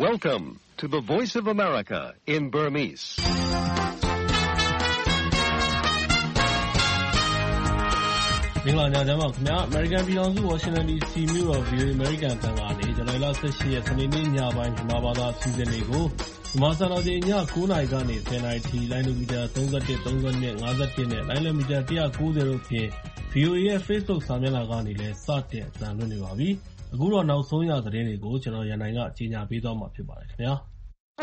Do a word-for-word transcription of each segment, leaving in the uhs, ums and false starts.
Welcome to the Voice of America in Burmese. ။မင်္ဂလာညချမ်းပါခင်ဗျာ။ American ပြည်ထောင်စု Washington ဒီ စီ မြို့တော် ဗီအိုအေ American အသံကနေဇူလိုင်လ ၁၈ ရက် စနေနေ့ညပိုင်းမြန်မာဘာသာအစီအစဉ်တွေကိုမြန်မာစံတော်ချိန်ည ၉ နာရီကနေ ၁၀ နာရီထိလိုင်းဒိုမီတာ ၃၁, ၃၂, ၅၁ နဲ့လိုင်းလည်မီတာ ၁၉၀ တို့ဖြင့် ဗီအိုအေရဲ့ Facebook စာမျက်နှာကနေလည်းစတင်အသံလွှင့်နေပါပြီ။အခုတော့နောက်ဆုံးရသတင်းတွေကိုကျွန်တော်ရန်နိုင်ကကြီးညာပေးသွားမှာဖြစ်ပါတယ်ခင်ဗျာ။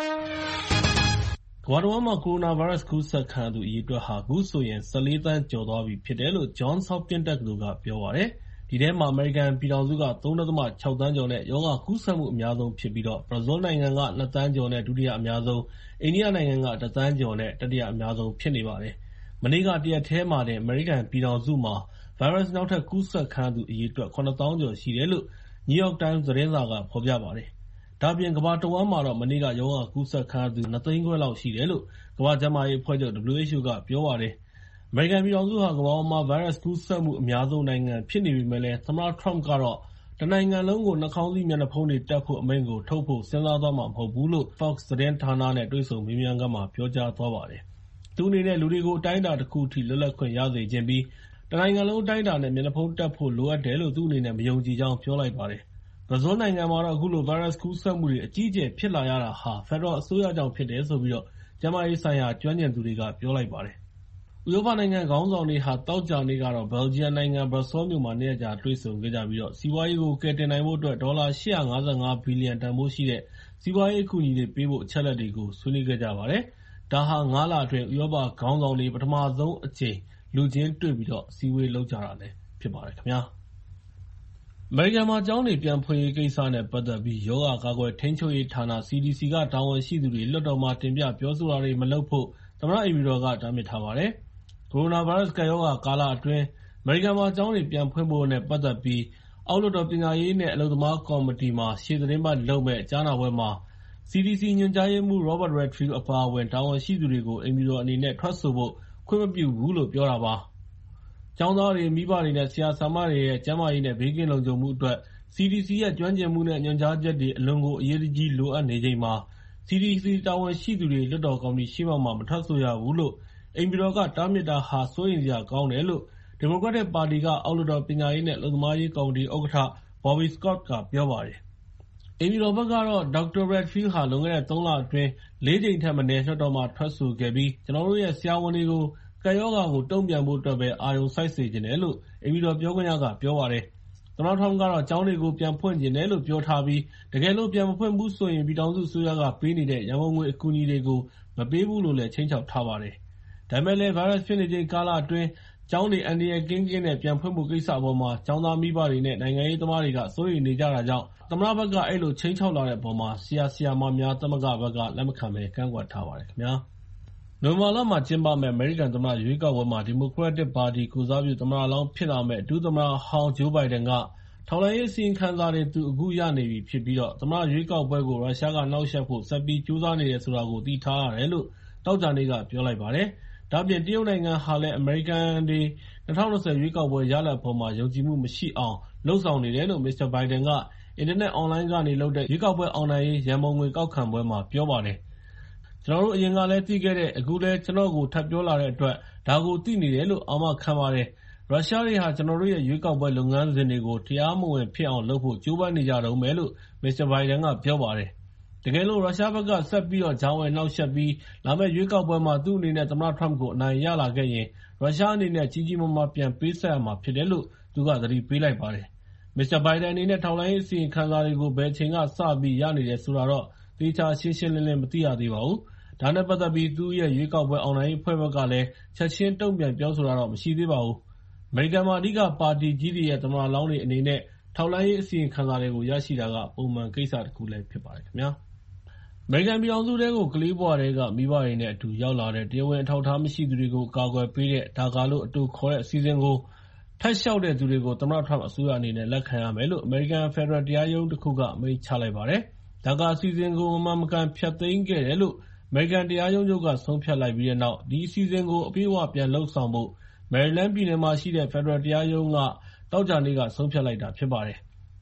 ကမ္ဘာတဝန်းမှာကိုရိုနာဗိုင်းရပ်စ်ကူးစက်ခံရသူအရေအတွက်ဟာအခုဆိုရင် ၁၄ သန်းကျော်သွားပြီဖြစ်တယ်လို့ Johns Hopkins တက္ကသိုလ်ကပြောပါတယ်။ဒီထဲမှာအမေရိကန်ပြည်ထောင်စုက ၃.၆ သန်းကျော်နဲ့ရောဂါကူးစက်မှုအများဆုံးဖြစ်ပြီးတော့ ဘရာဇီးနိုင်ငံက ၂ သန်းကျော်နဲ့ဒုတိယအများဆုံး၊ အိန္ဒိယနိုင်ငံက ၁ သန်းကျော်နဲ့တတိယအများဆုံးဖြစ်နေပါတယ်။မနေ့ကတရက်တည်းမှာတင်အမေရိကန်ပြည်ထောင်စုမှာဗိုင်းရပ်စ်နောက်ထပ်ကူးစက်ခံရသူအရေအတွက် ၇ သောင်းကျော်ရှိတယ်လို့ New York Times သတင်းစာကဖော်ပြပါတယ်။ဒါ့အပြင်ကမ္ဘာတဝန်းမှာတော့မနေ့ကရောဂါကူးစက်ခံရသူ ၂ သိန်းခွဲလောက်ရှိတယ်လို့ကမ္ဘာ့ကျန်းမာရေးအဖွဲ့ချုပ် W H O ကပြောပါတယ်။အမေရိကန်ပြည်ထောင်စုဟာကမ္ဘာပေါ်မှာဗိုင်းရပ်စ်ကူးစက်မှုအများဆုံးနိုင်ငံဖြစ်နေပေမဲ့လည်းသမ္မတ Trump ကတော့တနိုင်ငံလုံးကိုနှာခေါင်းစည်းမျက်နှာဖုံးတွေတပ်ဖို့အမိန့်ကိုထုတ်ဖို့စဉ်းစားသွားမှာမဟုတ်ဘူးလို့ Fox သတင်းဌာနနဲ့တွေ့ဆုံမေးမြန်းခန်းမှာပြောကြားသွားပါတယ်။သူအနေနဲ့လူတွေကိုအတိုင်းအတာတစ်ခုအထိလွတ်လပ်ခွင့်ရစေချင်ပြီးတနိုင်ငံလုံးအတိုင်းအတာနဲ့မျက်နှာဖုံးတပ်ဖို့လိုအပ်တယ်လို့သူ့အနေနဲ့မယုံကြည်ကြောင်းပြောလိုက်ပါတယ်။ဘရာဇီးနိုင်ငံမှာတော့အခုလိုဗိုင်းရပ်စ်ကူးစက်မှုတွေအကြီးအကျယ်ဖြစ်လာရတာဟာဖက်ဒရယ်အစိုးရကြောင့်ဖြစ်တယ်ဆိုပြီးတော့ကျန်းမာရေးဆိုင်ရာကျွမ်းကျင်သူတွေကပြောလိုက်ပါတယ်။ဥရောပနိုင်ငံခေါင်းဆောင်တွေဟာသောကြာနေ့ကတော့ဘယ်လ်ဂျီယံနိုင်ငံဘရပ်ဆဲလ်မြို့မှာနေ့ရက်ကြာတွေ့ဆုံခဲ့ကြပြီးတော့စီးပွားရေးကိုကယ်တင်နိုင်ဖို့အတွက်ဒေါ်လာ ၈၅၅ ဘီလီယံတန်ဖိုးရှိတဲ့စီးပွားရေးအကူအညီတွေပေးဖို့အချက်အလက်တွေကိုဆွေးနွေးခဲ့ကြပါတယ်။ဒါဟာငါးလအတွင်းဥရောပခေါင်းဆောင်တွေပထမဆုံးအကြိမ်လူချင်းတွေ့ပြီးတော့စီဝေးလုပ်ကြတာလည်းဖြစ်ပါတယ်ခင်ဗျာ။အမေရိကန်မှာကျောင်းတွေပြန်ဖွင့်ရေးကိစ္စနဲ့ပတ်သက်ပြီးရောဂါကာကွယ်ထိန်းချုပ်ရေးဌာန C D C ကတာဝန်ရှိသူတွေလွှတ်တော်မှာတင်ပြပြောဆိုတာတွေမလုပ်ဖို့သမ္မတအိမ်ဖြူတော်ကတားမြစ်ထားပါတယ်။ကိုရိုနာဗိုင်းရပ်စ်ကပ်ရောဂါကာလအတွင်းအမေရိကန်မှာကျောင်းတွေပြန်ဖွင့်ဖို့နဲ့ပတ်သက်ပြီးအောက်လွှတ်တော်ပညာရေးနဲ့အလုပ်သမားကော်မတီမှာရှေ့သတင်းပတ်လုပ်မဲ့ကြားနာပွဲမှာ C D C ညွှန်ကြားရေးမှူး Robert Redfield အပါအဝင်တာဝန်ရှိသူတွေကိုအိမ်ဖြူတော်အနေနဲ့ထွက်ဆိုဖို့ခွင့်မပြုဘူးလို့ပြောတာပါ။ကျောင်းသားတွေမိဘတွေနဲ့ဆရာဆရာမတွေရဲ့ကျန်းမာရေးနဲ့ဘေးကင်းလုံခြုံမှုအတွက် C D C ရဲ့ကျွမ်းကျင်မှုနဲ့ညွှန်ကြားချက်တွေအလွန်ကိုအရေးကြီးလိုအပ်နေချိန်မှာ C D C တာဝန်ရှိသူတွေလွှတ်တော်ကော်မတီရှေ့မှောက်မှာမထွက်ဆိုရဘူးလို့အိမ်ဖြူတော်ကတားမြစ်တာဟာစိုးရိမ်စရာကောင်းတယ်လို့ဒီမိုကရက်တစ်ပါတီကအောက်လွှတ်တော်ပညာရေးနဲ့အလုပ်သမားရေးကော်မတီဥက္ကဋ္ဌ Bobby Scott ကပြောပါတယ်။အိမ်ဖြူတော်ဘက်ကတော့ ဒေါက်တာ Redfield ဟာလွန်ခဲ့တဲ့သုံးလအတွင်းလေးကြိမ်ထက်မနည်းလွှတ်တော်မှာထွက်ဆိုခဲ့ပြီးကျွန်တော်တို့ရဲ့ဆရာဝန်တွေကိုကပ်ရောဂါကိုတုံ့ပြန်ဖို့အတွက်ပဲအာရုံစိုက်စေချင်တယ်လို့အိမ်ဖြူတော်ပြောခွင့်ရကပြောပါတယ်။သမ္မတ Trump ကတော့ကျောင်းတွေကိုပြန်ဖွင့်ချင်တယ်လို့ပြောထားပြီးတကယ်လို့ပြန်မဖွင့်ဘူးဆိုရင်ပြည်ထောင်စုအစိုးရကပေးနေတဲ့ရန်ပုံငွေအကူအညီတွေကိုမပေးဘူးလို့လည်းခြိမ်းခြောက်ထားပါတယ်။ဒါပေမဲ့လည်းဗိုင်းရပ်စ်ဖြစ်နေချိန်ကာလအတွင်းကျောင်းတွေအန္တရာယ်ကင်းကင်းနဲ့ပြန်ဖွင့်ဖို့ကိစ္စအပေါ်မှာကျောင်းသားမိဘတွေနဲ့နိုင်ငံရေးသမားတွေကစိုးရိမ်နေကြတာကြောင့်သမ္မတဘက်ကအဲ့လိုခြိမ်းခြောက်လာတဲ့အပေါ်မှာဆရာဆရာမများသမဂ္ဂဘက်ကလက်မခံပဲကန့်ကွက်ထားပါတယ်ခင်ဗျာ။နိုဝင်ဘာလမှာကျင်းပမယ့်အမေရိကန်သမ္မတရွေးကောက်ပွဲမှာဒီမိုကရက်တစ်ပါတီကိုစားပြုသမ္မတလောင်းဖြစ်လာမယ့်ဒုသမ္မတဟောင်းဂျိုးဘိုင်ဒန်ကထောက်လှမ်းရေးအစီရင်ခံစာတွေသူအခုရနေပြီဖြစ်ပြီးတော့သမ္မတရွေးကောက်ပွဲကိုရုရှားကနှောက်ယှက်ဖို့ဆက်ပြီးကြိုးစားနေတယ်ဆိုတာကိုသိထားရတယ်လို့တောက်ကြနေ့ကပြောလိုက်ပါတယ်။ဒါ့အပြင်တရုတ်နိုင်ငံဟာလည်းအမေရိကန်တွေ၂၀၂၀ရွေးကောက်ပွဲရလဒ်အပေါ်မှာယုံကြည်မှုမရှိအောင်လှုံ့ဆော်နေတယ်လို့မစ္စတာဘိုင်ဒန်ကအင်တာနက်အွန်လိုင်းကနေလုပ်တဲ့ရွေးကောက်ပွဲအောင်နိုင်ရေးရန်ပုံငွေကောက်ခံပွဲမှာပြောပါတယ်။ကျွန်တော်တို့အရင်ကလည်းသိခဲ့တဲ့အခုလည်းကျွန်တော်ကိုထပ်ပြောလာတဲ့အတွက်ဒါကိုသိနေတယ်လို့အာမခံပါတယ်။ရုရှားတွေဟာကျွန်တော်တို့ရဲ့ရွေးကောက်ပွဲလုပ်ငန်းစဉ်တွေကိုတရားမဝင်ဖြစ်အောင်လုပ်ဖို့ကြိုးပမ်းနေကြတုန်းပဲလို့မစ္စတာဘိုင်ဒန်ကပြောပါတယ်။တကယ်လို့ရုရှားဘက်ကဆက်ပြီးတော့ဂျောင်းဝယ်နှောက်ယှက်ပြီးလာမယ့်ရွေးကောက်ပွဲမှာသူ့အနေနဲ့သမ္မတ Trump ကိုအနိုင်ရလာခဲ့ရင်ရုရှားအနေနဲ့ကြီးကြီးမားမားပြန်ပေးဆက်ရမှာဖြစ်တယ်လို့သူကသတိပေးလိုက်ပါတယ်။မစ္စတာဘိုင်ဒန်အနေနဲ့ထောက်လှမ်းရေးအစီရင်ခံစာတွေကိုဘယ်ချိန်ကစပြီးရနေတယ်ဆိုတာတော့သေချာရှင်းရှင်းလင်းလင်းမသိရသေးပါဘူး။ဒါနဲ့ပတ်သက်ပြီးသူ့ရဲ့ရွေးကောက်ပွဲအောင်နိုင်ရေးအဖွဲ့ဘက်ကလည်းချက်ချင်းတုံ့ပြန်ပြောဆိုတာတော့မရှိသေးပါဘူး။အမေရိကန်မှာအဓိကပါတီကြီးတွေရဲ့သမ္မတလောင်းတွေအနေနဲ့ထောက်လှမ်းရေးအစီရင်ခံစာတွေကိုရရှိတာကပုံမှန်ကိစ္စတစ်ခုလည်းဖြစ်ပါတယ်ခင်ဗျာ။အမေရိကန်ပြည်ထောင်စုထဲကိုကလေးဘဝတွေကမိဘတွေနဲ့အတူရောက်လာတဲ့တရားဝင်အထောက်အထားမရှိသူတွေကိုကာကွယ်ပေးတဲ့ဒါကာလို့အတူခေါ်တဲ့အစီအစဉ်ကိုထပ်လျှောက်တဲ့သူတွေကိုသမ္မတ Trump အစိုးရအနေနဲ့လက်ခံရမယ်လို့အမေရိကန်ဖက်ဒရယ်တရားရုံးတစ်ခုကအမိန့်ချလိုက်ပါတယ်။ဒါကာအစီအစဉ်ကိုမမှန်မကန်ဖျက်သိမ်းခဲ့တယ်လို့အမေရိကန်တရားရုံးချုပ်ကဆုံးဖြတ်လိုက်ပြီးတဲ့နောက်ဒီအစီအစဉ်ကိုအပြည့်အဝပြန်လှုပ်ဆောင်ဖို့မယ်ရီလန်းပြည်နယ်မှာရှိတဲ့ဖက်ဒရယ်တရားရုံးကတောက်ကြနေ့ကဆုံးဖြတ်လိုက်တာဖြစ်ပါတယ်။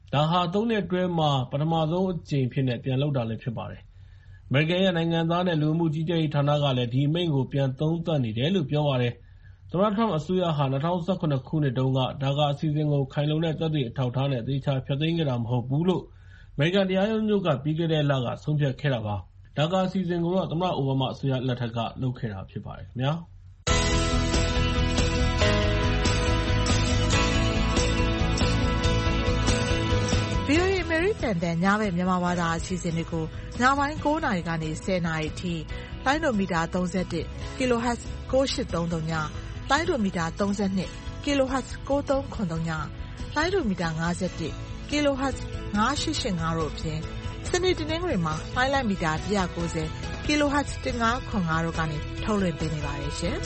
ဒါဟာသုံးနှစ်အတွင်းမှာပထမဆုံးအကြိမ်ဖြစ်နဲ့ပြန်လုပ်တာလည်းဖြစ်ပါတယ်။အမေရိကန်ရဲ့နိုင်ငံသားနဲ့လူဝင်မှုကြီးကြပ်ရေးဌာနကလည်းဒီအမိန့်ကိုပြန်သုံးသပ်နေတယ်လို့ပြောပါတယ်။သမ္မတထရမ့်အစိုးရဟာ၂၀၁၇ ခုနှစ်တုန်းကဒါကာအစီအစဉ်ကိုခိုင်လုံတဲ့သက်သေအထောက်အထားနဲ့သေချာဖျက်သိမ်းခဲ့တာမဟုတ်ဘူးလို့အမေရိကန်တရားရုံးချုပ်ကပြီးခဲ့တဲ့လကဆုံးဖြတ်ခဲ့တာပါ။ဒါကာအစီအစဉ်ကိုတော့သမ္မတအိုဘားမားအစိုးရလက်ထက်ကလုပ်ခဲ့တာဖြစ်ပါတယ်ခင်ဗျာ။ဗွီအိုအေ အမေရိကန်အသံညဘက်မြန်မာဘာသာအစီအစဉ်တွေကိုညပိုင်း၉နာရီကနေ၁၀နာရီအထိလိုင်းဒိုမီတာ၃၁ kHz ၉၈၃၃ည၊လိုင်းဒိုမီတာ၃၂ kHz ၉၃၇၃ည၊လိုင်းဒိုမီတာ၅၁ kHz ၅၈၈၅တို့အပြင်စနေတနင်္ဂနွေမှာလိုင်းလိုက်မီတာ၁၉၀ kHz ၁၅၇၅တို့ကနေထုတ်လွှင့်ပေးနေပါတယ်ရှင်။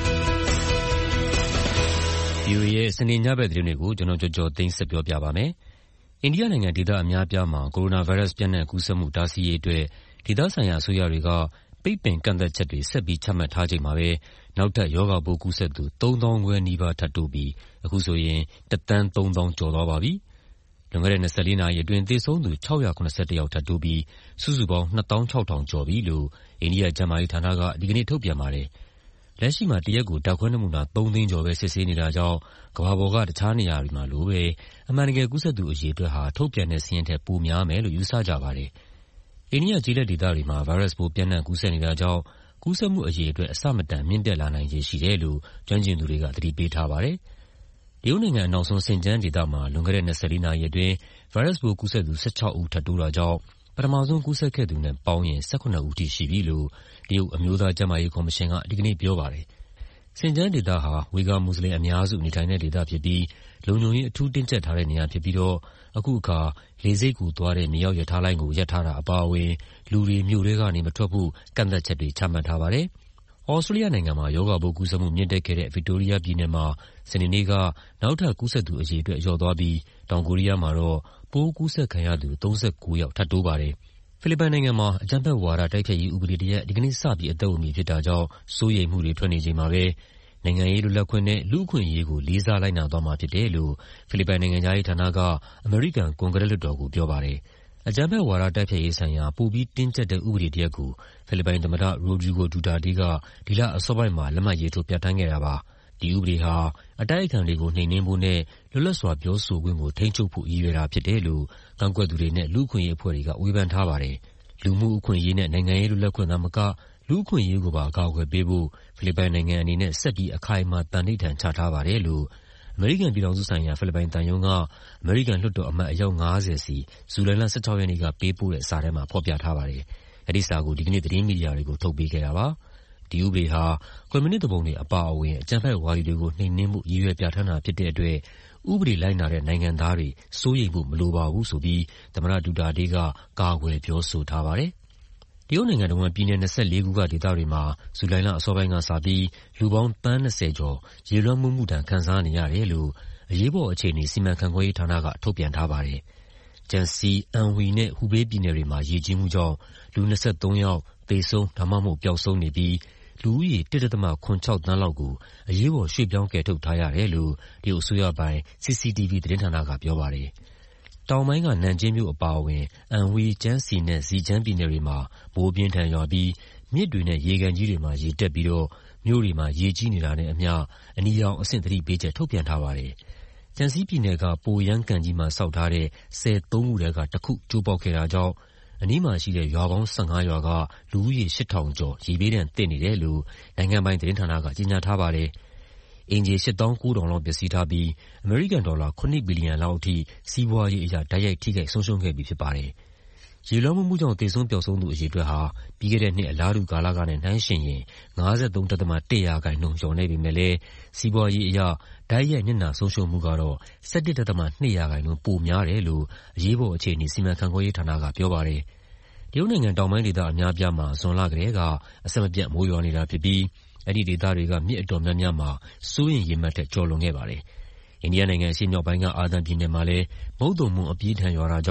ဗွီအိုအေရဲ့စနေညဘက်သတင်းတွေကိုကျွန်တော်ကြော်ကြော်သိန်းဆက်ပြောပြပါမယ်။အိန္ဒိယနိုင်ငံဒေသအများအပြားမှာကိုရိုနာဗိုင်းရပ်စ်ပျံ့နှံ့ကူးစက်မှုတားဆီးရေးအတွက်ဒေသဆိုင်ရာအစိုးရတွေကပိတ်ပင်ကန့်သတ်ချက်တွေဆက်ပြီးချမှတ်ထားချိန်မှာပဲနောက်ထပ်ရောဂါပိုးကူးစက်သူသုံးသောင်းခွဲနီးပါးထပ်တိုးပြီးအခုဆိုရင်တစ်သန်းသုံးသောင်းကျော်သွားပါပြီ။လွန်ခဲ့တဲ့၂၄နာရီအတွင်းသေဆုံးသူ၆၇၁ယောက်ထပ်တိုးပြီးစုစုပေါင်းနှစ်သောင်းခြောက်ထောင်ကျော်ပြီလို့အိန္ဒိယကျန်းမာရေးဌာနကဒီကနေ့ထုတ်ပြန်ပါတယ်။လက်ရှိမှာတရက်ကိုဓာတ်ခွဲနမူနာသုံးသိန်းကျော်ပဲစစ်ဆေးနေတာကြောင့်ကမ္ဘာပေါ်ကတခြားနေရာတွေမှာလိုပဲအမှန်တကယ်ကူးစက်သူအရေအတွက်ဟာထုတ်ပြန်တဲ့စာရင်းထက်ပိုများမယ်လို့ယူဆကြပါတယ်။အိန္ဒိယကျေးလက်ဒေသတွေမှာဗိုင်းရပ်စ်ပိုးပျံ့နှံ့ကူးစက်နေတာကြောင့်ကူးစက်မှုအရေအတွက်အဆမတန်မြင့်တက်လာနိုင်ခြေရှိတယ်လို့ကျွမ်းကျင်သူတွေကသတိပေးထားပါတယ်။တရုတ်နိုင်ငံအနောက်ဆုံးဆင်ကျန်းဒေသမှာလွန်ခဲ့တဲ့၂၄နာရီအတွင်းဗိုင်းရပ်စ်ပိုးကူးစက်သူ၁၆ဦးထပ်တိုးတာကြောင့်ပထမဆုံးကူးစက်ခဲ့သူနဲ့ပေါင်းရင်၁၇ဦးထိရှိပြီလို့တရုတ်အမျိုးသားကျန်းမာရေးကော်မရှင်ကဒီကနေ့ပြောပါတယ်။ဆင်ကျန်းဒေသဟာဝီဂါမွတ်စလင်အများစုနေထိုင်တဲ့ဒေသဖြစ်ပြီးလုံခြုံရေးအထူးတင်းကျပ်ထားတဲ့နေရာဖြစ်ပြီးတော့အခုအခါလေဆိပ်ကိုသွားတဲ့မြေအောက်ရထားလိုင်းကိုရပ်ထားတာအပါအဝင်လူတွေမြို့ထဲကနေမထွက်ဖို့ကန့်သတ်ချက်တွေချမှတ်ထားပါတယ်။သြစတြေးလျနိုင်ငံမှာရောဂါပိုးကူးစက်မှုမြင့်တက်ခဲ့တဲ့ဗစ်တိုးရီးယားပြည်နယ်မှာစနေနေ့ကနောက်ထပ်ကူးစက်သူအရေအတွက်လျော့သွားပြီးတောင်ကိုရီးယားမှာတော့ပိုးကူးစက်ခံရသူ၃၉ယောက်ထပ်တိုးပါတယ်။ဖိလစ်ပိုင်နိုင်ငံမှာအကြမ်းဖက်ဝါဒတိုက်ဖျက်ရေးဥပဒေတစ်ရပ်ဒီကနေ့စပြီးအသက်ဝင်ပြီဖြစ်တာကြောင့်စိုးရိမ်မှုတွေထွက်နေချိန်မှာပဲနိုင်ငံရေးလွတ်လပ်ခွင့်နဲ့လူ့အခွင့်အရေးကိုလေးစားလိုက်နာသွားမှာဖြစ်တယ်လို့ဖိလစ်ပိုင်နိုင်ငံခြားရေးဌာနကအမေရိကန်ကွန်ဂရက်လွှတ်တော်ကိုပြောပါတယ်။အကြမ်းဖက်ဝါဒတိုက်ဖျက်ရေးဆိုင်ရာပိုပြီးတင်းကျပ်တဲ့ဥပဒေတစ်ရပ်ကိုဖိလစ်ပိုင်သမ္မတရိုဒရီဂိုဒူတာတေးကဒီလအစောပိုင်းမှာလက်မှတ်ရေးထိုးပြဋ္ဌာန်းခဲ့တာပါ။ဒီဥပဒေဟာအတိုက်အခံတွေကိုနှိမ်နင်းဖို့နဲ့လွတ်လပ်စွာပြောဆိုခွင့်ကိုထိန်းချုပ်ဖို့ရည်ရွယ်တာဖြစ်တယ်လို့ကန့်ကွက်သူတွေနဲ့လူ့အခွင့်အရေးအဖွဲ့တွေကဝေဖန်ထားပါတယ်။လူမှုအခွင့်အရေးနဲ့နိုင်ငံရေးလွတ်လပ်ခွင့်သာမကလူ့အခွင့်အရေးကိုပါအကာအကွယ်ပေးဖို့ဖိလစ်ပိုင်နိုင်ငံအနေနဲ့ဆက်ပြီးအခိုင်အမာသန္နိဋ္ဌာန်ချထားပါတယ်လို့အမေရိကန်ပြည်ထောင်စုဆိုင်ရာဖိလစ်ပိုင်သံရုံးကအမေရိကန်လွှတ်တော်အမတ်အယောက်၅၀စီဇူလိုင်လ၁၆ရက်နေ့ကပေးပို့တဲ့စာထဲမှာဖော်ပြထားပါတယ်။အဲဒီစာကိုဒီကနေ့သတင်းမီဒီယာတွေကိုထုတ်ပေးခဲ့တာပါ။ဒီဥပဒေဟာကွန်မြူနစ်သူပုန်တွေအပါအဝင်အကြမ်းဖက်ဝါဒီတွေကိုနှိမ်နင်းမှုရည်ရွယ်ပြဋ္ဌာန်းတာဖြစ်တဲ့အတွက်ဥပဒေလိုက်နာတဲ့နိုင်ငံသားတွေစိုးရိမ်ဖို့မလိုပါဘူးဆိုပြီးသမ္မတဒူတာတေးကကာကွယ်ပြောဆိုထားပါတယ်။တရုတ်နိုင်ငံတဝန်းပြည်နယ်၂၄ခုကဒေသတွေမှာဇူလိုင်လအစောပိုင်းကစပြီးလူပေါင်းသန်း၂၀ကျော်ရေလွှမ်းမိုးမှုဒဏ်ခံစားနေရတယ်လို့အရေးပေါ်အခြေအနေစီမံခန့်ခွဲရေးဌာနကထုတ်ပြန်ထားပါတယ်။ကျန်စီ၊အန်ဝီနဲ့ဟူဘေးပြည်နယ်တွေမှာရေကြီးမှုကြောင့်လူ၂၃ယောက်သေဆုံးဒါမှမဟုတ်ပျောက်ဆုံးနေပြီးလူဦးရေ၁.၇၆သန်းလောက်ကိုအရေးပေါ်ရွှေ့ပြောင်းကယ်ထုတ်ထားရတယ်လို့တရုတ်အစိုးရပိုင် စီစီတီဗီ သတင်းဌာနကပြောပါတယ်။တောင်ပိုင်းကနန်ကျင်းမြို့အပါအဝင်အန်ဝီ၊ကျန်းစီနဲ့ဇီကျန်းပြည်နယ်တွေမှာမိုးပြင်းထန်ရွာပြီးမြစ်တွေနဲ့ရေကန်ကြီးတွေမှာရေတက်ပြီးတော့မြို့တွေမှာရေကြီးနေတာနဲ့အမျှအနီရောင်အဆင့်သတိပေးချက်ထုတ်ပြန်ထားပါတယ်။ကျန်စီပြည်နယ်ကပိုယန်းကန်ကြီးမှာဆောက်ထားတဲ့ဆည်သုံးခုထဲကတစ်ခုကျိုးပေါက်ခဲ့တာကြောင့်အနီးမှာရှိတဲ့ရွာပေါင်း၁၅ရွာကလူဦးရေ၈ထောင်ကျော်ရေဘေးဒဏ်သင့်နေတယ်လို့နိုင်ငံပိုင်သတင်းဌာနကကြေညာထားပါတယ်။အိမ်ခြေ၈သောင်း၉ထောင်လောက်ပျက်စီးထားပြီးအမေရိကန်ဒေါ်လာ၇ဘီလီယံလောက်အထိစီးပွားရေးအရတိုက်ရိုက်ထိခိုက်ဆုံးရှုံးခဲ့ပြီဖြစ်ပါတယ်။ရေလွှမ်းမိုးမှုကြောင့်သေဆုံးပျောက်ဆုံးသူအရေအတွက်ဟာပြီးခဲ့တဲ့နှစ်အလားတူကာလကနဲ့နှိုင်းယှဉ်ရင်၅၃.၁ရာခိုင်နှုန်းလျော့နေပေမဲ့လည်းစီးပွားရေးအရတိုက်ရိုက်နစ်နာဆုံးရှုံးမှုကတော့၁၁.၂ရာခိုင်နှုန်းပိုများတယ်လို့အရေးပေါ်အခြေအနေစီမံခန့်ခွဲရေးဌာနကပြောပါတယ်။တရုတ်နိုင်ငံတောင်ပိုင်းဒေသအများအပြားမှာဇွန်လကတည်းကအဆက်မပြတ်မိုးရွာနေတာဖြစ်ပြီးအဲဒီဒေသတွေကမြစ်အတော်များများမှာစိုးရိမ်ရေမှတ်ထက်ကျော်လွန်ခဲ့ပါတယ်။အိန္ဒိယနိုင်ငံအရှေ့မြောက်ပိုင်းကအာသမ်ပြည်နယ်မှာလည်းမုတ်သုန်မိုးအပြင်းထန်ရွာတာကြောင့်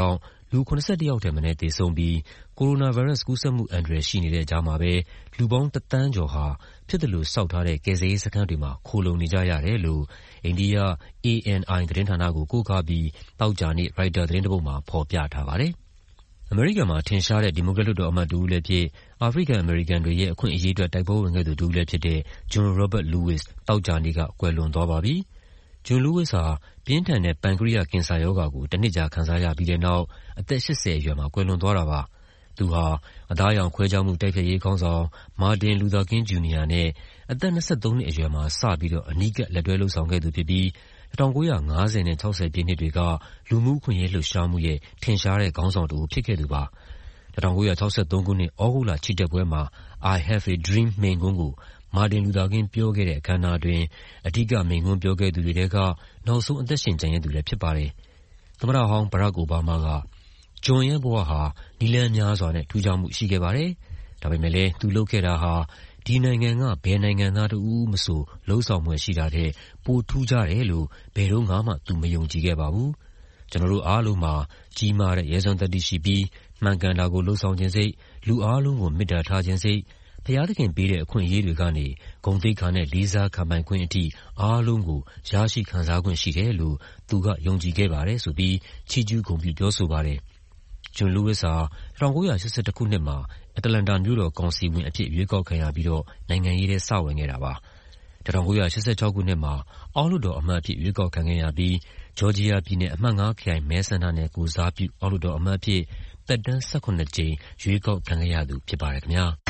လူ ၇၁ ယောက်ထက်မနည်းသေဆုံးပြီးကိုရိုနာဗိုင်းရပ်စ်ကူးစက်မှုအန္တရာယ်ရှိနေတဲ့ကြားမှာပဲလူပေါင်းတစ်သန်းကျော်ဟာဖြစ်သလိုစောက်ထားတဲ့ကယ်ဆယ်ရေးစခန်းတွေမှာခိုလှုံနေကြရတယ်လို့အိန္ဒိယ A N I သတင်းဌာနကိုကိုးကားပြီးသောကြာနေ့ရိုက်တာသတင်းတစ်ပုဒ်မှာဖော်ပြထားပါတယ်။အမေရိကန်မှာထင်ရှားတဲ့ဒီမိုကရက်လွှတ်တော်အမတ်တစ်ဦးလည်းဖြစ်အာဖရိကန်အမေရိကန်တွေရဲ့အခွင့်အရေးအတွက်တိုက်ပွဲဝင်ခဲ့သူတစ်ဦးလည်းဖြစ်တဲ့ John Robert Lewis သောကြာနေ့ကကွယ်လွန်သွားပါပြီ။ John Lewis ဟာပြင်းထန်တဲ့ပန်ကရိယာကင်ဆာရောဂါကိုတစ်နှစ်ကြာခံစားရပြီးတဲ့နောက်အသက် ၈၀ အရွယ်မှာကွယ်လွန်သွားတာပါ။သူဟာအသားအရောင်ခွဲခြားမှုတိုက်ဖျက်ရေးခေါင်းဆောင်မာတင်လူသာကင်းဂျူနီယာနဲ့အသက် ၂၃ နှစ်အရွယ်မှာစပြီးတော့အနီးကပ်လက်တွဲလုပ်ဆောင်ခဲ့သူဖြစ်ပြီး၁၉၅၀နဲ့၆၀ပြည့်နှစ်တွေကလူမှုအခွင့်အရေးလှုပ်ရှားမှုရဲ့ထင်ရှားတဲ့ခေါင်းဆောင်တစ်ဦးဖြစ်ခဲ့သူပါ။၁၉၆၃ခုနှစ်ဩဂုတ်လချီတက်ပွဲမှာ I have a dream မိန့်ခွန်းကိုမာတင်လူသာကင်းပြောခဲ့တဲ့အခမ်းအနားအတွင်းအဓိကမိန့်ခွန်းပြောခဲ့သူတွေထဲကနောက်ဆုံးအသက်ရှင်ကျန်ရစ်သူလည်းဖြစ်ပါတယ်။သမ္မတဟောင်းဘရက်အိုဘားမားကဂျွန်ရဲ့ဘဝဟာနည်းလမ်းများစွာနဲ့ထူးခြားမှုရှိခဲ့ပါတယ်။ဒါပေမဲ့လည်းသူလုပ်ခဲ့တာဟာဒီနိုင်ငံကဘယ်နိုင်ငံသားတဦးမဆိုလှုံ့ဆော်မှုရှိတာတဲ့ပိုထူးခြားတယ်လို့ဘယ်တော့မှသူမယုံကြည်ခဲ့ပါဘူး။ကျွန်တော်တို့အားလုံးမှာကြီးမားတဲ့ရဲစွမ်းသတ္တိရှိပြီးမှန်ကန်တာကိုလှုံ့ဆော်ခြင်းစိတ်လူအားလုံးကိုမေတ္တာထားခြင်းစိတ်ဘုရားသခင်ပေးတဲ့အခွင့်အရေးတွေကနေဂုဏ်သိက္ခာနဲ့လေးစားခံပိုင်ခွင့်အထိအားလုံးကိုရရှိခံစားခွင့်ရှိတယ်လို့သူကယုံကြည်ခဲ့ပါတယ်ဆိုပြီးချီးကျူးဂုဏ်ပြုပြောဆိုပါတယ်။ John Lewis ဟာ၁၉၈၁ခုနှစ်မှာအတ္တလန္တာမြို့တော်ကောင်စီဝင်အဖြစ်ရွေးကောက်ခံရပြီးတော့နိုင်ငံရေးထဲစဝင်ခဲ့တာပါ။၁၉၈၆ခုနှစ်မှာအောက်လွှတ်တော်အမတ်အဖြစ်ရွေးကောက်ခံခဲ့ရပြီးဂျော်ဂျီယာပြည်နယ်အမှတ်ငါးခရိုင်မဲဆန္ဒနယ်ကိုယ်စားပြုအောက်လွှတ်တော်အမတ်အဖြစ်သက်တမ်း၁၇ကြိမ်ရွေးကောက်ခံခဲ့ရသူဖြစ်ပါတယ်ခင်ဗျာ။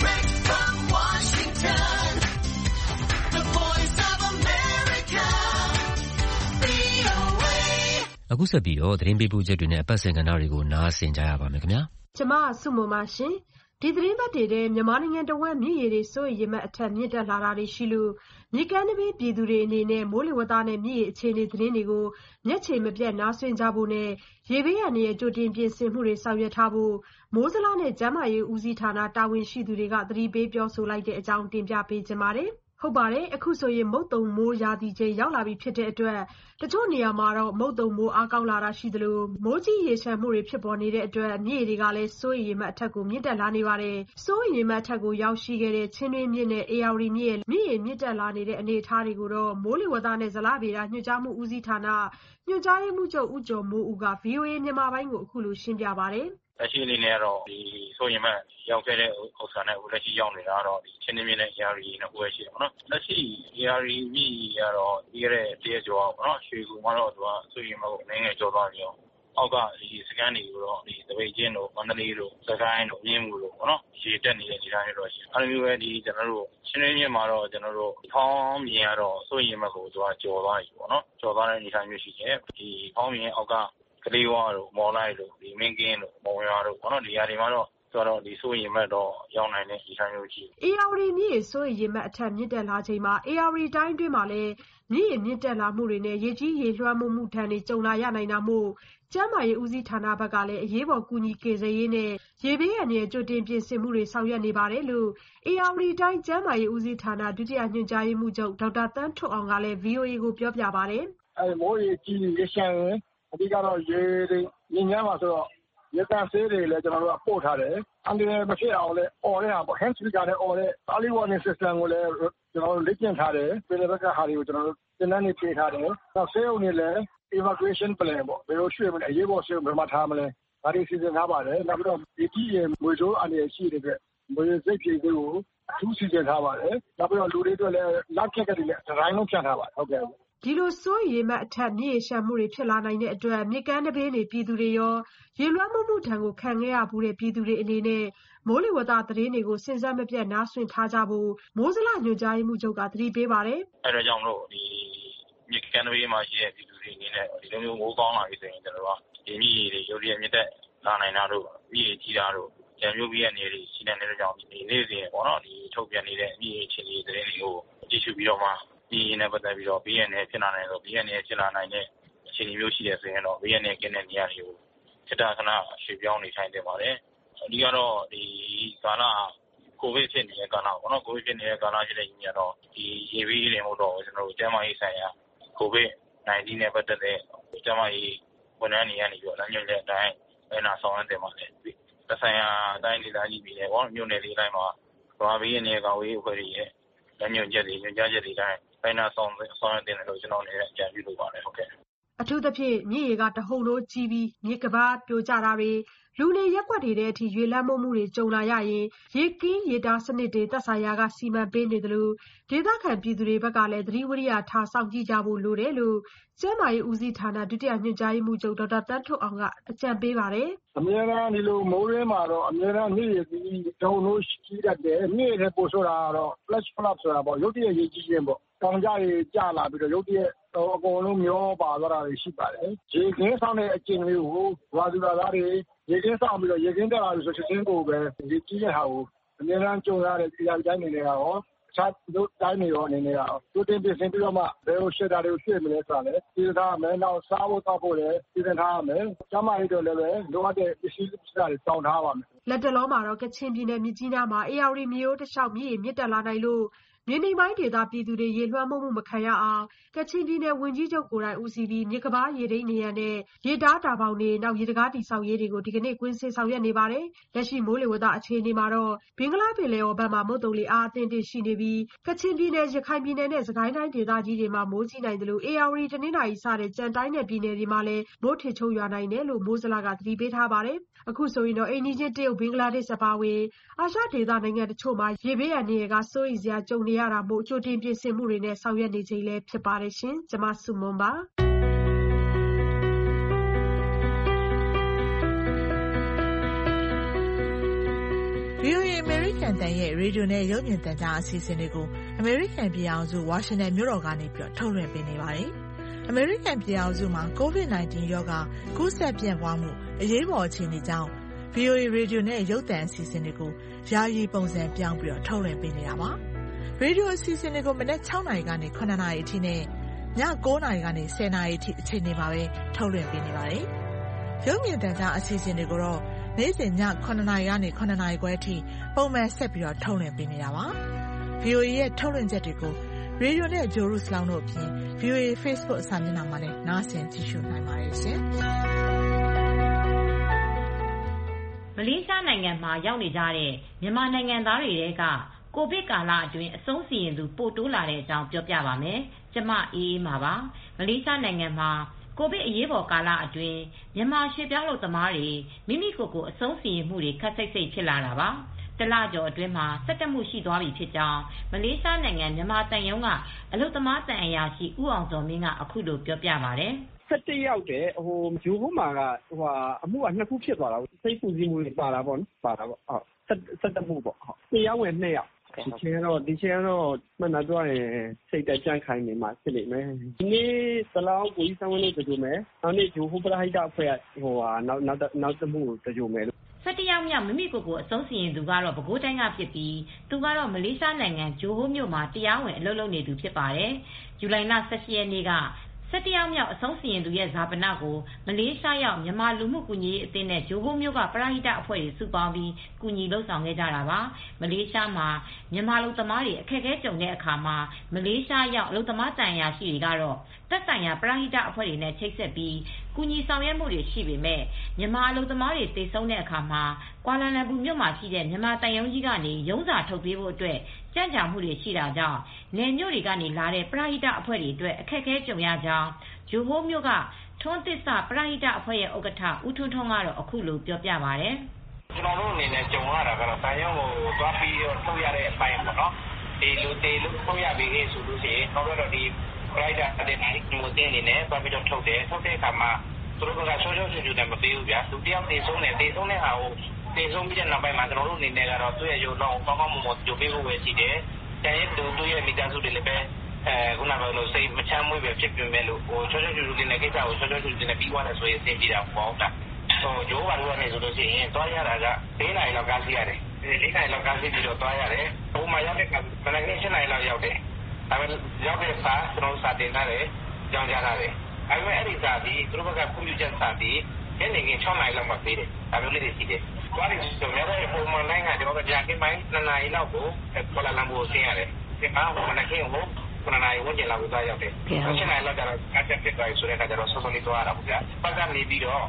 အခုဆက်ပြီးတော့သတင်းပေးပို့ချက်တွေနဲ့အပတ်စဉ်ကဏ္ဍတွေကိုနားဆင်ကြရပါမယ်ခင်ဗျာ။ကျွန်မဆုမွန်ပါရှင်။ဒီသတင်းပတ်တွေထဲမြန်မာနိုင်ငံတဝက်မြစ်ရေတွေစိုးရိမ်မှတ်အထက်မြင့်တက်လာတာတွေရှိလို့မြေကမ်းနဘေးပြည်သူတွေအနေနဲ့မိုးလေဝသနဲ့မြစ်ရေအခြေအနေသတင်းတွေကိုမျက်ခြေမပြတ်နားဆွင့်ကြဖို့နဲ့ရေဘေးအန္တရာယ်ကြိုတင်ပြင်ဆင်မှုတွေဆောင်ရွက်ထားဖို့မိုးစလားနဲ့ကျန်းမာရေးဦးစီးဌာနတာဝန်ရှိသူတွေကသတိပေးပြောဆိုလိုက်တဲ့အကြောင်းတင်ပြပေးချင်ပါတယ်။ဟုတ်ပါတယ်အခုဆိုရင်မုတ်တုံမိုးရာသီချိန်ရောက်လာပြီဖြစ်တဲ့အတွက်တချို့နေရာမှာတော့မုတ်တုံမိုးအားကောင်းလာတာရှိသလိုမိုးကြီးရေရှမ်းမှုတွေဖြစ်ပေါ်နေတဲ့အတွက်မြစ်ရေတွေကလည်းစိုးရိမ်မှတ်အထက်ကိုမြင့်တက်လာနေပါတယ်စိုးရိမ်မှတ်အထက်ကိုရောက်ရှိခဲ့တဲ့ချင်းတွင်းမြစ်နဲ့အေရဝတီမြစ်ရဲ့မြစ်ရေမြင့်တက်လာနေတဲ့အနေအထားတွေကိုတော့မိုးလေဝသနဲ့ဇလဗေဒညွှန်ကြားမှုဦးစီးဌာနညွှန်ကြားရေးမှူးချုပ်ဦးကျော်မိုးဦးက ဗွီအိုအေမြန်မာပိုင်းကိုအခုလိုရှင်းပြပါတယ်လက်ရှိအနေနဲ့ကတော့ဒီဆိုရင်မှရောက်ခဲ့တဲ့ဥစ္စာနဲ့အခုလက်ရှိရောက်နေတာကတော့ဒီချင်းမြင့်နဲ့ A R E နဲ့ O S ရှိတယ်ပေါ့နော်လက်ရှိ A R E မြင့်ကတော့ဒီရတဲ့တရက်ကျော်ပေါ့နော်ရွှေကူမှာတော့သူကဆိုရင်မှကိုနိုင်ငံကျော်သွားပြီရောအောက်ကဒီစကန်တွေကိုတော့ဒီတပိတ်ချင်းတို့မန္တလေးတို့စကိုင်းတို့မြင်းမှုတို့ပေါ့နော်ရေတက်နေတဲ့ဒီတိုင်းတော့ရှိတယ်အဲဒီလိုပဲဒီကျွန်တော်တို့ချင်းမြင့်မှာတော့ကျွန်တော်တို့ဖောင်းမြင်ကတော့ဆိုရင်မှကိုသူကကျော်သွားပြီပေါ့နော်ကျော်သွားတဲ့ဒီတိုင်းမျိုးရှိတယ်ဒီဖောင်းမြင်အောက်ကကလေးဝါတို့မော်လိုက်တို့ဒီမင်းကင်းတို့မုံရွာတို့ပေါ့နော်ဒီຢာတွေမှာတော့ဆိုတော့ဒီဆိုရင်မှတော့ရောက်နိုင်တဲ့ဒီဆိုင်မျိုးရှိအေရဝတီမြစ်ဆိုရင်မှအထက်မြင့်တက်လာချိန်မှာအေရဝတီတိုင်းတွင်းမှာလည်းမြစ်မြင့်တက်လာမှုတွေနဲ့ရေကြီးရေလွှမ်းမှုမှုထန်တွေကြုံလာရနိုင်တာမို့ကျန်းမာရေးဦးစီးဌာနဘက်ကလည်းအရေးပေါ်ကူညီကယ်ဆယ်ရေးနဲ့ရေဘေးအန္တရာယ်ကြိုတင်ပြင်ဆင်မှုတွေဆောင်ရွက်နေပါတယ်လို့အေရဝတီတိုင်းကျန်းမာရေးဦးစီးဌာနဒုတိယညွှန်ကြားရေးမှူးချုပ်ဒေါက်တာသန်းထွဋ်အောင်ကလည်း ဗွီအိုအေကိုပြောပြပါတယ်အဲမိုးရေကြီးရေရှမ်းအဓိကတော့ရေတွေညဉ့်ညမ်းပါဆိုတော့ရေတန်ဆေးတွေလည်းကျွန်တော်တို့ပို့ထားတယ်အန်ဒီမဖြစ်အောင်လည်းအော်ရအောင်ပေါ့ hand speaker နဲ့အော်တဲ့ early warning system ကိုလည်းကျွန်တော်တို့လေ့ကျင့်ထားတယ်ပြည်နယ်ဘက်ကဟာတွေကိုကျွန်တော်တို့သင်တန်းတွေပေးထားတယ်နောက်ဆေးရုံတွေလည်း evacuation plan ပေါ့ဘယ်လိုရွှေ့မလဲအရေးပေါ်ဆေးရုံဘယ်မှာထားမလဲဒါတွေစီစဉ်ထားပါတယ်နောက်ပြီးတော့ဒီကြီးရေငွေကြိုးအနေရှိတဲ့အတွက်ငွေစိတ်ပြေတွေကိုအထူးစီစဉ်ထားပါတယ်နောက်ပြီးတော့လူတွေအတွက်လည်းလက်ခက်ကတွေလည်းဒီဇိုင်းလုံးဖြန့်ထားပါတယ်ဟုတ်ကဲ့ဒီလိုစိုးရိမ်မှအထက်မြစ်ရေရှမ်းမှုတွေဖြစ်လာနိုင်တဲ့အတွက်မြစ်ကမ်းနဘေးနေပြည်သူတွေရောရေလွှမ်းမှုမှုထံကိုခံခဲ့ရဘူးတဲ့ပြည်သူတွေအနေနဲ့မိုးလေဝသသတင်းတွေကိုစဉ်ဆက်မပြတ်နားဆွင့်ထားကြဖို့မိုးစလညွှန်ကြားရေးမှူးချုပ်ကသတိပေးပါတယ်အဲဒါကြောင့်လို့ဒီမြစ်ကမ်းနဘေးမှာရှိတဲ့ပြည်သူတွေအနေနဲ့ဒီလိုမျိုးမိုးကောင်းလာပြီဆိုရင်ကျွန်တော်တို့ကဒီမြစ်ရေတွေရုတ်တရက်မြစ်တက်လာနိုင်တာတို့မြစ်ရေကြီးတာတို့ကြံမျိုးပြီးတဲ့နေတွေရှိနေတဲ့ကြောင့်ဒီနေ့စဉ်ပေါ့နော်ဒီထုတ်ပြန်နေတဲ့မြစ်ရေချင်းတွေသတင်းတွေကိုကြည့်ရှုပြီးတော့မှဒီနဲ့ပတ်သက်ပြီးတော့ B N N ဖြစ်လာနိုင်တော့ B N N ဖြစ်လာနိုင်တဲ့အခြေအနေမျိုးရှိတယ်ဆိုရင်တော့ B N N ကင်းတဲ့နေရာတွေကိုစက်တာခဏရွှေ့ပြောင်းနေထိုင်နေပါတယ်အဓိကတော့ဒီကာလကိုဗစ်ဖြစ်နေတဲ့ကာလပေါ့နော်ကိုဗစ်ဖြစ်နေတဲ့ကာလဖြစ်တဲ့ညီကတော့ဒီရေဘေးတွေမဟုတ်တော့ကျွန်တော်တို့ကျန်းမာရေးဆိုင်ရာကိုဗစ် nineteen နဲ့ပတ်သက်တဲ့ကျန်းမာရေးဝန်ထမ်းတွေကနေပြီးတော့လမ်းညွှန်တဲ့အတိုင်းအဲနာဆောင်ရတဲ့မှာလေသက်ဆိုင်ရာအတိုင်းဒေသကြီးပြည်နယ်ပေါ့မြို့နယ်လေးတိုင်းမှာဘာဘေးရနေကောင်ဝေးအဖွဲ့တွေရဲ့ညွှန်ချက်တွေညွှန်ကြားချက်တွေတိုင်းအဲနာဆောင်ဆောင်ရတဲ့လို့ကျွန်တော်လည်းအကြံပြုလိုပါတယ်ဟုတ်ကဲ့အထူးသဖြင့်မြစ်ရေကတဟုန်ထိုးကြီးပြီးမြစ်ကမ်းပါးပြိုကျတာတွေလူနေရပ်ကွက်တွေထဲအထိရေလွှမ်းမိုးမှုတွေကြုံလာရရင်ရေကင်းရေတားစနစ်တွေသက်ဆိုင်ရာကစီမံပေးနေတယ်လို့ဒေသခံပြည်သူတွေဘက်ကလည်းသတိဝိရိယထားစောင့်ကြည့်ကြဖို့လိုတယ်လို့ကျန်းမာရေးဦးစီးဌာနဒုတိယညွှန်ကြားရေးမှူးချုပ်ဒေါက်တာတန်းထွဋ်အောင်ကအကြံပေးပါတယ်အများအားဒီလိုမိုးရင်းမှာတော့အများအားမြစ်ရေကြီးတုံလို့ရှိတတ်တယ်မြစ်ရေပို့ဆိုတာကတော့ flash flood ဆိုတာပေါ့ရုတ်တရက်ရေကြီးခြင်းပေါ့တောင်ကြရေကျလာပြီးတော့ရုတ်တရက်အကုန်လုံးမျောပါသွားတာတွေရှိပါတယ်ရေခင်းဆောင်တဲ့အကျင့်လေးကိုဝါသူလာသားတွေရေခင်းဆောင်ပြီးတော့ရေခင်းတက်လာပြီးဆိုချက်ချင်းကိုပဲရေကြီးတဲ့ဟာကိုအများအားကြုံရတဲ့ပြည်တိုင်းနေနေရောခြားတို့တိုင်းနေရောအနေနဲ့ရောသူတင်ပြင်ဆင်ပြီးတော့မှဘယ်လိုရှက်တာတွေကိုရွှေ့မလဲဆိုတာလေပြည်သားမယ်နောက်စားဖို့တောက်ဖို့လည်းပြည်ထားရမယ်ကျမကြီးတို့လည်းပဲလိုအပ်တဲ့ပစ္စည်းတွေတောင်းထားပါမယ်လက်တလုံးမှာတော့ကချင်ပြည်နယ်မြစ်ကြီးနားမှာအေရဝတီမြို့တစ်လျှောက်မြစ်ရေမြစ်တက်လာနိုင်လို့မြေနိမ့်ပိုင်းဒေသပြည်သူတွေရေလွှမ်းမိုးမှုမခံရအောင်ကချင်ပြည်နယ်ဝန်ကြီးချုပ်ကိုယ်တိုင်ဦးစီးပြီးမြစ်ကမ်းပါးရေထိန်းနေရတဲ့ရေတားတာပေါင်းတွေနောက်ရေတကားတည်ဆောက်ရေးတွေကိုဒီကနေ့ကွင်းဆင်းဆောင်ရွက်နေပါတယ်။လက်ရှိမိုးလေဝသအခြေအနေမှာတော့ဘင်္ဂလားပင်လယ်အော်ဘက်မှာမုတ်တုံလေအားအသင့်အင့်ရှိနေပြီးကချင်ပြည်နယ်ရခိုင်ပြည်နယ်နဲ့စကိုင်းတိုင်းဒေသကြီးတွေမှာမိုးကြီးနိုင်တယ်လို့အေရဝတီတနင်္သာရီစတဲ့ကြံတိုင်းနယ်ပြည်နယ်တွေမှာလည်းမိုးထစ်ချုံရွာနိုင်တယ်လို့မိုးစလကသတိပေးထားပါတယ်။အခုဆိုရင်တော့အိမ်နီးချင်းတရုတ်ဘင်္ဂလားဒေ့ရှ်အပါအဝင်အာရှဒေသနိုင်ငံတချို့မှာရေဘေးအန္တရာယ်ကစိုးရိမ်စရာကြုံနေရတာမို့ကြိုတင်ပြင်ဆင်မှုတွေနဲ့ဆောင်ရွက်နေချိန်လည်းဖြစ်ပါတယ်ရှင်။ကျွန်မစုမွန်ပါ။ဗီအိုအေ American တန်ရဲ့ရေဒီယိုနဲ့ရုပ်မြင်သံကြားအစီအစဉ်တွေကို American ပြည်အောင်စုဝါရှင်တန်မြို့တော်ကနေပြီးထုတ်လွှင့်ပေးနေပါတယ်။ American ပြည်အောင်စုမှာ ကိုဗစ် ၁၉ ရောဂါကူးစက်ပြန့်ပွားမှုအရေးပေါ်အခြေအနေကြောင့် ဗီအိုအေ ရေဒီယိုနဲ့ရုပ်သံအစီအစဉ်တွေကိုယာယီပုံစံပြောင်းပြီးထုတ်လွှင့်ပေးနေတာပါ။ရေဒီယိုအစီအစဉ်တွေကိုမနက်၆နာရီကနေ၇နာရီအထိနဲ့ည၉နာရီကနေ၁၀နာရီအထိအချိန်တွေမှာပဲထုတ်လွှင့်ပေးနေပါတယ်။ရုပ်မြင်သံကြားအစီအစဉ်တွေကိုတော့နေ့စဉ်ည၇နာရီကနေ၇နာရီခွဲအထိပုံမှန်ဆက်ပြီးတော့ထုတ်လွှင့်ပေးနေတာပါ။ ဗီအိုအေရဲ့ထုတ်လွှင့်ချက်တွေကိုရေဒီယိုနဲ့ဂျိုရုစလောင်းတို့အပြင် ဗီအိုအေ Facebook စာမျက်နှာမှာလည်းနားဆင်ကြည့်ရှုနိုင်ပါတယ်ရှင်။မလေးရှားနိုင်ငံမှာရောက်နေကြတဲ့မြန်မာနိုင်ငံသားတွေတဲကကိုဗစ်ကာလအတွင်းအဆုံးစီရင်သူပိုတိုးလာတဲ့အကြောင်းပြောပြပါမယ်။ကျမအေးအေးမှာပါ။မလေးရှားနိုင်ငံမှာကိုဗစ်အရေးပေါ်ကာလအတွင်းမြန်မာရွှေ့ပြောင်းလုပ်သမားတွေမိမိကိုယ်ကိုအဆုံးစီရင်မှုတွေခက်စိတ်စိတ်ဖြစ်လာတာပါ။တလကျော်အတွင်းမှာ၁၁မှုရှိသွားပြီဖြစ်ကြောင်းမလေးရှားနိုင်ငံမြန်မာတန်ယုံကအလုပ်သမားတန်အရာရှိဦးအောင်စောမင်းကအခုလိုပြောပြပါတယ်။၁၁ရောက်တယ်ဟိုဂျိုဟိုမှာကဟိုအမှုကနှစ်ခုဖြစ်သွားတာစိတ်ပူစည်းမှုတွေပါတာပေါ့နော်ပါတာပေါ့ဟုတ်၁၁မှုပေါ့ဟုတ်တရားဝင်နှစ်ယောက်ဒီချင်းတော့ဒီချင်းတော့မှန်တော့ပြောရင်စိတ်တကြံ့ခိုင်နေမှာဖြစ်နေမယ်ဒီနေ့သလောက်ကိုကြီးဆောင်နေကြိုမယ်နောက်နေ့ဂျိုဟိုပလာဟိတအဖွဲ့ဟိုဟာနောက်နောက်နောက်တမှုကိုကြိုမယ်လို့၁၁ယောက်မြောက်မိမိကိုယ်ကိုအဆုံးစီရင်သူကတော့ပဲခူးတိုင်းကဖြစ်ပြီးသူကတော့မလေးရှားနိုင်ငံဂျိုဟိုမြို့မှာတရားဝင်အလုပ်လုပ်နေသူဖြစ်ပါတယ်ဇူလိုင်လ၁၈ရက်နေ့က၁၁ယောက်မြောက်အဆုံးစီရင်သူရဲ့ဇာပနကိုမလေးရှားရောက်မြန်မာလူမှုကူညီရေးအသင်းနဲ့ဂျိုဟိုမြို့ကပရဟိတအဖွဲ့တွေစုပေါင်းပြီးကူညီလုပ်ဆောင်ခဲ့ကြတာပါမလေးရှားမှာမြန်မာလူသမားတွေအခက်အခဲကြုံတဲ့အခါမှာမလေးရှားရောက်အလုပ်သမားတန်ရာရှိတွေကတော့သက်ဆိုင်ရာပရဟိတအဖွဲ့တွေနဲ့ချိတ်ဆက်ပြီးကူညီဆောင်ရွက်မှုတွေရှိပေမဲ့မြန်မာအလုပ်သမားတွေတည်ဆုံးတဲ့အခါမှာကွာလာလမ်ပူမြို့မှာရှိတဲ့မြန်မာတန်ယုံကြီးကနေရုံးစာထုတ်ပေးဖို့အတွက်ကြံ့ကြာမှုတွေရှိတာကြောင့်နယ်မြို့တွေကနေလာတဲ့ပရဟိတအဖွဲ့တွေအတွက်အခက်အခဲကြုံရကြောင်းဂျိုဟိုမြို့ကထွန်းသစ္စာပရဟိတအဖွဲ့ရဲ့ဥက္ကဋ္ဌဦးထွန်းထွန်းကတော့အခုလိုပြောပြပါတယ်ကျွန်တော်တို့အနေနဲ့ကြုံရတာကတော့တန်ယုံကိုသွားပြီးတော့ထုတ်ရတဲ့အပိုင်းပေါ့နော်ဒီလူတေလူထုတ်ရပြီးဆိုလို့ရှိရင်တော့တော့ဒီပရဟိတတဲ့နိုင်ကိုတင်းနေနဲ့သွားပြီးတော့ထုတ်တယ်ထုတ်တဲ့အခါမှာသူတို့ကဆောဆောဆူဆူနဲ့မပေးဘူးဗျာသူတယောက်တည်ဆုံးတယ်တည်ဆုံးတဲ့ဟာကိုတည်ဆုံးပြီးတဲ့နောက်ပိုင်းမှာကျွန်တော်တို့အနေနဲ့ကတော့သူ့ရဲ့ရုပ်တော့ကောင်းကောင်းမွန်မွန်ကြိုပေးဖို့ပဲရှိတယ်တန်ရဲ့သူသူ့ရဲ့မိသားစုတွေလည်းပဲအဲခုနကပြောလို့စိတ်မချမ်းမွေးပဲဖြစ်ပြင်မဲ့လို့ဟိုဆောဆောဆူဆူလေးနဲ့ကိစ္စကိုဆောဆောဆူဆူနဲ့ပြီးသွားတယ်ဆိုရင်အဆင်ပြေတာပေါ့တာဟိုဂျိုးပါလို့ကနေဆိုလို့ရှိရင်တွားရတာက၄နာရီလောက်ကားစီးရတယ်၄နာရီလောက်ကားစီးပြီးတော့တွားရတယ်ဟိုမှာရောက်တဲ့ကမနက်ခင်း၈နာရီလောက်ရောက်တယ်ဒါပေမဲ့ရောက်တဲ့စာကျွန်တော်စာတင်ထားတယ်ကြောင်းကြထားတယ်အဲမဲ့အဲ့ဒီစာပြီးသူတို့ကကွန်ပျူတာစာပြီးညနေခင်း၆နာရီလောက်မှပေးတယ်ဒါမျိုးလေးတွေရှိတယ်တွားတယ်ဆိုတော့လည်းပုံမှန်တိုင်းကကျွန်တော်ကကြာခင်းပိုင်း၂နာရီလောက်ကိုပေါ်လာလမ်ဘူကိုဆင်းရတယ်ဒီမှာမနက်ခင်းကိုခုနနိုင်ဝင်ကြလာလို့သွားရောက်တယ်။ဆက်ရှင်နိုင်လောက်ကြတော့အချက်ဖြစ်သွားပြီဆိုတဲ့အခါကျတော့ဆောစောလေးသွားရတာပေါ့ဗျာ။ပတ်ကနေပြီးတော့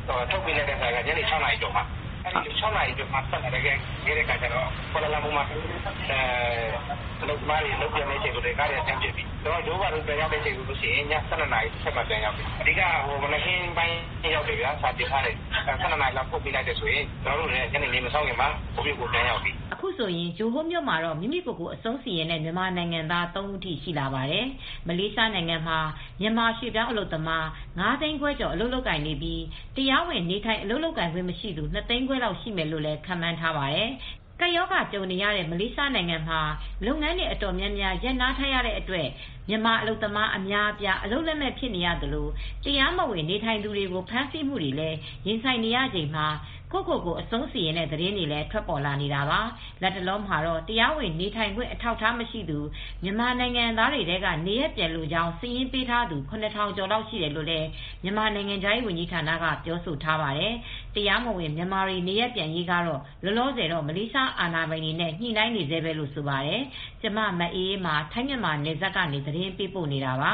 ထုတ်ပေးလိုက်တဲ့ဆိုင်ကညနေ၆နာရီကျော်မှာအဲဒီ၆နာရီကျော်မှာဆက်လာတဲ့ရဲတဲ့ခါကျတော့ပေါ်လာမှုမှာအဲလောက်မားရီလောက်ပြနေချိန်ကိုတည်းကရဆင်းဖြစ်ပြီးတော့ဒိုးဘာလို့ပြန်ရောက်တဲ့ချိန်ကိုလို့ရှိရင်ည၁၂နာရီဆက်မှပြန်ရောက်ပြီအဓိကဟိုမနက်ခင်းပိုင်းရောက်တယ်ဗျာစာပြထားတယ်၁၂နာရီလောက်ပို့ပေးလိုက်တဲ့ဆိုရင်ကျွန်တော်တို့လည်းညနေလေးမဆောင်ခင်မှာပို့ပြီးကိုပြန်ရောက်ပြီအခုဆိုရင်ဂျိုဟိုးမြို့မှာတော့မိမိကိုယ်ကိုအဆုံးစီရင်တဲ့မြန်မာနိုင်ငံသား၃ဦးထိရှိလာပါတယ်မလေးရှားနိုင်ငံမှာမြန်မာရွှေ့ပြောင်းအလုပ်သမား၅သိန်းခွဲကျော်အလုပ်လုပ်ကိုင်နေပြီးတရားဝင်နေထိုင်အလုပ်လုပ်ကိုင်ခွင့်မရှိသူ၂သိန်းခွဲလောက်ရှိမယ်လို့လည်းခန့်မှန်းထားပါတယ်ကပ်ရောဂါကြုံနေရတဲ့မလေးရှားနိုင်ငံမှာလုပ်ငန်းတွေအတော်များများရပ်နားထားရတဲ့အတွက်မြန်မာအလုပ်သမားအများအပြားအလုပ်လက်မဲ့ဖြစ်နေရသလိုတရားမဝင်နေထိုင်သူတွေကိုဖမ်းဆီးမှုတွေလည်းရင်ဆိုင်နေရချိန်မှာကိုကိုကိုအဆုံးစီရင်တဲ့သတင်းတွေလည်းထွက်ပေါ်လာနေတာပါလက်တလုံးမှာတော့တရားဝင်နေထိုင်ခွင့်အထောက်အထားမရှိသူမြန်မာနိုင်ငံသားတွေတဲကနေရပြန်လို့ကြောင်းစီးရင်ပေးထားသူခုနှစ်ထောင်ကျော်လောက်ရှိတယ်လို့လည်းမြန်မာနိုင်ငံသားရေးဝန်ကြီးဌာနကပြောဆိုထားပါတယ်တရားမဝင်မြန်မာတွေနေရပြန်ရေးကတော့လောလောဆယ်တော့မလေးရှားအာဏာပိုင်တွေနဲ့ညှိနှိုင်းနေသေးပဲလို့ဆိုပါတယ်ကျမမအေးအေးမှာထိုင်းမြန်မာနယ်စပ်ကနေသတင်းပေးပို့နေတာပါ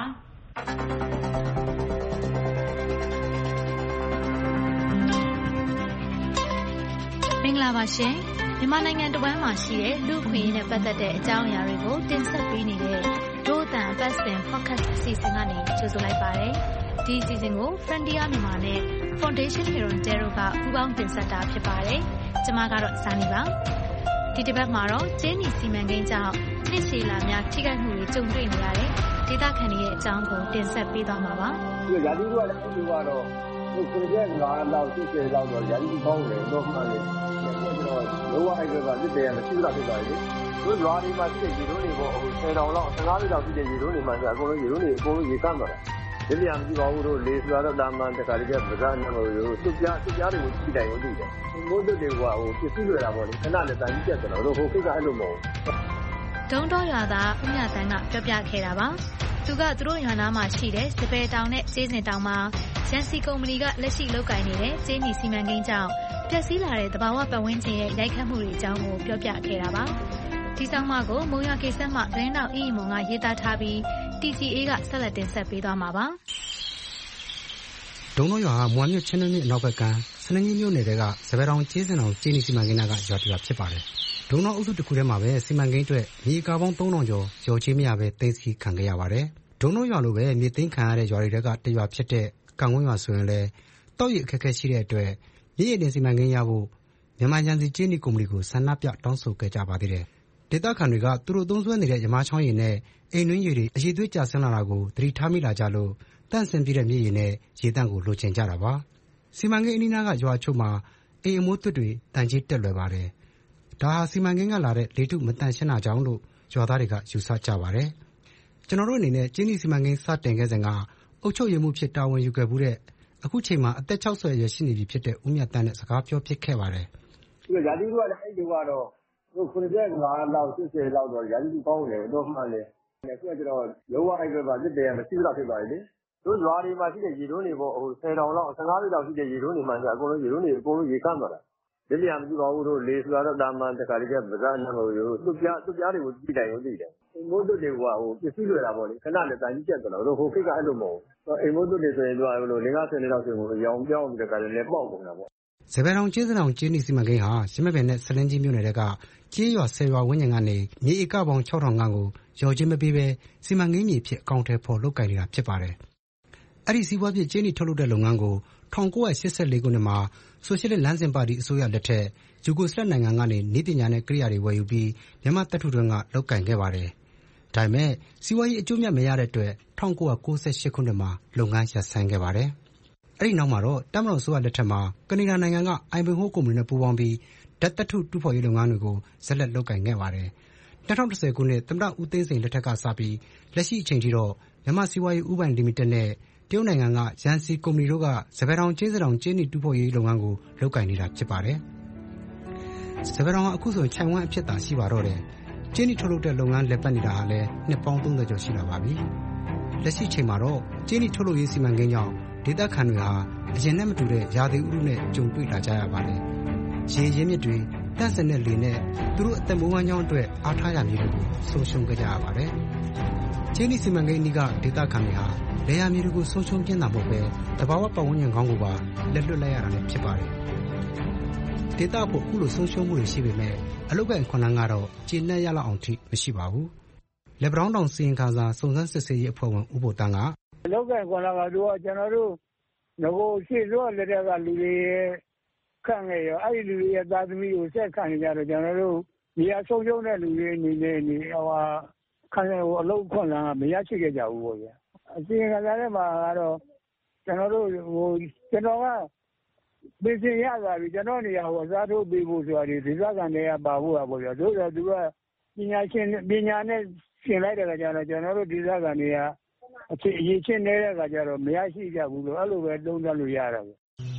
မင်္ဂလာပါရှင်မြန်မာနိုင်ငံတဝန်းမှာရှိတဲ့လူ့အခွင့်အရေးနဲ့ပတ်သက်တဲ့အကြောင်းအရာတွေကိုတင်ဆက်ပေးနေတဲ့ဒို့အတန်အပတ်စဉ် podcast အစီအစဉ်ကနေကြိုဆိုလိုက်ပါတယ်ဒီအစီအစဉ်ကို Frontier မြန်မာနဲ့ Foundation Hirondero ကပူးပေါင်းတင်ဆက်တာဖြစ်ပါတယ်ကျွန်မကတော့ဇာနီပါဒီတစ်ပတ်မှာတော့ကျင်းနီစီမံကိန်းကြောင့်နှစ်ရှည်လာများထိခိုက်မှုတွေကြုံတွေ့နေရတဲ့ဒေသခံတွေရဲ့အကြောင်းကိုတင်ဆက်ပေးသွားမှာပါဒီရာသီဥတုကလည်းဒီလိုကတော့ဟိုကိုယ်ရဲ့ငါးလောက်စစ်စစ်လောက်တော့ရာသီဥတုကောင်းတယ်တော့မှလည်းတော့လောကအိုက်ကတစ်တည်းမရှိတော့ဖြစ်သွားတယ်လေတို့ရွာတွေမှာရှိတဲ့ရေလုံးတွေပေါ့ဟိုဆယ်တောင်လောက်၁၅လောက်ရှိတဲ့ရေလုံးတွေမှာအကုန်လုံးရေလုံးတွေအကုန်လုံးရေကမ်းသွားတာဒီနေရာမရှိပါဘူးတို့လေဆိုတော့တာမန်တခါတည်းကပဇာနဲ့ဟိုသူ့ပြသူ့ပြတွေကိုကြည့်တိုင်းကိုသိတယ်မိုးတို့တွေကဟိုပြစ်ပြရတာပေါ့လေခဏနဲ့တန်ကြီးပြတ်တယ်တော့ဟိုခိတ်ကအဲ့လိုမဟုတ်ဒုံတော်ရွာသားဦးမြတန်းကပြောပြခဲ့တာပါသူကသူတို့ရွာနာမှာရှိတဲ့စပယ်တောင်နဲ့ကျေးစင်တောင်မှာရန်စီကုမ္ပဏီကလက်ရှိလုပ်ကိုင်နေတဲ့ကျေးနီစီမံကိန်းကြောင့်ပျက်စီးလာတဲ့သဘာဝပတ်ဝန်းကျင်ရဲ့ရိုက်ခတ်မှုတွေအကြောင်းကိုပြောပြခဲ့တာပါဒီဆောင်မကိုမုံရကိစ္စမှသတင်းတော်အင်းမွန်ကရေးသားထားပြီး တီ စီ အေး ကဆက်လက်တင်ဆက်ပေးသွားမှာပါဒုံတော်ရွာကမွမ်မြစ်ချင်းတွင်းမြစ်အနောက်ဘက်ကမ်းစနင်းကြီးမြို့နယ်တွေကစပယ်တောင်ကျေးစင်တောင်ကျေးနီစီမံကိန်းကရွာတရွာဖြစ်ပါတယ်ဒုံတော်အုပ်စုတစ်ခုထဲမှာပဲစီမံကိန်းအတွက်မြေကာပေါင်းသုံးထောင်ကျော်ရော်ချေးမရပဲသိမ်းဆည်းခံခဲ့ရပါတယ်ဒုံတော်ရွာလိုပဲမြေသိမ်းခံရတဲ့ရွာတွေကတရွာဖြစ်တဲ့ကံဝန်းရွာဆိုရင်လည်းတောက်ရည်အခက်အခဲရှိတဲ့အတွက်မြေရည်တင်စီမံကိန်းရဖို့မြန်မာရန်စီကျေးနီကုမ္ပဏီကိုဆန္ဒပြတောင်းဆိုခဲ့ကြပါသေးတယ်ဒေသခံတွေကသူတို့သုံးစွဲနေတဲ့ရမချောင်းရည်နဲ့အိမ်တွင်းရည်တွေအရည်သွေးကျဆင်းလာတာကိုသတိထားမိလာကြလို့တန့်စင်ပြည့်တဲ့မြေရည်နဲ့ရေတန့်ကိုလိုချင်ကြတာပါစီမံကိန်းအနီးနားကရွာချို့မှာအိမ်အမိုးသွတ်တွေတန်ကြီးတက်လွယ်ပါတယ်ဒါဟာစီမံကိန်းကလာတဲ့လေထုမတန်ရှင်းတာကြောင့်လို့ရွာသားတွေကယူဆကြပါတယ်ကျွန်တော်တို့အနေနဲ့ကျေးနီစီမံကိန်းစတင်ခဲ့စဉ်ကအုပ်ချုပ်ရေးမှုဖြစ်တာဝန်ယူခဲ့မှုတဲ့အခုချိန်မှာအသက်၆၀အရွယ်ရှိနေပြီဖြစ်တဲ့ဦးမြတ်တန်းနဲ့စကားပြောဖြစ်ခဲ့ပါတယ်ဒီရာသီဥတုကလည်းအဲ့ဒီကတော့ဟိုခုနှစ်ရက်ငါးလောက်စစ်စစ်လောက်တော့ရာသီဥတုကောင်းတယ်တော့မှလည်းအခုကျတော့လောကအိုက်ကတစ်တည်းမရှိတော့ဖြစ်သွားတယ်လေတို့ရွာတွေမှာရှိတဲ့ရေလုံးတွေပေါ့ဟိုဆယ်တောင်လောက်၁၅လောက်ရှိတဲ့ရေလုံးတွေမှာအကုန်လုံးရေလုံးတွေအကုန်လုံးရေကမ်းသွားတာဒီနေရာမရှိပါဘူးတို့လေဆိုတော့တာမန်တခါတည်းကပဇာနဲ့ဟိုသူ့ပြသူ့ပြတွေကိုကြည့်တိုင်းကိုသိတယ်မိုးတို့တွေကဟိုပြစ်စီးလွယ်တာပေါ့လေခဏနဲ့တန်ကြီးကျက်သွားတော့ဟိုခိတ်ကအဲ့လိုမဟုတ်ဘူးအိမ်မိုးတို့တွေဆိုရင်တို့ဟိုလင်းကားဆယ်နေလောက်ဆိုရင်ရောင်ပြောင်းပြီးတခါတည်းလည်းပေါက်ကုန်တာပေါ့စပယ်တောင်ကျေးစင်တောင်ကျေးနီစီမံကိန်းဟာရမပင်နဲ့စလင်းကြီးမြို့နယ်တွေကကျေးရွာဆယ်ရွာဝန်းကျင်ကနေမြေဧကပေါင်း၆ထောင်ခန့်ကိုရော်ချင်းမပေးဘဲစီမံကိန်းမြေဖြစ်အကောင့်ထဲပေါ်လုပ်ကိုင်နေတာဖြစ်ပါတယ်အဲ့ဒီစီးပွားဖြစ်ကျေးနီထုတ်လုပ်တဲ့လုပ်ငန်းကို၁၉၈၄ခုနှစ်မှာဆိုရှယ်လစ်လမ်းစဉ်ပါတီအစိုးရလက်ထက်ယူဂိုစလဗ်နိုင်ငံကနေနည်းပညာနဲ့ကိရိယာတွေဝယ်ယူပြီးမြန်မာတပ်ထုတွင်းကလုပ်ကိုင်ခဲ့ပါတယ်ဒါပေမဲ့စီးပွားရေးအကျိုးမြတ်မရတဲ့အတွက်၁၉၉၈ခုနှစ်မှာလုပ်ငန်းရပ်ဆိုင်းခဲ့ပါတယ်အဲ့ဒီနောက်မှာတော့တမန်တော်ဆိုရလက်ထက်မှာကနေဒါနိုင်ငံကအိုင်ဘင်ဟိုးကုမ္ပဏီနဲ့ပူးပေါင်းပြီးဓာတ်သတ္ထုတူးဖော်ရေးလုပ်ငန်းတွေကိုဆက်လက်လုပ်ကိုင်ခဲ့ပါတယ်၂၀၁၀ခုနှစ်သမ္မတဦးသိန်းစိန်လက်ထက်ကစပြီးလက်ရှိအချိန်ထိတော့မြန်မာစီးပွားရေးဥပိုင်လီမိတက်နဲ့တရုတ်နိုင်ငံကရန်စီကုမ္ပဏီတို့ကစပယ်တောင်ကျေးစင်တောင်ကျေးနီတူးဖော်ရေးလုပ်ငန်းကိုလုပ်ကိုင်နေတာဖြစ်ပါတယ်စပယ်တောင်ကအခုဆိုခြံဝန်းအဖြစ်သာရှိပါတော့တယ်ကျေးနီထုတ်လုပ်တဲ့လုပ်ငန်းလက်ပတ်နေတာဟာလည်းနှစ်ပေါင်းသုံးဆယ်ကျော်ရှိလာပါပြီလက်ရှိချိန်မှာတော့ကျေးနီထုတ်လုပ်ရေးစီမံကိန်းကြောင့်ဒေသခံတွေဟာအရင်နဲ့မတူတဲ့ရာသီဥတုနဲ့ကြုံတွေ့လာကြရပါတယ်ရေရင်းမြစ်တွေတန့်စင်တဲ့လေနဲ့သူတို့အသက်မွေးဝမ်းကြောင်းအတွက်အားထားရမြေတွေကိုဆုံးရှုံးခဲ့ကြရပါတယ်။ချင်းနီစီမံကိန်းအနီးကဒေသခံတွေဟာလေယာမြေတွေကိုဆုံးရှုံးခြင်းသာမဟုတ်ပဲတဘာဝပတ်ဝန်းကျင်ကောင်းကိုပါလက်လွတ်လိုက်ရတာလည်းဖြစ်ပါတယ်။ဒေသဖို့အခုလိုဆုံးရှုံးမှုတွေရှိပေမဲ့အလုပ်ကိုင်ခွင့်လန်းကတော့ကျေနပ်ရလောက်အောင်ထိမရှိပါဘူး။လက်ပတောင်းတောင်စီရင်ခါစာစုံစမ်းစစ်ဆေးရေးအဖွဲ့ဝင်ဦးဘိုတန်းကအလုပ်ကိုင်ခွင့်လန်းကတို့ကကျွန်တော်တို့ငကိုရှိစိုးလက်ထက်ကလူတွေခံခဲ့ရောအဲ့ဒီလူတွေရဲ့သားသမီးကိုဆက်ခံနေကြတော့ကျွန်တော်တို့ဒီအဆုံးရှုံးတဲ့လူတွေအနေနဲ့နေဟိုခံရဟိုအလုပ်ခွင့်လန်းကမရရှိခဲ့ကြဘူးပေါ့ဗျာအစီရင်ခံစာထဲမှာကတော့ကျွန်တော်တို့ဟိုကျွန်တော်ကပြင်ဆင်ရတာပြီကျွန်တော်နေရာဟိုအစားထိုးပေးဖို့ဆိုတာဒီဒေသခံတွေကပါဖို့ပါပေါ့ဗျာတို့တော့သူကပညာရှင်ပညာနဲ့ရှင်လိုက်တဲ့ကကြတော့ကျွန်တော်တို့ဒေသခံတွေကအရေးချင်းနေတဲ့ကကြတော့မရရှိကြဘူးလို့အဲ့လိုပဲသုံးသပ်လို့ရတာပဲ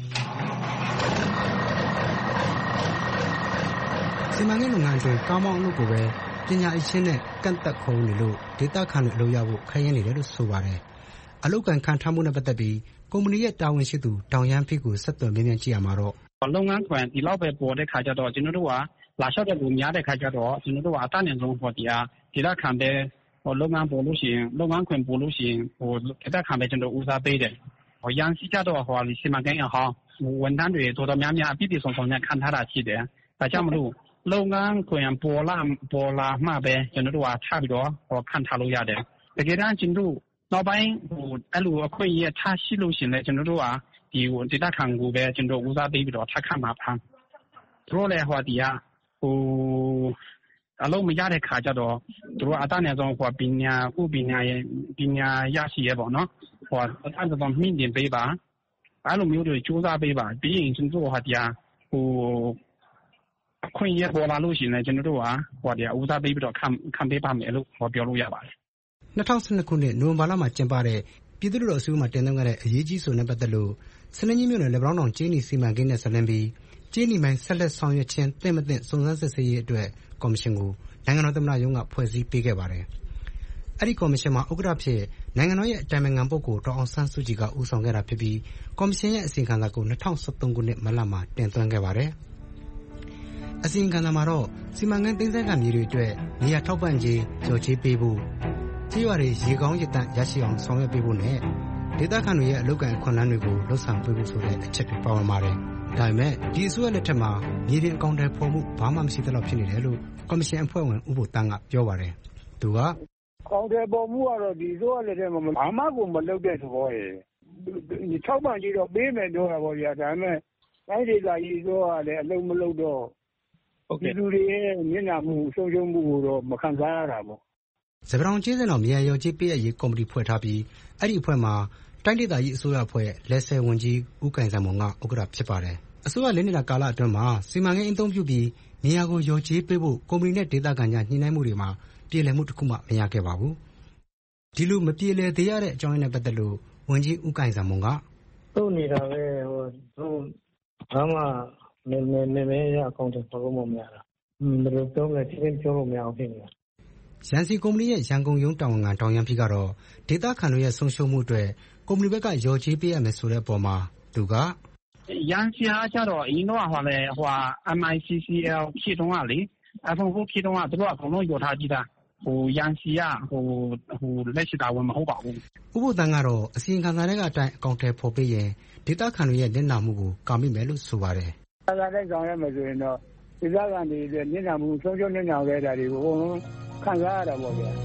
စီမံကိန်းလုပ်ငန်းတွေကောင်းမောင်းလို့ကိုပဲပညာအချင်းနဲ့ကန့်သက်ခုံးနေလို့ဒေသခံတွေအလုပ်ရဖို့ခိုင်းရနေတယ်လို့ဆိုပါတယ်အလုပ်ကန်ခံထားမှုနဲ့ပတ်သက်ပြီးကုမ္ပဏီရဲ့တာဝန်ရှိသူတောင်ရန်ဖိကိုဆက်သွယ်မြင်မြင်ကြည့်ရမှာတော့လုပ်ငန်းခွင်ဒီလောက်ပဲပေါ်တဲ့ခါကျတော့ကျွန်တော်တို့ကလာလျှောက်တဲ့လူများတဲ့ခါကျတော့ကျွန်တော်တို့ကအတန်းနဲ့ဆုံးပေါ်တရားဒေသခံတဲ့ဟိုလုပ်ငန်းပေါ်လို့ရှိရင်လုပ်ငန်းခွင်ပေါ်လို့ရှိရင်ဟိုဒေသခံပဲကျွန်တော်ဦးစားပေးတယ်ဟိုရန်စီကြတော့ဟိုစီမံကိန်းအဟောင်းဝန်ထမ်းတွေတော်တော်များများအပြည့်ပြည့်စုံစုံနဲ့ခံထားတာရှိတယ်ဒါကြောင့်မလို့လုပ်ငန်းခွင်ပေါ်လာပေါ်လာမှပဲကျွန်တော်တို့ကထားပြီးတော့ဟိုခံထားလို့ရတယ်တကယ်တမ်းကျွန်တော်နောက်ပိုင်းဟိုအဲ့လိုအခွင့်အရေးထားရှိလို့ရှိရင်လည်းကျွန်တော်တို့ကဒီဟိုဒေသခံကိုပဲကျွန်တော်ဦးစားပေးပြီးတော့ထားခတ်မှာဖမ်းတို့လည်းဟိုဒီကဟိုအလုံးမရတဲ့ခါကျတော့တို့အတန်းနဲ့ဆုံးဟိုပညာဥပညာရဲ့ပညာရရှိရပေါ့နော်ဟိုအတန်းတော့မြင့်တင်ပေးပါအဲ့လိုမျိုးတွေစူးစမ်းပေးပါပြီးရင်ကျွန်တော်ဟိုဒီဟိုအခွင့်အရေးပေါ်လာလို့ရှိရင်ကျွန်တော်တို့ကဟိုဒီဦးစားပေးပြီးတော့ခံခံပေးပါမယ်လို့ဟောပြောလို့ရပါတယ်၂၀၁၂ခုနှစ်နိုဝင်ဘာလမှာကျင်းပတဲ့ပြည်သူ့တော်အစည်းအဝေးမှာတင်သွင်းခဲ့တဲ့အရေးကြီးဆိုတဲ့ပတ်သက်လို့စနေနေ့မြို့နယ်လက်ပတောင်းတောင်ကျင်းနီစီမံကိန်းနဲ့ဆက်လင်းပြီးကျင်းနီမိုင်းဆက်လက်ဆောင်ရွက်ခြင်းတင့်မတင့်စုံစမ်းစစ်ဆေးရေးအတွက်ကော်မရှင်ကိုနိုင်ငံတော်သမ္မတရုံးကဖွဲ့စည်းပေးခဲ့ပါတယ်။အဲ့ဒီကော်မရှင်မှာဥက္ကဋ္ဌဖြစ်နိုင်ငံတော်ရဲ့အတိုင်ပင်ခံပုဂ္ဂိုလ်ဒေါက်အောင်ဆန်းစုကြည်ကဦးဆောင်ခဲ့တာဖြစ်ပြီးကော်မရှင်ရဲ့အစီရင်ခံစာကို၂၀၁၃ခုနှစ်မတ်လမှာတင်သွင်းခဲ့ပါတယ်။အစီရင်ခံစာမှာတော့စီမံကိန်းသိမ်းဆည်းခံမြေတွေအတွက်နေရာထောက်ပံ့ကြေးကြော်ကြေးပေးဖို့ကျေးရွာတွေရေကောင်းရေတန့်ရရှိအောင်ဆောင်ရွက်ပေးဖို့နဲ့ဒေသခံတွေရဲ့အလုပ်ကိုင်အခွင့်အလမ်းတွေကိုလှုပ်ဆောင်ပေးဖို့ဆိုတဲ့အချက်တွေပါဝင်ပါတယ်။ဒါပေမဲ့ဒီအစိုးရလက်ထက်မှာမြေပြင်အကောင့်တွေဖော်မှုဘာမှမရှိသလောက်ဖြစ်နေတယ်လို့ကော်မရှင်အဖွဲ့ဝင်ဦးဘိုတန်းကပြောပါတယ်။သူကကောင်တယ်ပေါ်မှုကတော့ဒီဆိုရလက်ထဲမှာဘာမှကိုမလုပ်တဲ့သဘောရယ်ဒီ၆ပန်ကြီးတော့ပေးမယ်ပြောတာပေါ့ဗျာဒါပေမဲ့တိုင်းဒေသကြီးဆိုရလည်းအလုံးမလုံးတော့ဟုတ်ကဲ့လူတွေရဲ့မျက်နှာမှုဆုံးရှုံးမှုကိုတော့မခံစားရတာပေါ့စပရောင်ကျေးစင်တော်မြေရော်ကြီးပေးရရေးကော်မတီဖွဲ့ထားပြီးအဲ့ဒီအဖွဲ့မှာတိုင်းဒေသကြီးအစိုးရအဖွဲ့လက်ဆယ်ဝန်ကြီးဦးကင်စံမုံကဥက္ကဋ္ဌဖြစ်ပါတယ်အစိုးရလင်းနေတာကာလအတွင်းမှာစီမံကိန်းအသုံးပြုပြီးမြေယာကိုရော်ကြီးပေးဖို့ကုမ္ပဏီနဲ့ဒေသခံများညှိနှိုင်းမှုတွေမှာပြည်လည်မှုတစ်ခုမှမရခဲ့ပါဘူးဒီလိုမပြေလည်သေးရတဲ့အကြောင်းရင်းနဲ့ပတ်သက်လို့ဝန်ကြီးဦးကင်စံမုံကတို့နေတာပဲဟိုတို့ဘာမှမင်းမင်းမင်းရအကောင့်တွေပေါ်လို့မရတာဘယ်လိုပြောလဲတိကျပြောလို့မရအောင်ဖြစ်နေတာရန်စီကုမ္ပဏီရဲ့ရန်ကုန်ရုံးတာဝန်ခံတောင်ရန်ဖိကတော့ဒေသခံတွေရဲ့ဆုံးရှုံးမှုအတွက်ကုမ္ပဏီဘက်ကရော်ကြီးပေးရမယ်ဆိုတဲ့အပေါ်မှာသူကရန်စီအားကြတော့အင်းတော့ဟိုလေဟို M I C C L ဖြစ်တော့လေအဖုန်ဖို့ဖြစ်တော့သူတို့အကုန်လုံးရောထားကြည့်တာဟိုရန်စီကဟိုဟိုလက်ရှိတာဝင်မဟုတ်ပါဘူးဥပဒေတန်းကတော့အစီရင်ခံစာတွေကအတိုင်းအကောင့်ထဲပေါ်ပေးရင်ဒေသခံတွေရဲ့လက်နာမှုကိုကာမိမယ်လို့ဆိုပါတယ်။ဒါကလည်းကြောင်းရမယ်ဆိုရင်တော့ဒေသခံတွေရဲ့မျက်နှာမှုဆုံးရှုံးနေတာပဲဒါတွေကိုအကုန်လုံးခံစားရတာပေါ့ဗျာ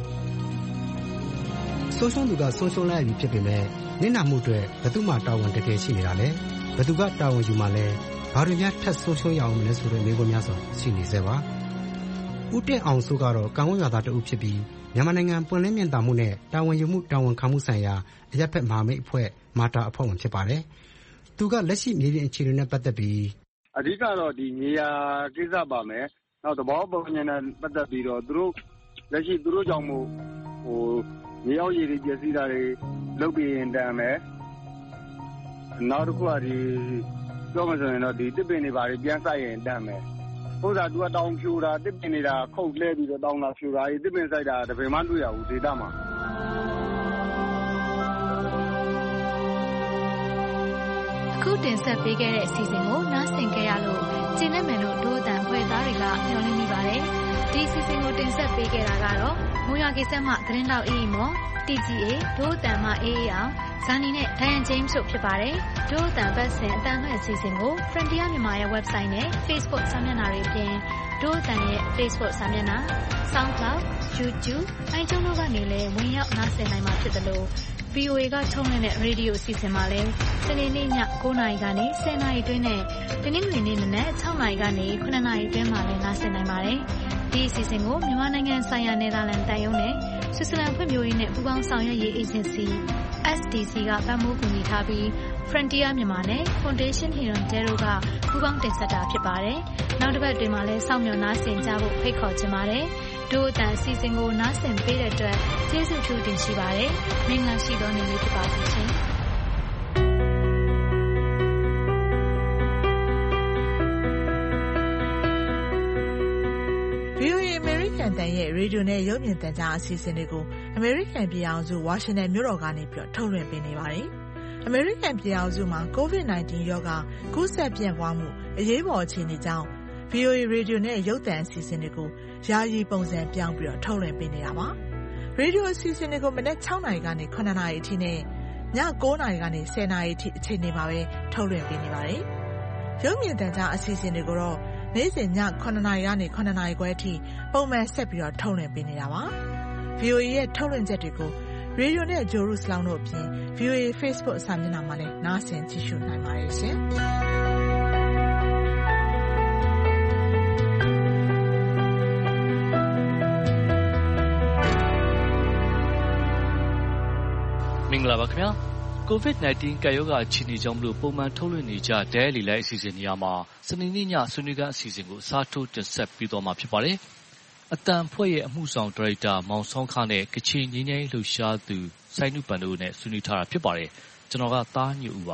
ဆုံးရှုံးသူကဆုံးရှုံးလိုက်ပြီဖြစ်ပေမဲ့မျက်နှာမှုတွေဘယ်သူမှတာဝန်တကယ်ရှိနေတာလဲဘယ်သူကတာဝန်ယူမှလဲဘာတွေများထပ်ဆုံးရှုံးရအောင်မလဲဆိုတဲ့မေးခွန်းများစွာရှိနေသေးပါဦးတက်အောင်ဆိုကတော့ကံဝန်းရွာသားတအုပ်ဖြစ်ပြီးမြန်မာနိုင်ငံပွင့်လင်းမြင်သာမှုနဲ့တာဝန်ယူမှုတာဝန်ခံမှုဆိုင်ရာအရပ်ဘက်မဟာမိတ်အဖွဲ့မာတာအဖွဲ့ဝင်ဖြစ်ပါတယ်သူကလက်ရှိမြေပြင်အခြေအနေနဲ့ပတ်သက်ပြီးအဓိကတော့ဒီမြေယာကိစ္စပါမယ်နောက်သဘောပုံညာနဲ့ပတ်သက်ပြီးတော့သူတို့လက်ရှိသူတို့ကြောင့်မို့ဟိုမြေရောက်ရည်တွေပြည့်စည်တာတွေလုပ်ပြီးရင်တန်မယ်နောက်တစ်ခုကဒီပြောမှဆိုရင်တော့ဒီတစ်ပင်တွေပါပြန်ဆိုင်ရင်တန်မယ်ဟိုသာသူကတောင်ဖြူတာတစ်ပင်နေတာခုတ်လဲပြီးတော့တောင်လာဖြူတာဒီတစ်ပင်ဆိုင်တာတပင်မှတွေ့ရဘူးဒေသမှာအအခုတင်ဆက်ပေးခဲ့တဲ့အစီအစဉ်ကိုနားဆင်ကြရလို့ကျင်းနေမယ်လို့ဒို့အတန်ဖွဲ့သားတွေကမျှော်လင့်မိပါတယ်ဒီအစီအစဉ်ကိုတင်ဆက်ပေးခဲ့တာကတော့မိုးရွာကိစ္စမှသတင်းတောက်အေးမော် T G A ဒို့အတန်မှအေးအေးအောင်ဇာနီနဲ့ Diane James တို့ဖြစ်ပါတယ်ဒို့အတန်ဘက်ဆင်အတန်လွှင့်အစီအစဉ်ကို Frontier မြန်မာရဲ့ website နဲ့ Facebook စာမျက်နှာတွေအပြင်ဒို့အတန်ရဲ့ Facebook စာမျက်နှာ SoundCloud YouTube အိုင်ကျွန်းတို့ကနေလည်းဝင်ရောက်နားဆင်နိုင်မှာဖြစ်တယ်လို့ V O A ကထုတ်လွှင့်တဲ့ရေဒီယိုအစီအစဉ်မှာလည်းစနေနေ့ည9နာရီကနေ10နာရီအတွင်းနဲ့တနင်္ဂနွေနေ့နနက်6နာရီကနေ9နာရီအတွင်းမှာလည်းနားဆင်နိုင်ပါတယ်။ဒီအစီအစဉ်ကိုမြန်မာနိုင်ငံဆိုင်ရာနယ်သာလန်တန်ယုံနဲ့ဆွစ်ဇာလန်ဖွံ့ဖြိုးရေးနဲ့ပူးပေါင်းဆောင်ရွက်ရေးအေဂျင်စီ S D C ကပံ့ပိုးကူညီထားပြီး Frontier မြန်မာနဲ့ Foundation Hirondelle ကပူးပေါင်းတင်ဆက်တာဖြစ်ပါတယ်။နောက်တစ်ပတ်တွင်မှာလည်းစောင့်မျှော်နားဆင်ကြဖို့ဖိတ်ခေါ်ချင်ပါတယ်။ဒို့အတန်အစီအစဉ်ကိုနားဆင်ပေးတဲ့အတွက်ကျေးဇူးထူးတင်ရှိပါတယ်။မင်္ဂလာရှိသောနေ့လေးဖြစ်ပါစေရှင်။ V O A အမေရိကန်တန်ရဲ့ရေဒီယိုနဲ့ရုပ်မြင်သံကြားအစီအစဉ်တွေကိုအမေရိကန်ပြည်အောင်စုဝါရှင်တန်မြို့တော်ကနေပြီးထုတ်လွှင့်ပေးနေပါတယ်။အမေရိကန်ပြည်အောင်စုမှာ ကိုဗစ် ၁၉ ရောဂါကူးစက်ပြန့်ပွားမှုအရေးပေါ်အခြေအနေကြောင့် V O A ရေဒီယိုနဲ့ရုပ်သံအစီအစဉ်တွေကိုယာယီပုံစံပြောင်းပြီးတော့ထုတ်လွှင့်ပေးနေတာပါ။ရေဒီယိုအစီအစဉ်တွေကိုမနက်6နာရီကနေ9နာရီအထိနဲ့ည9နာရီကနေ10နာရီအထိအချိန်တွေမှာပဲထုတ်လွှင့်ပေးနေပါတယ်။ရုပ်မြင်သံကြားအစီအစဉ်တွေကိုတော့နေ့စဉ်ည9နာရီကနေ9နာရီခွဲအထိပုံမှန်ဆက်ပြီးတော့ထုတ်လွှင့်ပေးနေတာပါ။ V O A ရဲ့ထုတ်လွှင့်ချက်တွေကိုရေဒီယိုနဲ့ဂျိုရုစလောင်းတို့အပြင် V O A Facebook စာမျက်နှာမှာလည်းနားဆင်ကြည့်ရှုနိုင်ပါတယ်ရှင်။မင်္ဂလာပါခင်ဗျာကိုဗစ် ၁၉ ကပ်ရောဂါအခြေအနေကြောင့်မလို့ပုံမှန်ထုတ်လွှင့်နေကြဒဲလီလိုက်အစီအစဉ်နေရာမှာစနေနေ့ညဆွေးနွေးခန်းအစီအစဉ်ကိုအစားထိုးတင်ဆက်ပေးသွားမှာဖြစ်ပါတယ်အတန်ဖွဲ့ရဲ့အမှုဆောင်ဒါရိုက်တာမောင်ဆောင်းခါနဲ့ကချင်ငင်းငင်းလှူရှားသူစိုင်းနုပန်တို့နဲ့ဆွေးနွေးထားတာဖြစ်ပါတယ်ကျွန်တော်ကသားညူဦးပါ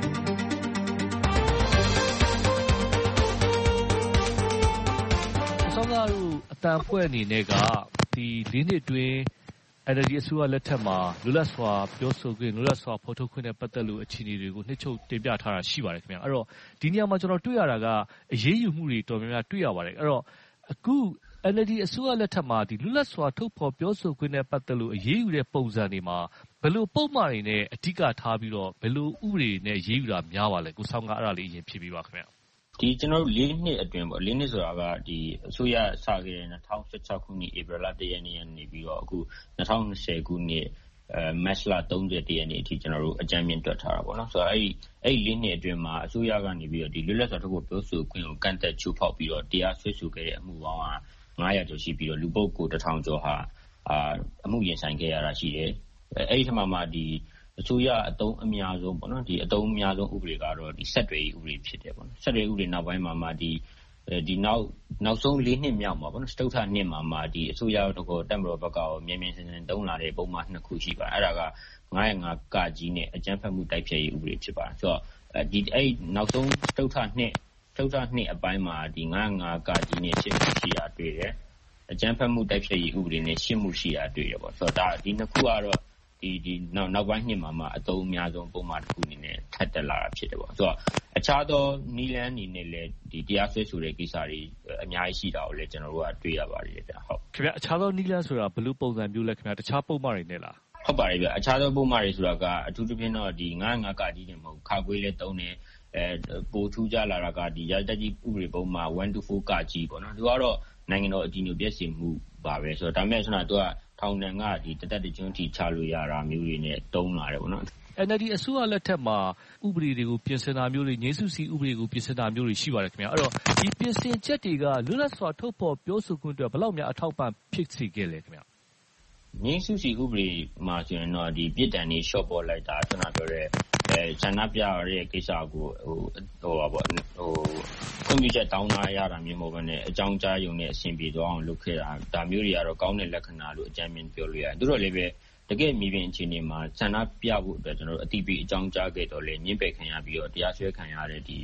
ဆောင်းကားတို့အတန်ဖွဲ့အနေနဲ့ကဒီလေးနှစ်တွင်း N L D အစိုးရလက်ထက်မှာလွတ်လပ်စွာပြောဆိုခွင့်လွတ်လပ်စွာဖော်ထုတ်ခွင့်နဲ့ပတ်သက်လို့အခြေအနေတွေကိုနှစ်ချုပ်တင်ပြထားတာရှိပါတယ်ခင်ဗျာအဲ့တော့ဒီနေရာမှာကျွန်တော်တွေ့ရတာကအရေးယူမှုတွေတော်များများတွေ့ရပါတယ်အဲ့တော့အခု N L D အစိုးရလက်ထက်မှာဒီလွတ်လပ်စွာထုတ်ဖော်ပြောဆိုခွင့်နဲ့ပတ်သက်လို့အရေးယူတဲ့ပုံစံတွေမှာဘယ်လိုပုံမှန်တွေနဲ့အဓိကထားပြီးတော့ဘယ်လိုဥပဒေနဲ့အရေးယူတာများပါလဲကိုဆောင်ကအဲ့ဒါလေးအရင်ဖြေပေးပါခင်ဗျာဒီကျွန်တော်တို့လေးနှစ်အတွင်းပေါ့လေးနှစ်ဆိုတာကဒီအစိုးရစခဲ့တဲ့၂၀၁၆ခုနှစ်ဧပြီလ၁ရက်နေ့ကနေပြီးတော့အခု၂၀၂၀ခုနှစ်အဲမတ်လ၃၁ရက်နေ့အထိကျွန်တော်တို့အကြမ်းမြင့်တွက်ထားတာပေါ့နော်ဆိုတော့အဲ့ဒီအဲ့ဒီလေးနှစ်အတွင်းမှာအစိုးရကနေပြီးတော့ဒီလွတ်လပ်စွာထုတ်ဖော်ပြောဆိုခွင့်ကိုကန့်သက်ချိုးဖောက်ပြီးတော့တရားစွဲဆိုခဲ့တဲ့အမှုပေါင်းက၅ရာကျော်ရှိပြီးတော့လူပုဂ္ဂိုလ်တစ်ထောင်ကျော်ဟာအာအမှုရင်ဆိုင်ခဲ့ရတာရှိတယ်အဲ့ဒီထက်မှမှဒီအစိုးရအတုံးအများဆုံးပေါ့နော်ဒီအတုံးအများဆုံးဥပဒေကတော့ဒီဆက်တွေဥပဒေဖြစ်တယ်ပေါ့နော်ဆက်တွေဥပဒေနောက်ပိုင်းမှာမှဒီဒီနောက်နောက်ဆုံးလေးနှစ်မြောက်မှာပေါ့နော်စတုထနှစ်မှာမှဒီအစိုးရတော့တက်မတော်ဘက်ကရောမြင်းမြင်းစင်စင်တုံးလာတဲ့ပုံမှန်နှစ်ခုရှိပါတယ်အဲ့ဒါက၅၀၅ကကြီးနဲ့အကြမ်းဖက်မှုတိုက်ဖျက်ရေးဥပဒေဖြစ်ပါတယ်ဆိုတော့ဒီအဲ့နောက်ဆုံးစတုထနှစ်စတုထနှစ်အပိုင်းမှာဒီ၅၀၅ကကြီးနဲ့ရှင်းမှုရှိတာတွေ့တယ်အကြမ်းဖက်မှုတိုက်ဖျက်ရေးဥပဒေနဲ့ရှင်းမှုရှိတာတွေ့ရပေါ့ဆိုတော့ဒါဒီနှစ်ခုကတော့ဒီဒီနောက်နောက်ပိုင်းနှစ်မှာမှအသုံးအများဆုံးပုံမှန်တစ်ခုအနေနဲ့ထပ်တက်လာတာဖြစ်တယ်ပေါ့ဆိုတော့အခြားသောနီလန်းအနေနဲ့လည်းဒီတရားစွဲဆိုတဲ့ကိစ္စတွေအများကြီးရှိတာကိုလည်းကျွန်တော်တို့ကတွေ့ရပါတယ်ဗျဟုတ်ခင်ဗျအခြားသောနီလန်းဆိုတာဘယ်လိုပုံစံမျိုးလဲခင်ဗျတခြားပုံမှန်တွေနဲ့လားဟုတ်ပါတယ်ဗျအခြားသောပုံမှန်တွေဆိုတာကအထူးသဖြင့်တော့ဒီ၅၀၅ကကြီးနေမဟုတ်ခါခွေးလည်းတုံးတယ်အဲပိုထူးကြလာတာကဒီရတက်ကြီးဥပဒေပုံမှန်one to fourကကြီးပေါ့နော်သူကတော့နိုင်ငံတော်အကြီးအကျယ်ပြည့်စုံမှုပါပဲဆိုတော့ဒါပေမဲ့ဆိုတော့သူကထောင်တန်ကဒီတသက်တကျွန်းထိချလို့ရတာမျိုးတွေနဲ့တုံးလာတယ်ပေါ့နော် N L D အစိုးရလက်ထက်မှာဥပဒေတွေကိုပြင်ဆင်တာမျိုးတွေငြိမ်းစုစီဥပဒေကိုပြင်ဆင်တာမျိုးတွေရှိပါတယ်ခင်ဗျာအဲ့တော့ဒီပြင်ဆင်ချက်တွေကလွတ်လပ်စွာထုတ်ဖော်ပြောဆိုခွင့်အတွက်ဘယ်လောက်များအထောက်ပံ့ဖြစ်စေခဲ့လဲခင်ဗျာငြိမ်းစုစီဥပဒေမှာဆိုရင်တော့ဒီပြည်တန်နေ short ပေါ်လိုက်တာကျွန်တော်ပြောတဲ့အဲဆန္ဒပြရတဲ့ကိစ္စကိုဟိုဟိုပါပေါ့ဟိုကွန်ပျူတာတောင်းထားရတာမျိုးမဟုတ်ဘဲနဲ့အကြောင်းကြားရုံနဲ့အဆင်ပြေသွားအောင်လုပ်ခဲ့တာဒါမျိုးတွေကတော့ကောင်းတဲ့လက္ခဏာလို့အကြမ်းမြင်ပြောလို့ရတယ်သူတို့လည်းပဲတကယ်မြေပြင်အခြေအနေမှာဆန္ဒပြဖို့အတွက်ကျွန်တော်တို့အတိအပြည့်အကြောင်းကြားခဲ့တော့လေညှင်းပယ်ခံရပြီးတော့တရားစွဲခံရတဲ့ဒီ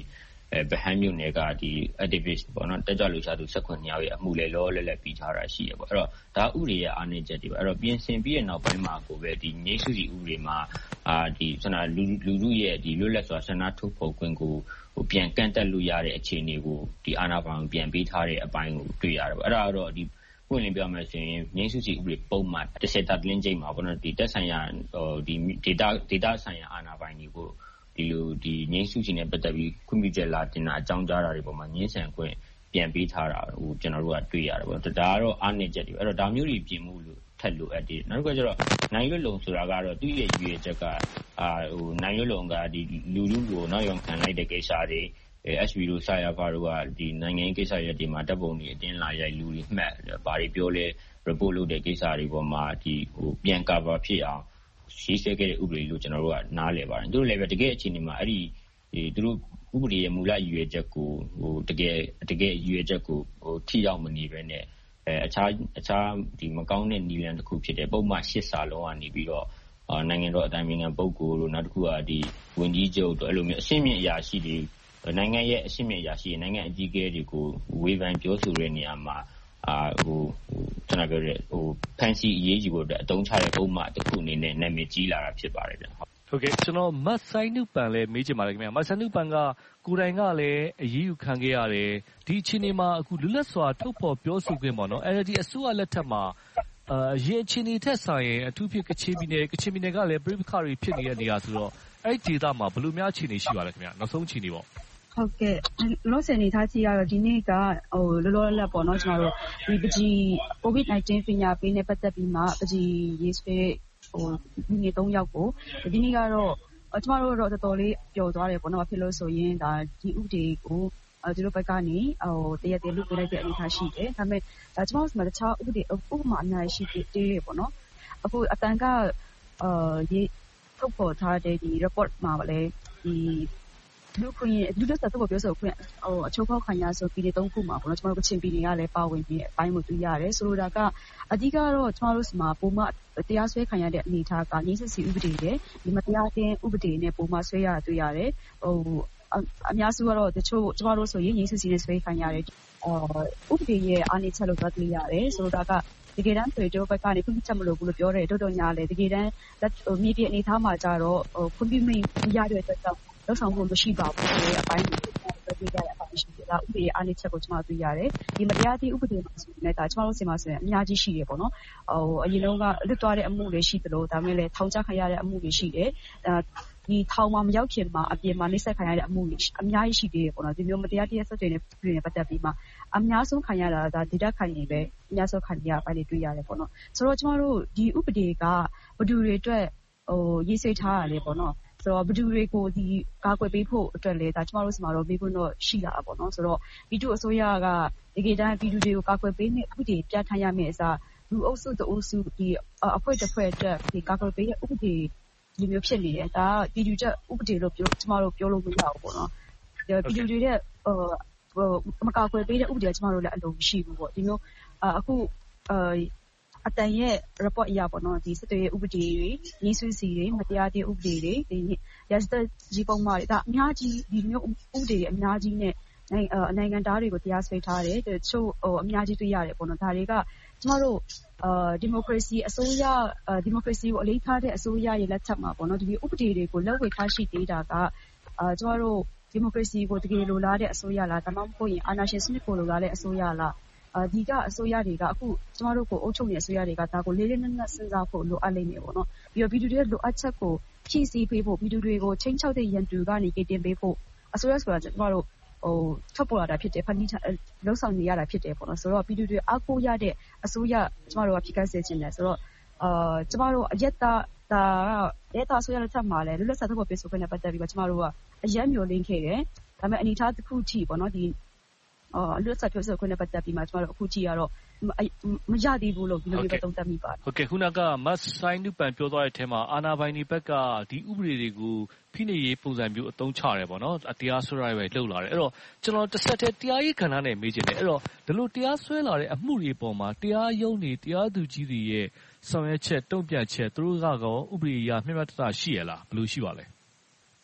ဗဟန်းမြို့နယ်ကဒီ activist ပေါ့နော်တက်ကြွလှုပ်ရှားသူ၁၇ယောက်ရဲ့အမှုလည်းလောလောလတ်လတ်ပြီးထားတာရှိရပေါ့အဲ့တော့ဒါဥပဒေရဲ့အားနည်းချက်တွေပေါ့အဲ့တော့ပြင်ဆင်ပြီးတဲ့နောက်ပိုင်းမှာကိုပဲဒီငြိမ်းစုစီဥပဒေမှာအာဒီဆန္ဒလူလူလူရဲ့ဒီလွတ်လပ်စွာဆန္ဒထုတ်ဖော်ခွင့်ကိုဟိုပြန်ကန့်တက်လို့ရတဲ့အခြေအနေကိုဒီအာဏာပိုင်ပြန်ပေးထားတဲ့အပိုင်းကိုတွေ့ရတယ်ပေါ့အဲ့ဒါကတော့ဒီပွင့်လင်းပြောမယ်ဆိုရင်ငြိမ်းစုစီဥပဒေပုံမှန်တစ်ဆက်တလင်းချိန်မှာပေါ့နော်ဒီတက်ဆိုင်ရာဟိုဒီ data data ဆိုင်ရာအာဏာပိုင်တွေကိုဒီလိုဒီငြိမ်းစုစီနဲ့ပတ်သက်ပြီးခွင့်ပြုချက်လာတင်တာအကြောင်းကြားတာတွေပေါ်မှာငြင်းဆန်ခွင့်ပြန်ပေးထားတာဟိုကျွန်တော်တို့ကတွေ့ရတယ်ပေါ့ဒါကတော့အားနည်းချက်တွေအဲ့တော့ဒါမျိုးတွေပြင်မှုလို့ထက်လို့အပ်တယ်နောက်တစ်ခုကျတော့နိုင်လွတ်လုံဆိုတာကတော့သူ့ရဲ့ရည်ရွယ်ချက်ကအာဟိုနိုင်လွတ်လုံကဒီလူလူကိုနောက်ရောင်ခံလိုက်တဲ့ကိစ္စတွေเอส วี တို့ဆာယာဖာတို့ကဒီနိုင်ငံရေးကိစ္စရပ်တွေမှာတပ်ပုံတွေအတင်းလာရိုက်လူတွေမှတ်ဘာတွေပြောလဲ report လုပ်တဲ့ကိစ္စတွေပေါ်မှာဒီဟိုပြန် cover ဖြစ်အောင်ရှိစေခဲ့တဲ့ဥပဒေလို့ကျွန်တော်တို့ကနားလည်ပါတယ်သူတို့လည်းပဲတကယ်အခြေအနေမှာအဲ့ဒီဒီသူတို့ဥပဒေရဲ့မူလရည်ရွယ်ချက်ကိုဟိုတကယ်တကယ်ရည်ရွယ်ချက်ကိုဟိုထိရောက်မနေပဲနဲ့အဲအခြားအခြားဒီမကောင်းတဲ့နည်းလမ်းတစ်ခုဖြစ်တဲ့ပုံမှန်ရှစ်စာလုံးကနေပြီးတော့နိုင်ငံတော်အတိုင်ပင်ခံပုဂ္ဂိုလ်တို့နောက်တစ်ခုကဒီဝန်ကြီးချုပ်တို့အဲ့လိုမျိုးအဆင့်မြင့်အရာရှိတွေနိုင်ငံရဲ့အရှိမြင့်အရာရှိနိုင်ငံအကြီးအကဲတွေကိုဝေဖန်ပြောဆိုတဲ့နေရာမှာအာဟိုကျွန်တော်ပြောတဲ့ဟိုဖန်စီအရေးကြီးဖို့အတွက်အတုံးချတဲ့ပုံမှန်တစ်ခုအနေနဲ့နာမည်ကြီးလာတာဖြစ်ပါတယ်ဗျဟုတ်ဟုတ်ကဲ့ကျွန်တော်မတ်ဆိုင်နုပန်လည်းမေးချင်ပါတယ်ခင်ဗျာမတ်ဆိုင်နုပန်ကကိုယ်တိုင်ကလည်းအရေးယူခံခဲ့ရတယ်ဒီအချိန်မှာအခုလွတ်လပ်စွာထုတ်ဖော်ပြောဆိုခွင့်ပေါ့နော် N L D အစိုးရလက်ထက်မှာအာရေအချိန်ထက်ဆိုင်ရင်အထူးဖြစ်ကချင်ပြည်နယ်ကချင်ပြည်နယ်ကလည်းပြည်ပခါတွေဖြစ်နေတဲ့နေရာဆိုတော့အဲ့ဒီဒေသမှာဘယ်လိုများအခြေအနေရှိပါလဲခင်ဗျာနောက်ဆုံးအခြေအနေပေါ့ဟုတ်ကဲ့လောဆယ်နေထားကြည့်ရတော့ဒီနေ့ကဟိုလောလောလတ်ပေါ့နော်ကျွန်တော်တို့ဒီပကြီး COVID 19 ပညာပေးနဲ့ပတ်သက်ပြီးမှပကြီးရေးဆွဲဟိုဒီနေ့၃ယောက်ကိုဒီနေ့ကတော့ကျွန်တော်တို့တော့တော်တော်လေးပျော်သွားတယ်ပေါ့နော်ဖြစ်လို့ဆိုရင်ဒါဒီဥပဒေကိုဒီလိုဘက်ကနေဟိုတရက်တည်းလုပ်ပေးလိုက်တဲ့အနေအထားရှိတယ်ဒါပေမဲ့ဒါကျွန်တော်တို့မှာတခြားဥပဒေဥပမာအများကြီးရှိသေးတယ်ပေါ့နော်အခုအတန်ကအာရေးထုတ်ပေါ်ထားတဲ့ဒီ report မှာလည်းဒီလူခွင့်လူတို့ဆက်တော့ပြောဆိုခွင့်ဟိုအချုပ်ဖောက်ခံရဆိုပြည်နယ်သုံးခုမှာပေါ့နော်ကျွန်တော်တို့ကချင်ပြည်နယ်ကလည်းပါဝင်ပြီးအပိုင်းကိုတွေ့ရတယ်ဆိုလိုတာကအဓိကတော့ကျွန်တော်တို့မှာပုံမှန်တရားစွဲခံရတဲ့အနေအထားကငြိမ်းစစ်စီဥပဒေနဲ့ဒီမတရားတဲ့ဥပဒေနဲ့ပုံမှန်ဆွဲရတွေ့ရတယ်ဟိုအများစုကတော့တချို့ကျွန်တော်တို့ဆိုရင်ငြိမ်းစစ်စီနဲ့ဆွဲခံရတယ်အာဥပဒေရဲ့အားနည်းချက်လို့ပြောတွေ့ရတယ်ဆိုလိုတာကတကယ်တမ်းဆိုတော့ဘက်ကနေခွင့်ပြုချက်မလို့ဘူးလို့ပြောတယ်တော်တော်ညာလေတကယ်တမ်းမြေပြည်အနေအထားမှာကြတော့ခွင့်ပြုမိရတဲ့အတွက်ကြောင့်လောက်ဆောင်ဖို့မရှိပါဘူးဆိုတဲ့အပိုင်းကိုတွေ့ကြတဲ့အပိုင်းရှိတယ်ဒါဥပဒေအားနည်းချက်ကိုကျွန်တော်တွေ့ရတယ်ဒီမတရားသည့်ဥပဒေမှာဆိုရင်ဒါကျွန်တော်တို့စီမှာဆိုရင်အများကြီးရှိတယ်ပေါ့နော်ဟိုအရင်ကလွတ်သွားတဲ့အမှုတွေရှိသလိုဒါမဲ့လည်းထောင်ချခံရတဲ့အမှုတွေရှိတယ်ဒီထောင်မှာမရောက်ခင်မှာအပြင်မှာနှိပ်စက်ခံရတဲ့အမှုတွေအများကြီးရှိသေးတယ်ပေါ့နော်ဒီမျိုးမတရားတရားဆက်တွေနဲ့ပြည်နယ်ပတ်သက်ပြီးမှအများဆုံးခံရတာဒါဒေတာခံနေပဲအများဆုံးခံရအပိုင်းတွေတွေ့ရတယ်ပေါ့နော်ဆိုတော့ကျွန်တော်တို့ဒီဥပဒေကဘဒူတွေအတွက်ဟိုရေးဆွဲထားရတယ်ပေါ့နော်ဆိုတော့ဘဒူတွေကိုဒီကာကွယ်ပေးဖို့အတွက်လေဒါကျမတို့စီမှာတော့မိခွန်းတော့ရှိလာတာပေါ့နော်ဆိုတော့ပြည်သူအစိုးရကတကယ်တမ်းပြည်သူတွေကိုကာကွယ်ပေးနေဥပဒေပြဋ္ဌာန်းရမယ့်အစားလူအုပ်စုတအုပ်စုဒီအဖွဲ့တစ်ဖွဲ့အတွက်ဒီကာကွယ်ပေးတဲ့ဥပဒေဒီမျိုးဖြစ်နေတယ်ဒါကပြည်သူချက်ဥပဒေလို့ပြောကျမတို့ပြောလို့မရဘူးပေါ့နော်ပြည်သူတွေရဲ့ဟိုမကာကွယ်ပေးတဲ့ဥပဒေကကျမတို့လည်းအလုံးမရှိဘူးပေါ့ဒီမျိုးအခုအတန်ရဲ့ report အရပေါ့နော်ဒီစစ်တွေဥပဒေတွေရင်းဆွေးစီတွေမတရားတဲ့ဥပဒေတွေဒီရစတဲ့ကြီးပုံမှာဒါအများကြီးဒီမျိုးဥပဒေတွေအများကြီးနဲ့နိုင်ငံသားတွေကိုတရားစွဲထားတယ်တချို့ဟိုအများကြီးတွေ့ရတယ်ပေါ့နော်ဒါတွေကကျမတို့အာဒီမိုကရေစီအစိုးရဒီမိုကရေစီကိုအလေးထားတဲ့အစိုးရရဲ့လက်ထက်မှာပေါ့နော်ဒီဥပဒေတွေကိုလက်ဝဲထားရှိသေးတာကအာကျမတို့ဒီမိုကရေစီကိုတကယ်လိုလားတဲ့အစိုးရလားဒါမှမဟုတ်ရင်အာဏာရှင်စနစ်ကိုလိုလားတဲ့အစိုးရလားအာဒီကအစိုးရတွေကအခုကျမတို့ကိုအုပ်ချုပ်နေတဲ့အစိုးရတွေကဒါကိုလေးလေးနက်နက်စဉ်းစားဖို့လိုအပ်လိမ့်မယ်ပေါ့နော်ပြီးတော့ပြည်သူတွေလိုအပ်ချက်ကိုဖြည့်ဆည်းပေးဖို့ပြည်သူတွေကိုချင်းချောက်တဲ့ရန်သူကနေကတင်ပေးဖို့အစိုးရဆိုတာကျမတို့ဟိုထုတ်ပေါ်လာတာဖြစ်တယ်ဖန်တီးလောက်ဆောင်နေရတာဖြစ်တယ်ပေါ့နော်ဆိုတော့ပြည်သူတွေအားကိုးရတဲ့အစိုးရကျမတို့ကဖြစ်ကန်းစေချင်တယ်ဆိုတော့အာကျမတို့အရက်တာဒါကရဲသားဆိုရတဲ့ထက်မှာလည်းလွတ်လပ်စွာထုတ်ဖော်ပြောဆိုခွင့်နဲ့ပတ်သက်ပြီးတော့ကျမတို့ကအရက်မျိုးလင်းခဲ့တယ်ဒါပေမဲ့အနေထားတစ်ခုထိပေါ့နော်ဒီအော်လွတ်လပ်စွာပြောဆိုခွင့်နဲ့ပတ်သက်ပြီးမှကျမတို့အခုကြည့်ရတော့မရသေးဘူးလို့ဒီလိုမျိုးပဲသုံးသပ်မိပါတယ်ဟုတ်ကဲ့ခုနကမတ်ဆိုင်နုပန်ပြောသွားတဲ့အထဲမှာအာနာပိုင်ဒီဘက်ကဒီဥပဒေတွေကိုဖိနှိပ်ရေးပုံစံမျိုးအသုံးချရတယ်ပေါ့နော်တရားစွဲရပဲလှုပ်လာတယ်အဲ့တော့ကျွန်တော်တစ်ဆက်တည်းတရားရေးခန္ဓာနဲ့မေးချင်တယ်အဲ့တော့ဒီလိုတရားစွဲလာတဲ့အမှုတွေပေါ်မှာတရားရုံးတွေတရားသူကြီးတွေရဲ့ဆောင်ရွက်ချက်တုံ့ပြန်ချက်သူတို့ကတော့ဥပဒေအရမျှမျှတတရှိရလားဘယ်လိုရှိပါလဲ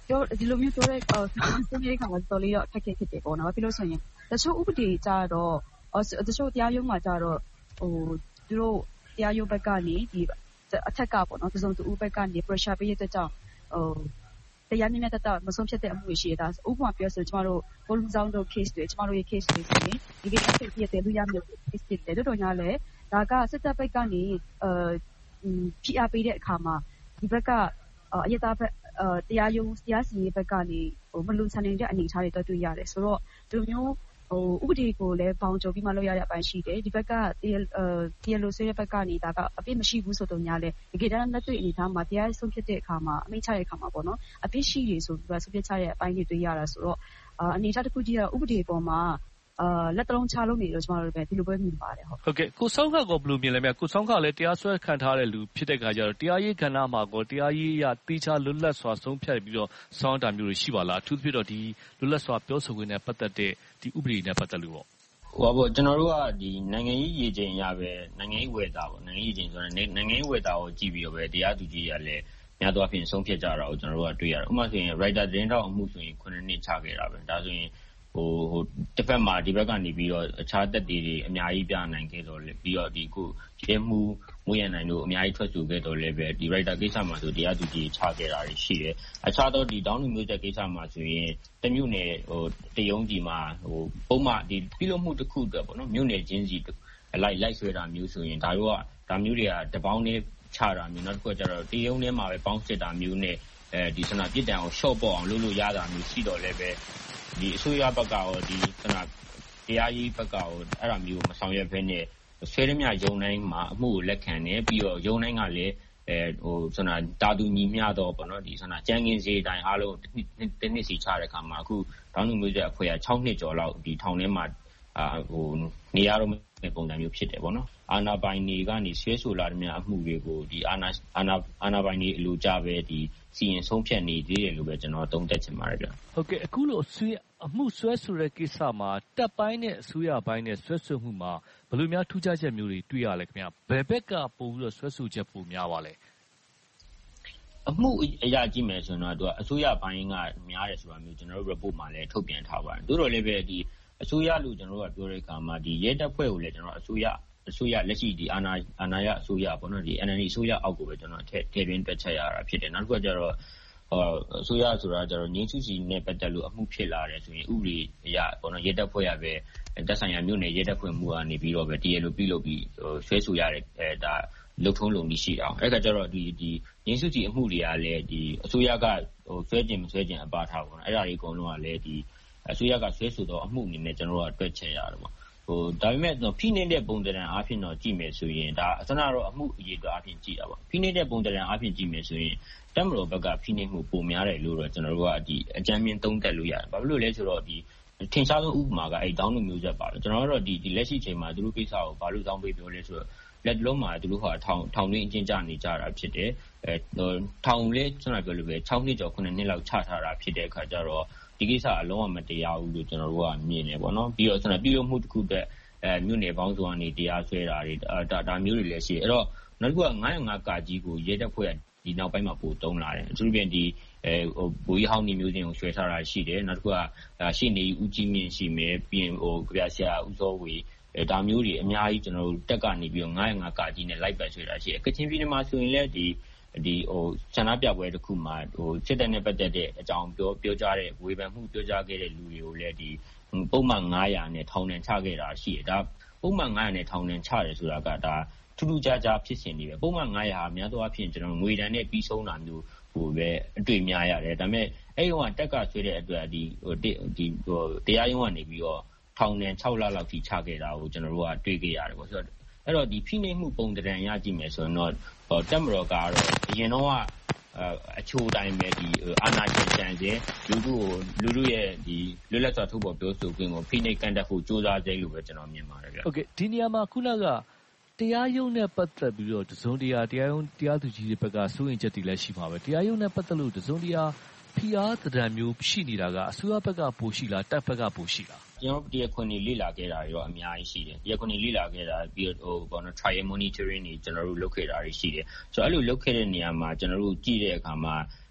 ပြောဒီလိုမျိုးပြောတဲ့ဟိုစနေခါမှာတော်လေးတော့ထက်ခဲ့ဖြစ်တယ်ပေါ့နော်ပြီးလို့ဆိုရင်တချို့ဥပဒေကြတော့တချို့တရားရုံးမှာကြတော့ဟိုသူတို့တရားရုံးဘက်ကနေဒီအထက်ကပေါ့နော်တစုံတဦးဘက်ကနေ pressure ပေးရတဲ့ကြောင့်ဟိုတရားမျှမျှတတမဆုံးဖြတ်တဲ့အမှုတွေရှိတာဥပမာပြောဆိုကျမတို့ဘိုလူဆောင်တို့ case တွေကျမတို့ရဲ့ case တွေဆိုရင်ဒီကိစ္စဖြစ်ပြတဲ့လူရမျိုး case တွေတော်တော်များလဲဒါကစစ်တပ်ဘက်ကနေအဲဖိအားပေးတဲ့အခါမှာဒီဘက်ကအရတာဘက်တရားရုံးတရားစီရင်ဘက်ကနေဟိုမလုံခြုံတဲ့အနေအထားတွေတွေ့တွေ့ရတယ်ဆိုတော့ဒီမျိုးဟိုဥပဒေကိုလည်းပေါင်းကြပြီးမှလုပ်ရတဲ့အပိုင်းရှိတယ်ဒီဘက်ကတရားတရားလိုဆွေးတဲ့ဘက်ကနေဒါကအပြစ်မရှိဘူးဆိုတော့ညာလဲတကယ်တမ်းလက်တွေ့အနေထားမှာတရားဆုံးဖြတ်တဲ့အခါမှာအမိန့်ချတဲ့အခါမှာပေါ့နော်အပြစ်ရှိတယ်ဆိုပြီးတော့ဆုံးဖြတ်ချတဲ့အပိုင်းတွေတွေ့ရတာဆိုတော့အနေအထားတစ်ခုကြီးကတော့ဥပဒေပေါ်မှာအာလက်တလုံးချလို့နေတော့ကျွန်တော်တို့ပဲဒီလိုပဲမြင်ပါတယ်ဟုတ်ဟုတ်ကဲ့ကိုဆောင်းခါကဘယ်လိုမြင်လဲမြကိုဆောင်းခါလည်းတရားစွဲခံထားတဲ့လူဖြစ်တဲ့ခါကျတော့တရားရေးကဏ္ဍမှာကောတရားရေးအရတိကျလွတ်လပ်စွာဆုံးဖြတ်ပြီးတော့စောင်းတာမျိုးတွေရှိပါလားအထူးသဖြင့်တော့ဒီလွတ်လပ်စွာပြောဆိုခွင့်နဲ့ပတ်သက်တဲ့ဒီဥပဒေနဲ့ပတ်သက်လို့ပေါ့ဟိုပေါ့ကျွန်တော်တို့ကဒီနိုင်ငံရေးရည်ချိန်ရပဲနိုင်ငံရေးဝယ်တာပေါ့နိုင်ငံရေးချိန်ဆိုတော့နိုင်ငံရေးဝယ်တာကိုကြည့်ပြီးတော့ပဲတရားသူကြီးရလည်းများသောအားဖြင့်ဆုံးဖြတ်ကြတာကိုကျွန်တော်တို့ကတွေ့ရတယ်ဥပမာဆိုရင် writer သတင်းတောက်အမှုဆိုရင်ခုနှစ်နှစ်ချခဲ့တာပဲဒါဆိုရင်ဟိုဟိုတစ်ဖက်မှာဒီဘက်ကနေပြီးတော့အခြားတက်တွေအများကြီးပြနိုင်ခဲ့တော့လေပြီးတော့ဒီကိုရဲမှုငွေရနိုင်တို့အများကြီးထွက်ဆိုခဲ့တော့လေပဲဒီ writer ကိစ္စမှာဆိုတရားသူကြီးချခဲ့တာရှိတယ်အခြားတော့ဒီ down မျိုးချက်ကိစ္စမှာဆိုရင်တမျိုးနယ်ဟိုတယုံကြီးမှာဟိုပုံမှန်ဒီပြုလုပ်မှုတစ်ခုတည်းပေါ့နော်မြို့နယ်ချင်းစီလိုက်လိုက်ဆွဲတာမျိုးဆိုရင်ဒါတို့ကဒါမျိုးတွေကတပေါင်းနဲ့ချတာမျိုးနောက်တစ်ခုကျတော့တယုံထဲမှာပဲပေါင်းစစ်တာမျိုးနဲ့အဲဒီစနပြစ်ဒဏ်ကို short ပေါ့အောင်လုပ်လို့ရတာမျိုးရှိတော့လေပဲဒီအစိုးရဘက်ကရောဒီခဏတရားရေးဘက်ကရောအဲ့ဒါမျိုးမဆောင်ရွက်ဘဲနဲ့ဆွေးရမြရုံတိုင်းမှာအမှုကိုလက်ခံနေပြီးတော့ရုံတိုင်းကလည်းအဲဟိုစနတာတူညီမျှတော့ပေါ့နော်ဒီစနကြမ်းကင်းစေးတိုင်းအားလုံးတစ်နှစ်စီချတဲ့အခါမှာအခုတောင်းလူမျိုးဆက်အဖွဲ့က၆နှစ်ကျော်လောက်ဒီထောင်ထဲမှာအာဟိုနေရတော့ပုံစံမျိုးဖြစ်တယ်ပေါ့နော်အာနာပိုင်တွေကနေဆွဲဆိုလာတဲ့များအမှုတွေကိုဒီအာနာအာနာအာနာပိုင်တွေအလိုကြပဲဒီစီရင်ဆုံးဖြတ်နေသေးတယ်လို့ပဲကျွန်တော်သုံးသပ်ချင်ပါတယ်ဗျဟုတ်ကဲ့အခုလိုဆွေးအမှုဆွဲဆိုတဲ့ကိစ္စမှာတပ်ပိုင်းနဲ့အစိုးရပိုင်းနဲ့ဆွဲဆိုမှုမှာဘယ်လိုများထူးခြားချက်မျိုးတွေတွေ့ရလဲခင်ဗျဘယ်ဘက်ကပို့ပြီးတော့ဆွဲဆိုချက်ပိုများပါလဲအမှုအရာကြည့်မယ်ဆိုတော့သူကအစိုးရပိုင်းကများတယ်ဆိုတာမျိုးကျွန်တော်တို့ report မှာလည်းထုတ်ပြန်ထားပါတယ်တိုးတော်လည်းပဲဒီအစိုးရလို့ကျွန်တော်တို့ကပြောတဲ့အခါမှာဒီရဲတပ်ဖွဲ့ကိုလည်းကျွန်တော်အစိုးရအစိုးရလက်ရှိဒီအာဏာအာဏာရအစိုးရပေါ့နော်ဒီ N L D အစိုးရအောက်ကိုပဲကျွန်တော်ထည့်ထည့်သွင်းတွက်ချက်ရတာဖြစ်တယ်နောက်တစ်ခုကကျတော့ဟောအစိုးရဆိုတာကျတော့ငင်းစုစီနဲ့ပတ်သက်လို့အမှုဖြစ်လာတယ်ဆိုရင်ဥပဒေအရပေါ့နော်ရဲတပ်ဖွဲ့ရပဲတပ်ဆိုင်ရာမြို့နယ်ရဲတပ်ဖွဲ့မှုကနေပြီးတော့ပဲတရားလိုပြုလုပ်ပြီးဟိုဆွဲဆိုရတဲ့အဲဒါလုံထုံးလုံပြီးရှိတာအဲ့ကကျတော့ဒီဒီငင်းစုစီအမှုတွေကလည်းဒီအစိုးရကဟိုဆွဲခြင်းမဆွဲခြင်းအပါထားပေါ့နော်အဲ့ဒါတွေအကုန်လုံးကလည်းဒီအစိုးရကဆွဲဆိုတော့အမှုအနေနဲ့ကျွန်တော်တို့ကတွက်ချက်ရတယ်ပေါ့ဟိုဒါပေမဲ့ဖိနှိပ်တဲ့ပုံစံအားဖြင့်တော့ကြည့်မယ်ဆိုရင်ဒါအစနာတော့အမှုအရေးအတွက်အားဖြင့်ကြည့်တာပေါ့ဖိနှိပ်တဲ့ပုံစံအားဖြင့်ကြည့်မယ်ဆိုရင်တက်မတော်ဘက်ကဖိနှိပ်မှုပုံများတယ်လို့တော့ကျွန်တော်တို့ကဒီအကြမ်းမြင်သုံးသပ်လို့ရတယ်ဘာဖြစ်လို့လဲဆိုတော့ဒီထင်ရှားဆုံးဥပမာကအဲ့တောင်းလူမျိုးဆက်ပါပဲကျွန်တော်တို့ဒီဒီလက်ရှိချိန်မှာသူတို့ကိစ္စကိုဘာလို့တောင်းပေးပြောလဲဆိုတော့လက်လုံးမှာသူတို့ဟာထောင်ထောင်ရင်းအကျဉ်းချနေကြတာဖြစ်တယ်အဲထောင်လေးကျွန်တော်ပြောလို့ပဲ၆နှစ်ကျော်ခုနှစ်နှစ်လောက်ချထားတာဖြစ်တဲ့အခါကျတော့ဒီကိစ္စအလုံးဝမတရားဘူးလို့ကျွန်တော်တို့ကမြင်နေပေါ့နော်ပြီးတော့ကျွန်တော်ပြည်လို့မှုတစ်ခုတည်းအဲမြို့နယ်ပေါင်းစုံကနေတရားဆွဲတာတွေဒါဒါမျိုးတွေလည်းရှိတယ်အဲ့တော့နောက်တစ်ခုကငါးရငါးကာကြီးကိုရဲတပ်ဖွဲ့ဒီနောက်ပိုင်းမှာပို့တုံးလာတယ်အထူးဖြင့်ဒီအဲဟိုဘူကြီးဟောင်းနေမျိုးစင်ကိုဆွဲထားတာရှိတယ်နောက်တစ်ခုကရှေ့နေဦးကြီးမြင့်ရှိမယ်ပြီးရင်ဟိုကြပြဆရာဦးစောဝေအဲဒါမျိုးတွေအများကြီးကျွန်တော်တို့တက်ကနေပြီးတော့ငါးရငါးကာကြီးနဲ့လိုက်ပတ်ဆွဲတာရှိတယ်ကချင်ပြည်နယ်မှာဆိုရင်လည်းဒီဒီဟိုဆန္ဒပြပွဲတစ်ခုမှာဟိုစစ်တပ်နဲ့ပတ်သက်တဲ့အကြောင်းပြောပြောကြားတဲ့ဝေဖန်မှုပြောကြားခဲ့တဲ့လူတွေကိုလည်းဒီပုံမှန်ငါးရာနဲ့ထောင်ဒဏ်ချခဲ့တာရှိတယ်ဒါပုံမှန်ငါးရာနဲ့ထောင်ဒဏ်ချတယ်ဆိုတာကဒါထူးထူးခြားခြားဖြစ်စဉ်တွေပဲပုံမှန်ငါးရာဟာများသောအားဖြင့်ကျွန်တော်ငွေတန်းနဲ့ပြီးဆုံးတာမျိုးဟိုပဲအတွေ့များရတယ်ဒါပေမဲ့အဲ့ဒီကတက်ကဆွဲတဲ့အတွက်ဒီဟိုဒီဟိုတရားရုံးကနေပြီးတော့ထောင်ဒဏ်၆လလောက်ထိချခဲ့တာကိုကျွန်တော်တို့ကတွေ့ခဲ့ရတယ်ပေါ့ဆိုတော့အဲ့တော့ဒီဖိနှိပ်မှုပုံတံရကြည့်မယ်ဆိုရင်တော့ဟောတက်မတော်ကတော့အရင်တော့ကအချိုးတိုင်းပဲဒီအာဏာရှင်တန်စေလူလူကိုလူလူရဲ့ဒီလွတ်လပ်စွာထုတ်ဖော်ပြောဆိုခွင့်ကိုဖိနှိပ်ကန်တက်ဖို့စ조사စေလို့ပဲကျွန်တော်မြင်ပါတယ်ဗျ။ Okay ဒီနေရာမှာခုနကတရားရုံးနဲ့ပတ်သက်ပြီးတော့တစုံတရာတရားရုံးတရားသူကြီးတွေဘက်ကစိုးရင်ချက်တွေလည်းရှိမှာပဲတရားရုံးနဲ့ပတ်သက်လို့တစုံတရာဖိအားသဏ္ဍာန်မျိုးရှိနေတာကအစိုးရဘက်ကပိုရှိလားတပ်ဘက်ကပိုရှိလားကျွန်တော်တရားခွင်တွေလေ့လာခဲ့တာတွေတော့အများကြီးရှိတယ်တရားခွင်တွေလေ့လာခဲ့တာပြီးတော့ဟိုဘောနော် trial monitoring တွေကျွန်တော်တို့လုပ်ခဲ့တာတွေရှိတယ်ဆိုတော့အဲ့လိုလုပ်ခဲ့တဲ့နေရာမှာကျွန်တော်တို့ကြည့်တဲ့အခါမှာ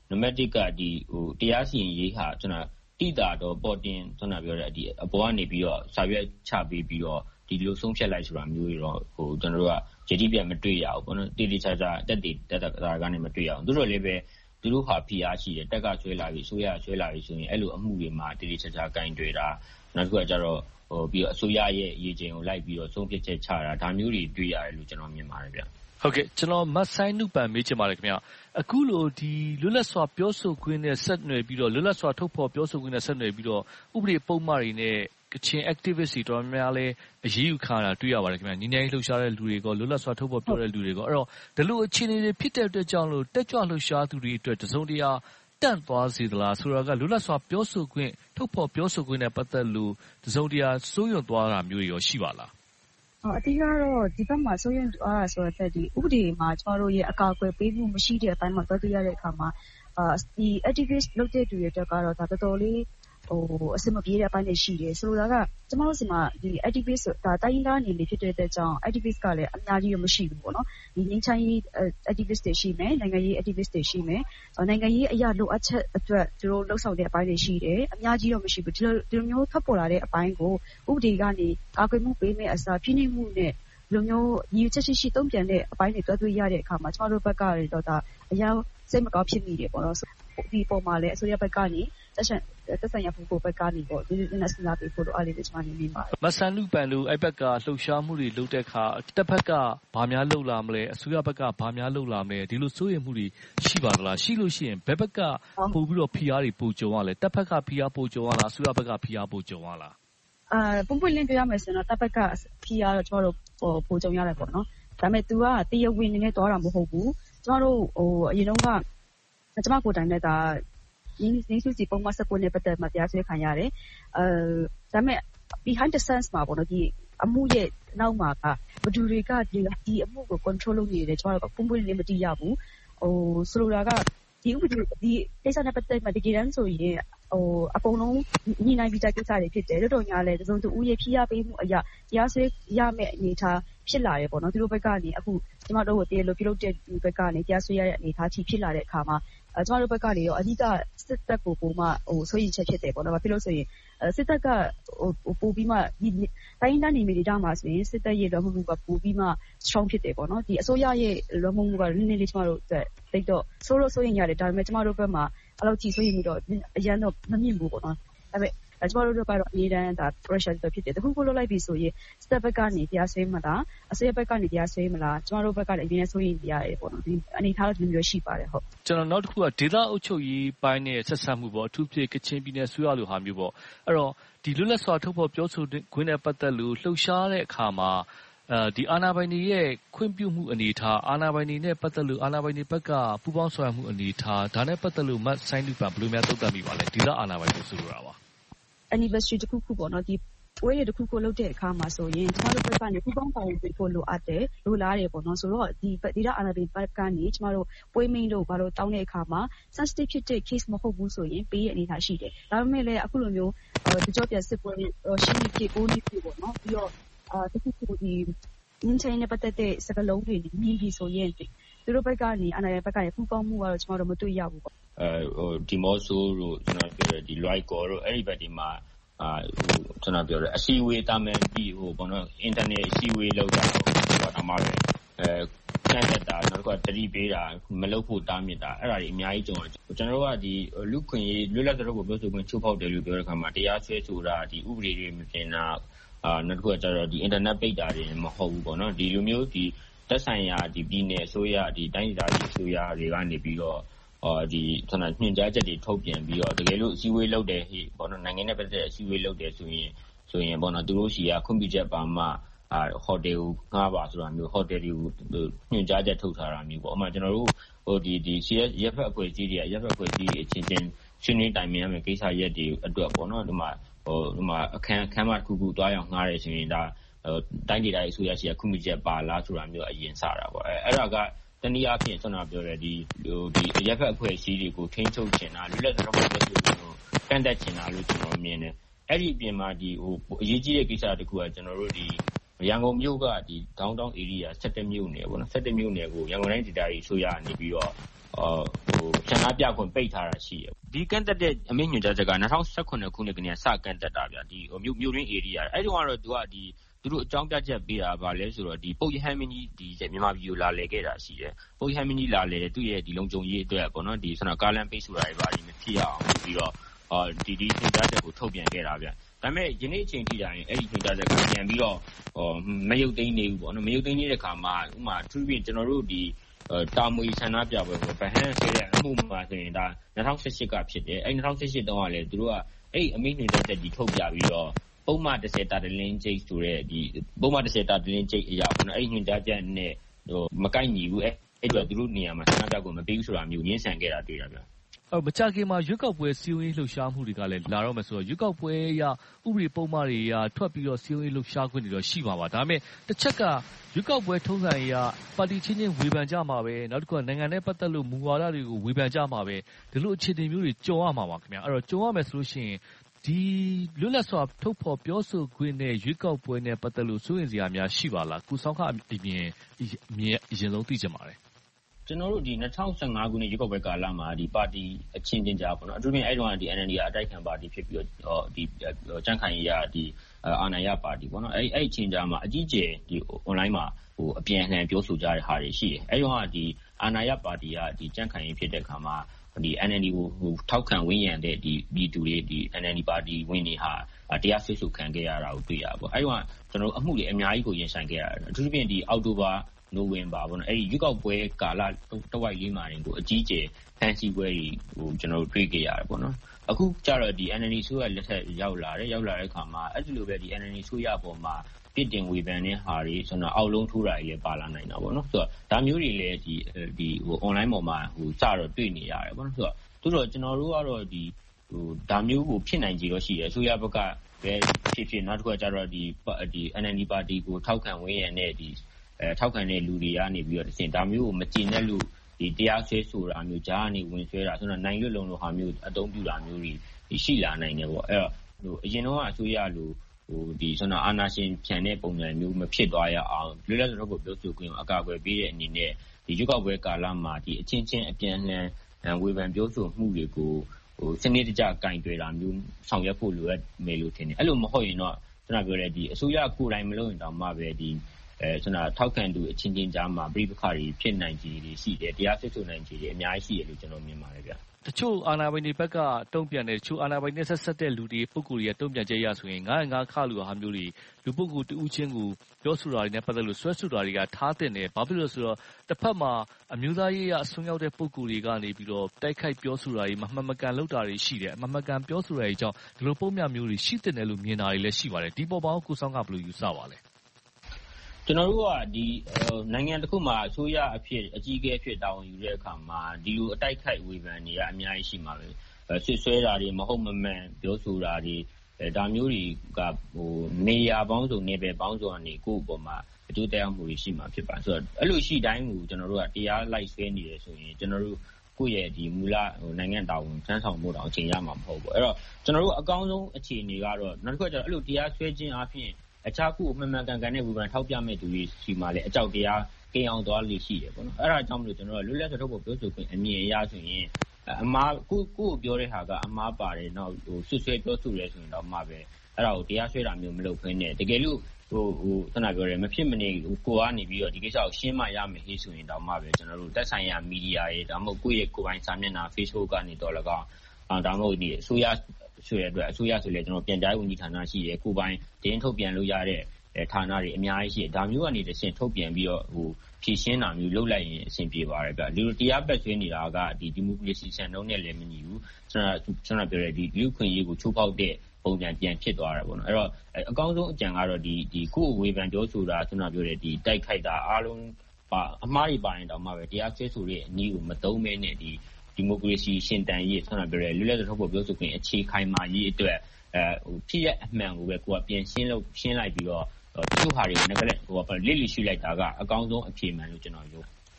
နံပါတ်တစ်ကဒီဟိုတရားစီရင်ရေးဟာကျွန်တော်တိတာတော့ပေါ်တင်ကျွန်တော်ပြောတဲ့ဒီအပေါ်ကနေပြီးတော့စာရွက်ချပေးပြီးတော့ဒီလိုဆုံးဖြတ်လိုက်ဆိုတာမျိုးတွေတော့ဟိုကျွန်တော်တို့ကရည်တည်ပြတ်မတွေ့ရဘူးပေါ့နော်တိတိကျကျတက်တည်တက်တာကနေမတွေ့ရအောင်သူတို့လည်းပဲသူတို့ဟာဖိအားရှိတယ်တက်ကဆွဲလာပြီးဆိုရဆွဲလာပြီးဆိုရင်အဲ့လိုအမှုတွေမှာတိတိကျကျကင်တွေ့တာနောက်တစ်ခုကကျတော့ဟိုပြီးတော့အစိုးရရဲ့အရေးချင်းကိုလိုက်ပြီးတော့ဆုံးဖြတ်ချက်ချတာဒါမျိုးတွေတွေ့ရတယ်လို့ကျွန်တော်မြင်ပါတယ်ဗျဟုတ်ကဲ့ကျွန်တော်မဆိုင်နုပန်မေးချင်ပါတယ်ခင်ဗျအခုလိုဒီလွတ်လပ်စွာပြောဆိုခွင့်နဲ့ဆက်နွယ်ပြီးတော့လွတ်လပ်စွာထုတ်ဖော်ပြောဆိုခွင့်နဲ့ဆက်နွယ်ပြီးတော့ဥပဒေပုံမှန်တွေနဲ့ကချင် activist တွေတော်များများလဲအရေးယူခံတာတွေ့ရပါတယ်ခင်ဗျညီညီလှုပ်ရှားတဲ့လူတွေကလွတ်လပ်စွာထုတ်ဖော်ပြောတဲ့လူတွေကအဲ့တော့ဒီလိုအခြေအနေတွေဖြစ်တဲ့အတွက်ကြောင့်လို့တက်ကြွလှုပ်ရှားသူတွေအတွက်တစုံတရာတန့်သွားစေသလားဆိုတာကလွတ်လပ်စွာပြောဆိုခွင့်ထုတ်ဖော်ပြောဆိုခွင့်နဲ့ပတ်သက်လို့တစုံတရာစိုးရွံ့သွားတာမျိုးရောရှိပါလားအတိကတော့ဒီဘက်မှာစိုးရိမ်အားရဆိုတဲ့ဒီဥပဒေမှာကျမတို့ရဲ့အကာအကွယ်ပေးမှုမရှိတဲ့အပိုင်းမှာတွေ့ရတဲ့အခါမှာအာဒီ activist လုပ်တဲ့သူတွေတက်ကတော့ဒါတော်တော်လေးဟိုအစမပြေတဲ့အပိုင်းတွေရှိတယ်ဆိုတော့ကကျမတို့စီမှာဒီ activist ဒါတိုင်းသားအနေနဲ့ဖြစ်တဲ့အတွက်ကြောင့် activist ကလည်းအများကြီးမရှိဘူးပေါ့နော်ဒီငင်းချိုင်းရေး activist တွေရှိမယ်နိုင်ငံရေး activist တွေရှိမယ်နိုင်ငံရေးအရာလိုအပ်ချက်အတွက်သူတို့လှုပ်ဆောင်တဲ့အပိုင်းတွေရှိတယ်အများကြီးတော့မရှိဘူးဒီလိုဒီလိုမျိုးထပ်ပေါ်လာတဲ့အပိုင်းကိုဥပဒေကနေကာကွယ်မှုပေးမယ်အစားပြင်းနေမှုနဲ့ဒီလိုမျိုးရည်ချက်ရှိရှိတုံ့ပြန်တဲ့အပိုင်းတွေတွေ့တွေ့ရတဲ့အခါမှာကျမတို့ဘက်ကတော့ဒါအရာစိတ်မကောင်းဖြစ်မိတယ်ပေါ့နော်ဒီပေါ်မှာလည်းအစိုးရဘက်ကနေတက်ဆိုင်တက်ဆိုင်ရဖို့ဘက်ကနေပေါ့ဒီနေ့စဉ်းစားပြီးဖို့တော့အားလေးတွေကျွန်တော်နေနေပါတယ်မဆန်လူပန်လူအဲ့ဘက်ကလှုပ်ရှားမှုတွေလုပ်တဲ့အခါတစ်ဖက်ကဘာများလှုပ်လာမလဲအစိုးရဘက်ကဘာများလှုပ်လာမလဲဒီလိုစိုးရိမ်မှုတွေရှိပါသလားရှိလို့ရှိရင်ဘယ်ဘက်ကပို့ပြီးတော့ဖိအားတွေပို့ကြုံရလဲတစ်ဖက်ကဖိအားပို့ကြုံရလားအစိုးရဘက်ကဖိအားပို့ကြုံရလားအာပုံပွင့်လင်းပြောရမယ်ဆိုရင်တော့တစ်ဖက်ကဖိအားတော့ကျွန်တော်တို့ဟိုပို့ကြုံရတယ်ပေါ့နော်ဒါပေမဲ့ तू ကတရားဝင်နေနဲ့တွားတာမဟုတ်ဘူးကျွန်တော်တို့ဟိုအရင်တုန်းကကျွန်မကိုယ်တိုင်နဲ့ဒါရင်းနှီးစုကြည်ပုံမှန်စကွန်နဲ့ပတ်သက်မှတရားစွဲခံရတယ်အဲဒါပေမဲ့ behind the scenes မှာပေါ့နော်ဒီအမှုရဲ့နောက်မှာကဘဒူတွေကဒီဒီအမှုကို control လုပ်နေတယ်ကျွန်တော်တို့ပုံပွင့်လေးမတည်ရဘူးဟိုဆိုလိုတာကဒီဥပဒေဒီကိစ္စနဲ့ပတ်သက်မှတကယ်တမ်းဆိုရင်ဟိုအကုန်လုံးညီနိုင်ပြီးတဲ့ကိစ္စတွေဖြစ်တယ်တော်တော်များလဲတစုံတူဦးရဲ့ဖိအားပေးမှုအရာတရားစွဲရမယ့်အနေအထားဖြစ်လာတယ်ပေါ့နော်သူတို့ဘက်ကနေအခုကျမတို့ကိုတရားလို့ပြုလုပ်တဲ့ဘက်ကနေတရားစွဲရတဲ့အနေအထားကြီးဖြစ်လာတဲ့အခါမှာအဲကျမတို့ဘက်ကနေရောအဓိကစစ်တပ်ကိုပုံမှဟိုဆွေးနွေးချက်ဖြစ်တယ်ပေါ့နော်ဘာဖြစ်လို့ဆိုရင်စစ်တပ်ကဟိုပို့ပြီးမှဒီတိုင်းတိုင်းနေမိတာမှာဆိုရင်စစ်တပ်ရဲ့လွှမ်းမိုးမှုကပို့ပြီးမှ strong ဖြစ်တယ်ပေါ့နော်ဒီအစိုးရရဲ့လွှမ်းမိုးမှုကနည်းနည်းလေးကျမတို့တိတ်တော့ဆိုးလို့ဆိုရင်ရတယ်ဒါပေမဲ့ကျမတို့ဘက်မှာအဲ့လိုကြည့်ဆိုရင်တော့အရန်တော့မမြင်ဘူးပေါ့နော်ဒါပေမဲ့ကျမတို့တို့ကတော့အမြဲတမ်းဒါ pressure ဖြစ်တယ်တခုခုလုပ်လိုက်ပြီဆိုရင်စစ်တပ်ဘက်ကနေတရားစွဲမလားအစိုးရဘက်ကနေတရားစွဲမလားကျမတို့ဘက်ကလည်းအမြဲဆိုရင်တရားရပေါ့နော်ဒီအနေထားတော့ဒီမျိုးရှိပါတယ်ဟုတ်ကျွန်တော်နောက်တစ်ခုကဒေသအုပ်ချုပ်ရေးပိုင်းနဲ့ဆက်ဆံမှုပေါ့အထူးဖြစ်ကချင်ပြည်နယ်ဆွေးရလိုဟာမျိုးပေါ့အဲ့တော့ဒီလွတ်လပ်စွာထုတ်ဖော်ပြောဆိုခွင့်နဲ့ပတ်သက်လို့လှုပ်ရှားတဲ့အခါမှာအဲဒီအာဏာပိုင်တွေရဲ့ခွင့်ပြုမှုအနေထားအာဏာပိုင်တွေနဲ့ပတ်သက်လို့အာဏာပိုင်တွေဘက်ကပူးပေါင်းဆောင်ရွက်မှုအနေထားဒါနဲ့ပတ်သက်လို့မဆိုင်လူပန်ဘယ်လိုများသုံးသပ်မိပါလဲဒေသအာဏာပိုင်တွေဆိုလိုတာပါ anniversary တစ်ခုခုပေါ့နော်ဒီပွဲရတစ်ခုခုလုပ်တဲ့အခါမှာဆိုရင်ကျမတို့ဘက်ကနေပူးပေါင်းဆောင်ရွက်ဖို့လိုအပ်တယ်လိုလားတယ်ပေါ့နော်ဆိုတော့ဒီဒေသအာဏာပိုင်ဘက်ကနေကျမတို့ပွဲမင်းတို့ဘာလို့တောင်းတဲ့အခါမှာ sensitive ဖြစ်တဲ့ case မဟုတ်ဘူးဆိုရင်ပေးရအနေထားရှိတယ်ဒါပေမဲ့လည်းအခုလိုမျိုးဒီကြောပြန်စစ်ပွဲရှင်းပြကိုနေပြီပေါ့နော်ပြီးတော့အာတစ်ခုခုဒီငင်းချင်းနဲ့ပတ်သက်တဲ့စကားလုံးတွေမြည်ပြီးဆိုရင်သူတို့ဘက်ကနေအာဏာပိုင်ဘက်ကနေပူးပေါင်းမှုကတော့ကျမတို့မတွေ့ရဘူးပေါ့အဲဟိုဒီမော့ဆိုတို့ကျွန်တော်ပြောတဲ့ဒီ luai ko တို့အဲ့ဒီဘက်ဒီမှာအာဟိုကျွန်တော်ပြောတဲ့အစီအဝေးတာမယ်ပြီးဟိုဘောနော် internet အစီအဝေးလောက်တာတော့အမှားပဲအဲဆန့်သက်တာနောက်ကတတိပေးတာမလုပ်ဖို့တားမြစ်တာအဲ့ဒါတွေအများကြီးကြုံတယ်ကျွန်တော်တို့ကဒီလူခွင့်ရေးလွတ်လပ်တဲ့ကိုပြောဆိုခွင့်ချိုးဖောက်တယ်လို့ပြောတဲ့အခါမှာတရားစွဲဆိုတာဒီဥပဒေတွေမပြင်တာအာနောက်ကကျတော့ဒီ internet ပိတ်တာတွေမဟုတ်ဘူးပေါ့နော်ဒီလိုမျိုးဒီတက်ဆိုင်ရာဒီပြည်နယ်အစိုးရဒီတိုင်းဒေသကြီးအစိုးရတွေကနေပြီးတော့အော်ဒီကျွန်တော်ညွှန်ကြားချက်တွေထုတ်ပြန်ပြီးတော့တကယ်လို့အစည်းအဝေးလုပ်တယ်ဟိဘောနော်နိုင်ငံနဲ့ပတ်သက်တဲ့အစည်းအဝေးလုပ်တယ်ဆိုရင်ဆိုရင်ဘောနော်သူတို့စီကခွင့်ပြုချက်ပါမှအာဟိုတယ်ကိုငှားပါဆိုတာမျိုးဟိုတယ်တွေကိုညွှန်ကြားချက်ထုတ်ထားတာမျိုးပေါ့အမှကျွန်တော်တို့ဟိုဒီဒီ စီ အက်စ် ရက်ဖက်အဖွဲ့အစည်းတွေရက်ဖက်အဖွဲ့အစည်းတွေအချင်းချင်းရှင်းနေတိုင်မြင်ရမယ်ကိစ္စရက်တွေအတွက်ပေါ့နော်ဒီမှာဟိုဒီမှာအခန်းအခန်းမတစ်ခုခုတွားရောက်ငှားတယ်ဆိုရင်ဒါတိုင်းဒေသကြီးအစိုးရစီကခွင့်ပြုချက်ပါလားဆိုတာမျိုးအရင်စတာပေါ့အဲအဲ့ဒါကတနည်းအားဖြင့်ကျွန်တော်ပြောတဲ့ဒီဟိုဒီရက်ဖက်အဖွဲ့အစည်းတွေကိုထိန်းချုပ်ချင်တာလွတ်လပ်တဲ့အဖွဲ့အစည်းတွေကိုကန့်သက်ချင်တာလို့ကျွန်တော်မြင်တယ်အဲ့ဒီအပြင်မှာဒီဟိုအရေးကြီးတဲ့ကိစ္စတစ်ခုကကျွန်တော်တို့ဒီရန်ကုန်မြို့ကဒီ downtown area ဆယ့်တစ်မြို့နယ်ပေါ့နော်ဆယ့်တစ်မြို့နယ်ကိုရန်ကုန်တိုင်းဒေသကြီးအစိုးရကနေပြီးတော့အော်ဟိုဆန္ဒပြခွင့်ပိတ်ထားတာရှိတယ်ဒီကန့်တက်တဲ့အမိန့်ညွှန်ကြားချက်က၂၀၁၇ခုနှစ်ကနေစကန့်တက်တာဗျဒီမြို့မြို့ရင်း area အဲ့ဒီကတော့သူကဒီသူတို့အကြောင်းပြချက်ပေးတာဗာလဲဆိုတော့ဒီပုတ်ရဟန်းမင်းကြီးဒီမြန်မာပြည်ကိုလာလဲခဲ့တာရှိတယ်ပုတ်ရဟန်းမင်းကြီးလာလဲသူ့ရဲ့ဒီလုံခြုံရေးအတွက်ပေါ့နော်ဒီဆန္ဒကားလမ်းပိတ်ဆိုတာတွေဗာဒီမဖြစ်အောင်ပြီးတော့အော်ဒီဒီညွှန်ကြားချက်ကိုထုတ်ပြန်ခဲ့တာဗျဒါပေမဲ့ယနေ့အချိန်ထိတိုင်းအဲ့ဒီညွှန်ကြားချက်ကပြန်ပြီးတော့ဟောမရုပ်သိမ်းနေဘူးပေါ့နော်မရုပ်သိမ်းနေတဲ့ခါမှာဥမာသူပြင်ကျွန်တော်တို့ဒီတာမွေဆန္ဒပြပွဲကိုဗဟန်းဆိုတဲ့အမှုမှာဆိုရင်ဒါ၂၀၁၈ကဖြစ်တယ်အဲ့၂၀၁၈တုန်းကလည်းသူတို့ကအဲ့အမိန့်ညွှန်ကြားချက်ကြီးထုတ်ပြပြီးတော့ပုံမှန်တစ်ဆယ်တာတလင်းကျိတ်ဆိုတဲ့ဒီပုံမှန်တစ်ဆယ်တာတလင်းကျိတ်အရာပေါ့နော်အဲ့ညွှန်ကြားချက်နဲ့ဟိုမကိုက်ညီဘူးအဲ့အဲ့တော့သူတို့နေရာမှာဆန္ဒပြကိုမပေးဘူးဆိုတာမျိုးညှင်းဆန်ခဲ့တာတွေ့ရဗျအော်မကြခင်မှာရွက်ကောက်ပွဲစီယုံရေးလှုပ်ရှားမှုတွေကလည်းလာတော့မယ်ဆိုတော့ရွက်ကောက်ပွဲရဥပဒေပုံမှန်တွေရထွက်ပြီးတော့စီယုံရေးလှုပ်ရှားခွင့်တွေတော့ရှိမှာပါဒါပေမဲ့တစ်ချက်ကရွက်ကောက်ပွဲထုံးစံအရပါတီချင်းချင်းဝေဖန်ကြမှာပဲနောက်တစ်ခုကနိုင်ငံနဲ့ပတ်သက်လို့မူဝါဒတွေကိုဝေဖန်ကြမှာပဲဒီလိုအခြေအနေမျိုးတွေကြုံရမှာပါခင်ဗျာအဲ့တော့ကြုံရမယ်ဆိုလို့ရှိရင်ဒီလွတ်လပ်စွာထုတ်ဖော်ပြောဆိုခွင့်နဲ့ရွေးကောက်ပွဲနဲ့ပတ်သက်လို့စိုးရိမ်စရာများရှိပါလားကုဆောင်ခအပြင်အမြင်အရင်ဆုံးသိချင်ပါတယ်ကျွန်တော်တို့ဒီ၂၀၁၅ခုနှစ်ရွေးကောက်ပွဲကာလမှာဒီပါတီအချင်းချင်းကြားပေါ့နော်အထူးဖြင့်အဲ့တုန်းကဒီ N L D ကအတိုက်ခံပါတီဖြစ်ပြီးတော့ဒီကြံ့ခိုင်ရေးရဒီအာဏာရပါတီပေါ့နော်အဲ့အဲ့ချင်းကြားမှာအကြီးကျယ်ဒီ online မှာဟိုအပြန်အလှန်ပြောဆိုကြတဲ့ဟာတွေရှိတယ်အဲ့တုန်းကဒီအာဏာရပါတီကဒီကြံ့ခိုင်ရေးဖြစ်တဲ့ခါမှာဒီ N L D ကိုဟိုထောက်ခံဝန်းရံတဲ့ဒီပြည်သူတွေဒီ N L D ပါတီဝင်တွေဟာတရားစွဲဆိုခံခဲ့ရတာကိုတွေ့ရပါပေါ့အဲ့တုန်းကကျွန်တော်တို့အမှုတွေအများကြီးကိုရင်ဆိုင်ခဲ့ရတယ်အထူးဖြင့်ဒီအောက်တိုဘာနိုဝင်ဘာပေါ့နော်အဲ့ဒီရွေးကောက်ပွဲကာလတဝိုက်လေးမှာတင်ကိုအကြီးကျယ်ဖန်စီပွဲတွေဟိုကျွန်တော်တို့တွေ့ကြရတယ်ပေါ့နော်အခုကျတော့ဒီ N L D ဆိုရလက်ထက်ရောက်လာတယ်ရောက်လာတဲ့အခါမှာအဲ့ဒီလိုပဲဒီ N L D ဆိုရပေါ်မှာပြစ်တင်ဝေဖန်တဲ့ဟာတွေဆိုတော့အောက်လုံးထိုးတာတွေလည်းပါလာနိုင်တာပေါ့နော်ဆိုတော့ဒါမျိုးတွေလည်းဒီဒီဟို online ပေါ်မှာဟိုစတော့တွေ့နေရတယ်ပေါ့နော်ဆိုတော့သူတို့ကျွန်တော်တို့ကတော့ဒီဟိုဒါမျိုးကိုဖြစ်နိုင်ကြတော့ရှိတယ်အစိုးရဘက်ကပဲဖြစ်ဖြစ်နောက်တစ်ခုကကျတော့ဒီဒီ N L D ပါတီကိုထောက်ခံဝန်းရံတဲ့ဒီအဲထောက်ခံတဲ့လူတွေကနေပြီးတော့တခြင်းဒါမျိုးကိုမကျင်တဲ့လူဒီတရားဆွဲဆိုတာမျိုးကြားကနေဝင်ဆွဲတာဆိုတော့နိုင်ရွက်လုံးလိုဟာမျိုးအသုံးပြုတာမျိုးတွေရှိလာနိုင်တယ်ပေါ့အဲ့တော့ဟိုအရင်တော့အစိုးရလိုဟိုဒီဆိုတော့အာဏာရှင်ဖြန်တဲ့ပုံစံမျိုးမဖြစ်သွားရအောင်လွတ်လပ်စွာထုတ်ပြောဆိုခွင့်အကာအကွယ်ပေးတဲ့အနေနဲ့ဒီရွေးကောက်ပွဲကာလမှာဒီအချင်းချင်းအပြန်အလှန်ဝေဖန်ပြောဆိုမှုတွေကိုဟိုစနစ်တကျကင်တွယ်တာမျိုးဆောင်ရွက်ဖို့လိုအပ်မယ်လို့ထင်တယ်အဲ့လိုမဟုတ်ရင်တော့ကျွန်တော်ပြောတဲ့ဒီအစိုးရကိုယ်တိုင်မလုပ်ရင်တောင်မှပဲဒီအဲဆိုတော့ထောက်ခံသူအချင်းချင်းကြားမှာပြိပခါတွေဖြစ်နိုင်ခြေတွေရှိတယ်တရားစွဲဆိုနိုင်ခြေတွေအများကြီးရှိတယ်လို့ကျွန်တော်မြင်ပါတယ်ဗျတချို့အာဏာပိုင်တွေဘက်ကတုံ့ပြန်တယ်တချို့အာဏာပိုင်တွေဆက်ဆက်တဲ့လူတွေပုဂ္ဂိုလ်တွေတုံ့ပြန်ကြရဆိုရင်ငါးငါးခလူဟာမျိုးတွေလူပုဂ္ဂိုလ်တူးချင်းကိုပြောဆိုတာတွေနဲ့ပတ်သက်လို့ဆွဲဆိုတာတွေကထားတင်တယ်ဘာဖြစ်လို့ဆိုတော့တစ်ဖက်မှာအမျိုးသားရေးအဆွမ်းရောက်တဲ့ပုဂ္ဂိုလ်တွေကနေပြီးတော့တိုက်ခိုက်ပြောဆိုတာတွေမမှန်မကန်လုပ်တာတွေရှိတယ်အမှန်မကန်ပြောဆိုတာတွေကြောင့်ဒီလိုပုံများမျိုးတွေရှိတဲ့တယ်လို့မြင်တာတွေလည်းရှိပါတယ်ဒီပေါ်ပေါင်းကိုဆောင်ကဘယ်လိုယူဆပါလဲကျွန်တော်တို့ကဒီနိုင်ငံတစ်ခုမှာအစိုးရအဖြစ်အကြီးအကဲအဖြစ်တာဝန်ယူတဲ့အခါမှာဒီလိုအတိုက်ခိုက်ဝေဖန်နေရအများကြီးရှိမှာပဲဆွဆွဲတာတွေမဟုတ်မမှန်ပြောဆိုတာတွေဒါမျိုးတွေကဟိုနေရာပေါင်းစုံနေပဲပေါင်းစုံကနေကိုယ့်အပေါ်မှာအကျိုးသက်ရောက်မှုတွေရှိမှာဖြစ်ပါဆိုတော့အဲ့လိုရှိတိုင်းကိုကျွန်တော်တို့ကတရားလိုက်ဆွဲနေတယ်ဆိုရင်ကျွန်တော်တို့ကိုယ့်ရဲ့ဒီမူလဟိုနိုင်ငံတာဝန်ထမ်းဆောင်မှုတော့အချိန်ရမှာမဟုတ်ဘူးအဲ့တော့ကျွန်တော်တို့အကောင်းဆုံးအခြေအနေကတော့နောက်တစ်ခုကကျတော့အဲ့လိုတရားဆွဲခြင်းအပြင်အခြားခုမှန်မှန်ကန်ကန်နဲ့ဝေဖန်ထောက်ပြမဲ့သူတွေရှိမှလည်းအကြောက်တရားကိန်းအောင်သွားလို့ရှိတယ်ပေါ့နော်အဲ့ဒါကြောင့်မလို့ကျွန်တော်တို့လွတ်လပ်စွာထုတ်ဖော်ပြောဆိုခွင့်အမြင်အရဆိုရင်အမားကိုကိုပြောတဲ့ဟာကအမားပါတယ်နောက်ဟိုဆွဆွဲပြောဆိုရဲဆိုရင်တော့မှပဲအဲ့ဒါကိုတရားဆွဲတာမျိုးမလုပ်ဘဲနဲ့တကယ်လို့ဟိုဟိုခဏပြောရဲမဖြစ်မနေကိုကနေပြီးတော့ဒီကိစ္စကိုရှင်းမရမယ်ဟေးဆိုရင်တော့မှပဲကျွန်တော်တို့တက်ဆိုင်ရာမီဒီယာရဲ့ဒါမှမဟုတ်ကိုယ့်ရဲ့ကိုယ်ပိုင်စာမျက်နှာ Facebook ကနေတော့လကောက်အာဒါမှမဟုတ်ဒီအစိုးရဆိုရတဲ့အစိုးရဆိုလေကျွန်တော်ပြန်ကြားရေးဝန်ကြီးဌာနရှိတယ်ကိုယ်ပိုင်တင်းထုတ်ပြန်လို့ရတဲ့ဌာနတွေအများကြီးရှိတယ်ဒါမျိုးကနေတစ်ဆင့်ထုတ်ပြန်ပြီးတော့ဟိုဖြည့်ရှင်းတာမျိုးလုပ်လိုက်ရင်အဆင်ပြေပါတယ်ဗျလူတရားပတ်ဆွေးနေတာကဒီဒီမိုကရေစီစံနှုန်းနဲ့လည်းမညီဘူးကျွန်တော်ကျွန်တော်ပြောရတဲ့ဒီလူခွင့်ရေးကိုချိုးဖောက်တဲ့ပုံစံပြန်ဖြစ်သွားတာပေါ့နော်အဲ့တော့အကောင်းဆုံးအကြံကတော့ဒီဒီကိုယ်ဝေဖန်ပြောဆိုတာကျွန်တော်ပြောတဲ့ဒီတိုက်ခိုက်တာအားလုံးပါအမှားတွေပါရင်တောင်မှပဲတရားဆွဲဆိုတဲ့အနည်းကိုမသုံးမဲနဲ့ဒီဒီမိုကရေစီရှင်တန်ရေးကျွန်တော်ပြောတဲ့လူလက်ထုတ်ဖို့ပြောဆိုခွင့်အခြေခိုင်မာရေးအတွက်အဲဟိုဖြစ်ရအမှန်ကိုပဲကိုကပြန်ရှင်းလို့ရှင်းလိုက်ပြီးတော့တချို့ဟာတွေငကလက်ဟိုလစ်လီရှိလိုက်တာကအကောင်းဆုံးအဖြေမှန်လို့ကျွန်တော်ပြောဟ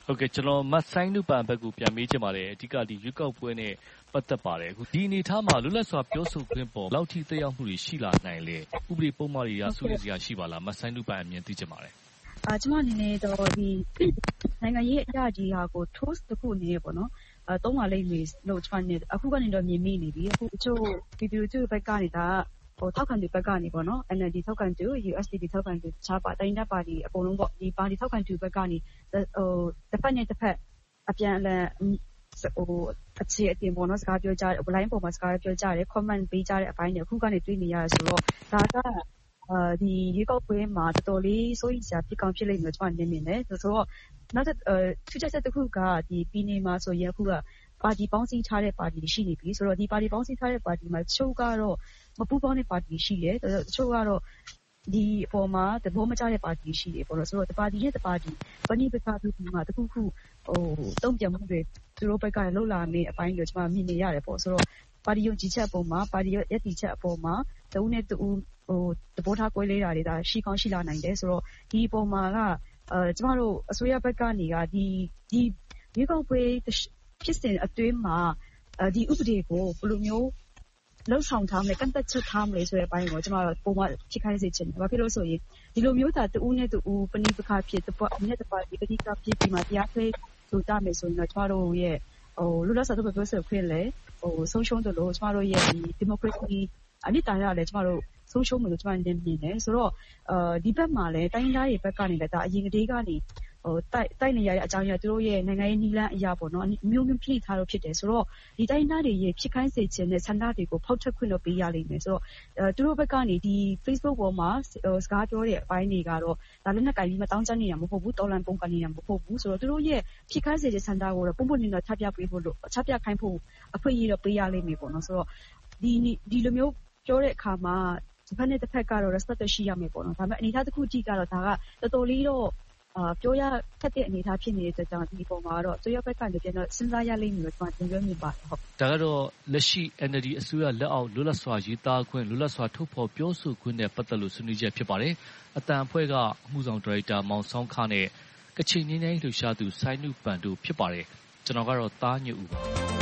ဟုတ်ကဲ့ကျွန်တော်မဆိုင်းနုပန်ဘက်ကိုပြန်မေးချင်ပါတယ်အဓိကဒီရွေးကောက်ပွဲနဲ့ပတ်သက်ပါတယ်အခုဒီအနေထားမှာလွတ်လပ်စွာပြောဆိုခွင့်ပေါ်လောက်ထိသက်ရောက်မှုတွေရှိလာနိုင်လေဥပဒေပုံမှန်တွေကဆွေးနွေးစရာရှိပါလားမဆိုင်းနုပန်အမြင်သိချင်ပါတယ်အာကျွန်မအနေနဲ့တော့ဒီနိုင်ငံရေးအရာကြီးဟာကို toast တစ်ခုအနေနဲ့ပေါ့နော်အဲသုံးပါလိမ့်မယ်လို့ကျွန်မအနေနဲ့အခုကနေတော့မြင်မိနေပြီအခုအချို့ဗီဒီယိုကျဘက်ကနေဒါဟိုထောက်ခံသူဘက်ကနေပေါ့နော် N L D ထောက်ခံသူ U S D P ထောက်ခံသူတခြားပါတိုင်းတဲ့ပါတီအကုန်လုံးပေါ့ဒီပါတီထောက်ခံသူဘက်ကနေဟိုတစ်ဖက်နဲ့တစ်ဖက်အပြန်အလှန်ဟိုအခြေအတင်ပေါ့နော်စကားပြောကြတယ် online ပေါ်မှာစကားပြောကြတယ် comment ပေးကြတဲ့အပိုင်းတွေအခုကနေတွေ့နေရဆိုတော့ဒါကအာဒီရေကောက်ပွဲမှာတော်တော်လေးစိုးရိမ်စရာဖြစ်ကောင်းဖြစ်လိမ့်မယ်ကျွန်တော်မြင်နေတယ်ဆိုတော့နောက်တစ်ထူးခြားချက်တစ်ခုကဒီပြည်နယ်မှာဆိုရင်အခုကပါတီပေါင်းစည်းထားတဲ့ပါတီရှိနေပြီဆိုတော့ဒီပါတီပေါင်းစည်းထားတဲ့ပါတီမှာချို့ကတော့မပူပေါင်းတဲ့ပါတီရှိတယ်ချို့ကတော့ဒီအပေါ်မှာသဘောမကျတဲ့ပါတီရှိတယ်ပေါ့နော်ဆိုတော့ဒီပါတီရဲ့ဒီပါတီပဏိပက္ခပြီးမှတခုခုဟိုတုံ့ပြန်မှုတွေသူတို့ဘက်ကလှုပ်လာနေအပိုင်းတွေကျွန်မမြင်နေရတယ်ပေါ့ဆိုတော့ပါတီယုံကြည်ချက်အပေါ်မှာပါတီရဲ့ရည်တည်ချက်အပေါ်မှာတဦးနဲ့တဦးဟိုသဘောထားကွဲလေးတာတွေဒါရှိကောင်းရှိလာနိုင်တယ်ဆိုတော့ဒီအပေါ်မှာကအဲကျမတို့အစိုးရဘက်ကနေကဒီဒီဒီကောက်ပွဲဖြစ်စဉ်အတွင်းမှာဒီဥပဒေကိုဘယ်လိုမျိုးလှုပ်ဆောင်ထားမလဲကန့်သက်ချက်ထားမလဲဆိုတဲ့အပိုင်းကိုကျမတို့ပုံမှန်ဖြစ်ခိုင်းစေချင်တယ်။ဘာဖြစ်လို့ဆိုရင်ဒီလိုမျိုးသာတဦးနဲ့တဦးပဏိပက္ခဖြစ်တပတ်အမြတ်တပတ်ဒီပဋိပက္ခဖြစ်ပြီးမှတရားစွဲဆိုကြမယ်ဆိုရင်တော့ကျမတို့ရဲ့ဟိုလူလက်စားတော့ပြောဆိုခွင့်လေဟိုဆုံးရှုံးတယ်လို့ကျမတို့ရဲ့ဒီ democracy အနိတာရလည်းကျမတို့ဆုံးရှုံးမယ်လို့ကျမမြင်နေတယ်ဆိုတော့အာဒီဘက်မှာလည်းတိုင်းသားတွေဘက်ကနေလည်းဒါအရင်ကတည်းကနေဟိုတိုက်တိုက်နေရတဲ့အကြောင်းအရာသူတို့ရဲ့နိုင်ငံရေးနည်းလမ်းအရာပေါ့နော်မျိုးမျိုးဖြစ်ထားလို့ဖြစ်တယ်ဆိုတော့ဒီတိုင်းသားတွေရဲ့ဖြစ်ခိုင်းစေခြင်းနဲ့ဆန္ဒတွေကိုဖောက်ထွက်ခွင့်လုပ်ပေးရလိမ့်မယ်ဆိုတော့အဲသူတို့ဘက်ကနေဒီ Facebook ပေါ်မှာစကားပြောတဲ့အပိုင်းတွေကတော့ဒါလည်းနဲ့ကြိုင်ပြီးမတောင်းချနေတာမဟုတ်ဘူးတော်လန်ပုံကနေတာမဟုတ်ဘူးဆိုတော့သူတို့ရဲ့ဖြစ်ခိုင်းစေခြင်းဆန္ဒကိုတော့ပုံပုံနေတော့ချပြပေးဖို့လို့ချပြခိုင်းဖို့အခွင့်အရေးတော့ပေးရလိမ့်မယ်ပေါ့နော်ဆိုတော့ဒီဒီလိုမျိုးပြောတဲ့အခါမှာဒီဘက်နဲ့တစ်ဖက်ကတော့ respect ရှိရမယ်ပေါ့နော်ဒါပေမဲ့အနေအထားတစ်ခုကြည့်ကတော့ဒါကတော်တော်လေးတော့အာပြောရခက်တဲ့အနေအထားဖြစ်နေတဲ့အတွက်ကြောင့်ဒီပုံမှာတော့သူရဘက်ကနေပြန်တော့စဉ်းစားရလိမ့်မယ်လို့ကျွန်တော်တင်ပြမိပါတယ်ဟုတ်ဒါကတော့လက်ရှိ N L D အစိုးရလက်အောက်လွတ်လပ်စွာရေးသားခွင့်လွတ်လပ်စွာထုတ်ဖော်ပြောဆိုခွင့်နဲ့ပတ်သက်လို့ဆွေးနွေးချက်ဖြစ်ပါတယ်အတန်အဖွဲ့ကအမှုဆောင်ဒါရိုက်တာမောင်ဆောင်းခနဲ့ကချင်ငင်းငင်းလှူရှားသူဆိုင်းနုပန်တို့ဖြစ်ပါတယ်ကျွန်တော်ကတော့တားညွတ်ဦးပါ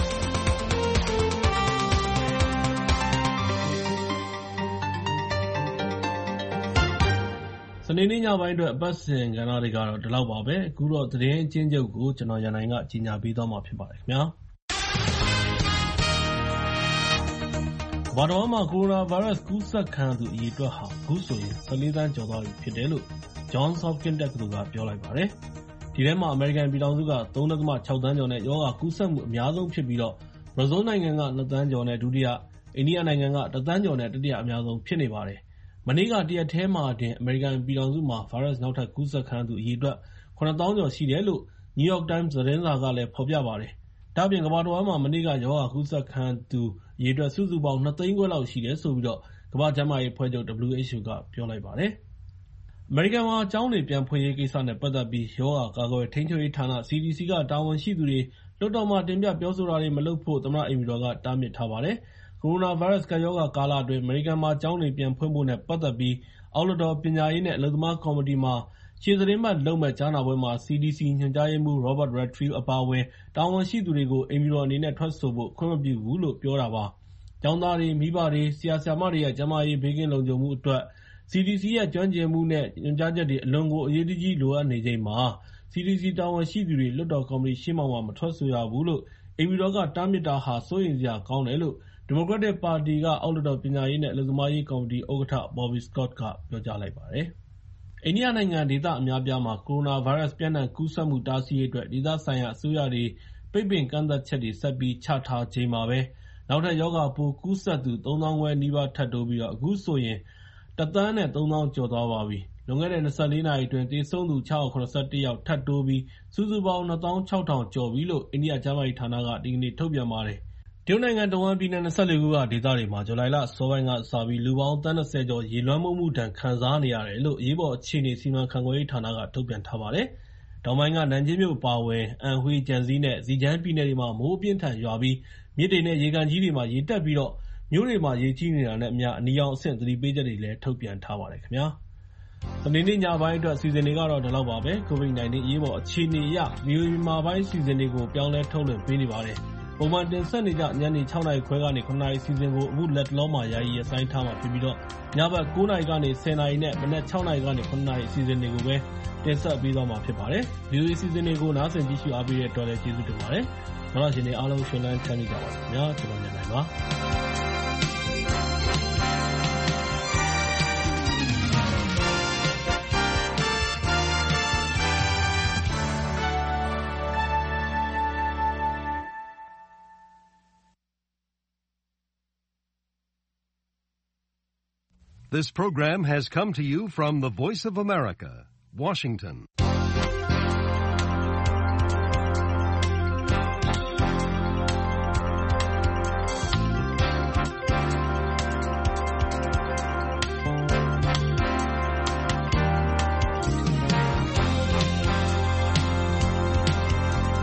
စနေနေ့ညပိုင်းအတွက်အပတ်စဉ်ကဏ္ဍတွေကတော့ဒီလောက်ပါပဲအခုတော့သတင်းအချင်းချုပ်ကိုကျွန်တော်ရန်နိုင်ကကြီးညာပေးသွားမှာဖြစ်ပါတယ်ခင်ဗျာဘာတော်မှာကိုရိုနာဗိုင်းရပ်စ်ကူးစက်ခံသူအရေအတွက်ဟာအခုဆိုရင်ဆယ်လေးသန်းကျော်သွားပြီဖြစ်တယ်လို့ Johns Hopkins တက္ကသိုလ်ကပြောလိုက်ပါတယ်ဒီထဲမှာအမေရိကန်ပြည်ထောင်စုက သုံးဒသမ ခြောက် သန်းကျော်နဲ့ရောဂါကူးစက်မှုအများဆုံးဖြစ်ပြီးတော့ဘရာဇီးနိုင်ငံက နှစ် သန်းကျော်နဲ့ဒုတိယအိန္ဒိယနိုင်ငံက တစ် သန်းကျော်နဲ့တတိယအများဆုံးဖြစ်နေပါတယ်မနေ့ကတရက်ထဲမှာတင်အမေရိကန်ပြည်ထောင်စုမှာဗိုင်းရပ်စ်နောက်ထပ်ကူးစက်ခံသူအရေအတွက် ခုနှစ်သောင်းကျော်ရှိတယ်လို့ New York Times သတင်းစာကလည်းဖော်ပြပါတယ်။ဒါ့အပြင်ကမ္ဘာတစ်ဝန်းမှာမနေ့ကရောဂါကူးစက်ခံသူအရေအတွက်စုစုပေါင်းနှစ်သိန်းခွဲလောက်ရှိတယ်ဆိုပြီးတော့ကမ္ဘာ့ကျန်းမာရေးအဖွဲ့ချုပ် W H O ကပြောလိုက်ပါတယ်။အမေရိကန်မှာကျောင်းတွေပြန်ဖွင့်ရေးကိစ္စနဲ့ပတ်သက်ပြီးရောဂါကာကွယ်ထိန်းချုပ်ရေးဌာန C D C ကတာဝန်ရှိသူတွေလွှတ်တော်မှာတင်ပြပြောဆိုတာတွေမလုပ်ဖို့သမ္မတအိမ်ဖြူတော်ကတားမြစ်ထားပါတယ်။ကိုရိုနာဗိုင်းရပ်စ်ကပ်ရောဂါကာလအတွင်းအမေရိကန်မှာကျောင်းတွေပြန်ဖွင့်ဖို့နဲ့ပတ်သက်ပြီးအောက်လွှတ်တော်ပညာရေးနဲ့အလုပ်သမားကော်မတီမှာရှေ့သီတင်းပတ်လုပ်မယ့်ကြားနာပွဲမှာ C D C ညွှန်ကြားရေးမှူး Robert Redfield အပါအဝင်တာဝန်ရှိသူတွေကိုအိမ်ဖြူတော်အနေနဲ့ထွက်ဆိုဖို့ခွင့်မပြုဘူးလို့ပြောတာပါ။ကျောင်းသားတွေ၊မိဘတွေ၊ဆရာဆရာမတွေရဲ့ကျန်းမာရေးဘေးကင်းလုံခြုံမှုအတွက် C D C ရဲ့ကျွမ်းကျင်မှုနဲ့ညွှန်ကြားချက်တွေအလွန်ကိုအရေးတကြီးလိုအပ်နေချိန်မှာ C D C တာဝန်ရှိသူတွေလွှတ်တော်ကော်မတီရှေ့မှောက်မှာမထွက်ဆိုရဘူးလို့အိမ်ဖြူတော်ကတားမြစ်တာဟာစိုးရိမ်စရာကောင်းတယ်လို့ဒီမိုကရက်တစ်ပါတီကအောက်လွှတ်တော်ပညာရေးနဲ့အလုပ်သမားရေးကော်မတီဥက္ကဋ္ဌ Bobby Scott ကပြောကြားလိုက်ပါတယ်။အိန္ဒိယနိုင်ငံဒေသအများအပြားမှာကိုရိုနာဗိုင်းရပ်စ်ပျံ့နှံ့ကူးစက်မှုတားဆီးရေးအတွက်ဒေသဆိုင်ရာအစိုးရတွေပိတ်ပင်ကန့်သတ်ချက်တွေဆက်ပြီးချထားချိန်မှာပဲနောက်ထပ်ရောဂါပိုးကူးစက်သူသုံးသောင်းခွဲနီးပါးထပ်တိုးပြီးတော့အခုဆိုရင်တစ်သန်းနဲ့သုံးသောင်းကျော်သွားပါပြီ။လွန်ခဲ့တဲ့၂၄နာရီအတွင်းသေဆုံးသူ ခြောက်ရာခုနစ်ဆယ့်တစ် ယောက်ထပ်တိုးပြီးစုစုပေါင်းနှစ်သောင်းခြောက်ထောင်ကျော်ပြီလို့အိန္ဒိယကျန်းမာရေးဌာနကဒီကနေ့ထုတ်ပြန်ပါတယ်။တရုတ်နိုင်ငံတဝန်းပြည်နယ်၂၄ခုကဒေသတွေမှာဇူလိုင်လအစောပိုင်းကစပြီးလူပေါင်းသန်း၂၀ကျော်ရေလွှမ်းမိုးမှုဒဏ်ခံစားနေရတယ်လို့အရေးပေါ်အခြေအနေစီမံခန့်ခွဲရေးဌာနကထုတ်ပြန်ထားပါတယ်။တောင်ပိုင်းကနန်ဂျင်းမြို့အပါအဝင်အန်ဟွေး၊ကျန်ဇီးနဲ့ဇီကျန်းပြည်နယ်တွေမှာမိုးအပြင်းထန်ရွာပြီးမြစ်တွေနဲ့ရေကန်ကြီးတွေမှာရေတက်ပြီးတော့မြို့တွေမှာရေကြီးနေတာနဲ့အမျှအနီရောင်အဆင့်သတိပေးချက်တွေလည်းထုတ်ပြန်ထားပါတယ်ခင်ဗျာ။စနေနေ့ညပိုင်းအတွက်စီစဉ်တွေကတော့ဒီလောက်ပါပဲ။ ကိုဗစ် ၁၉ အရေးပေါ်အခြေအနေအရ ဗီအိုအေမြန်မာပိုင်းစီစဉ်တွေကိုပြောင်းလဲထုတ်လွှင့်ပေးနေပါတယ်။ပုံမှန်တင်ဆက်နေကြညနေ ၆ နာရီခွဲကနေ ၇ နာရီစီစဉ်ကိုအခုလက်တလောမှာယာယီရပ်ဆိုင်းထားမှာဖြစ်ပြီးတော့ညဘက် ၉ နာရီကနေ ၁၀ နာရီနဲ့မနက် ၆ နာရီကနေ ၇ နာရီအစီအစဉ်တွေကိုပဲတင်ဆက်ပေးသွားမှာဖြစ်ပါတယ်။ ဗီအိုအေစီစဉ်တွေကိုနားဆင်ကြည့်ရှုအားပေးတဲ့အတွက်လည်းကျေးဇူးတင်ပါတယ်။နောက်ရှင်တွေအားလုံးရှင်လန်းချမ်းမြေ့ကြပါစေခင်ဗျာ။ကျွန်တော်ညနေပါ This program has come to you from the Voice of America, Washington.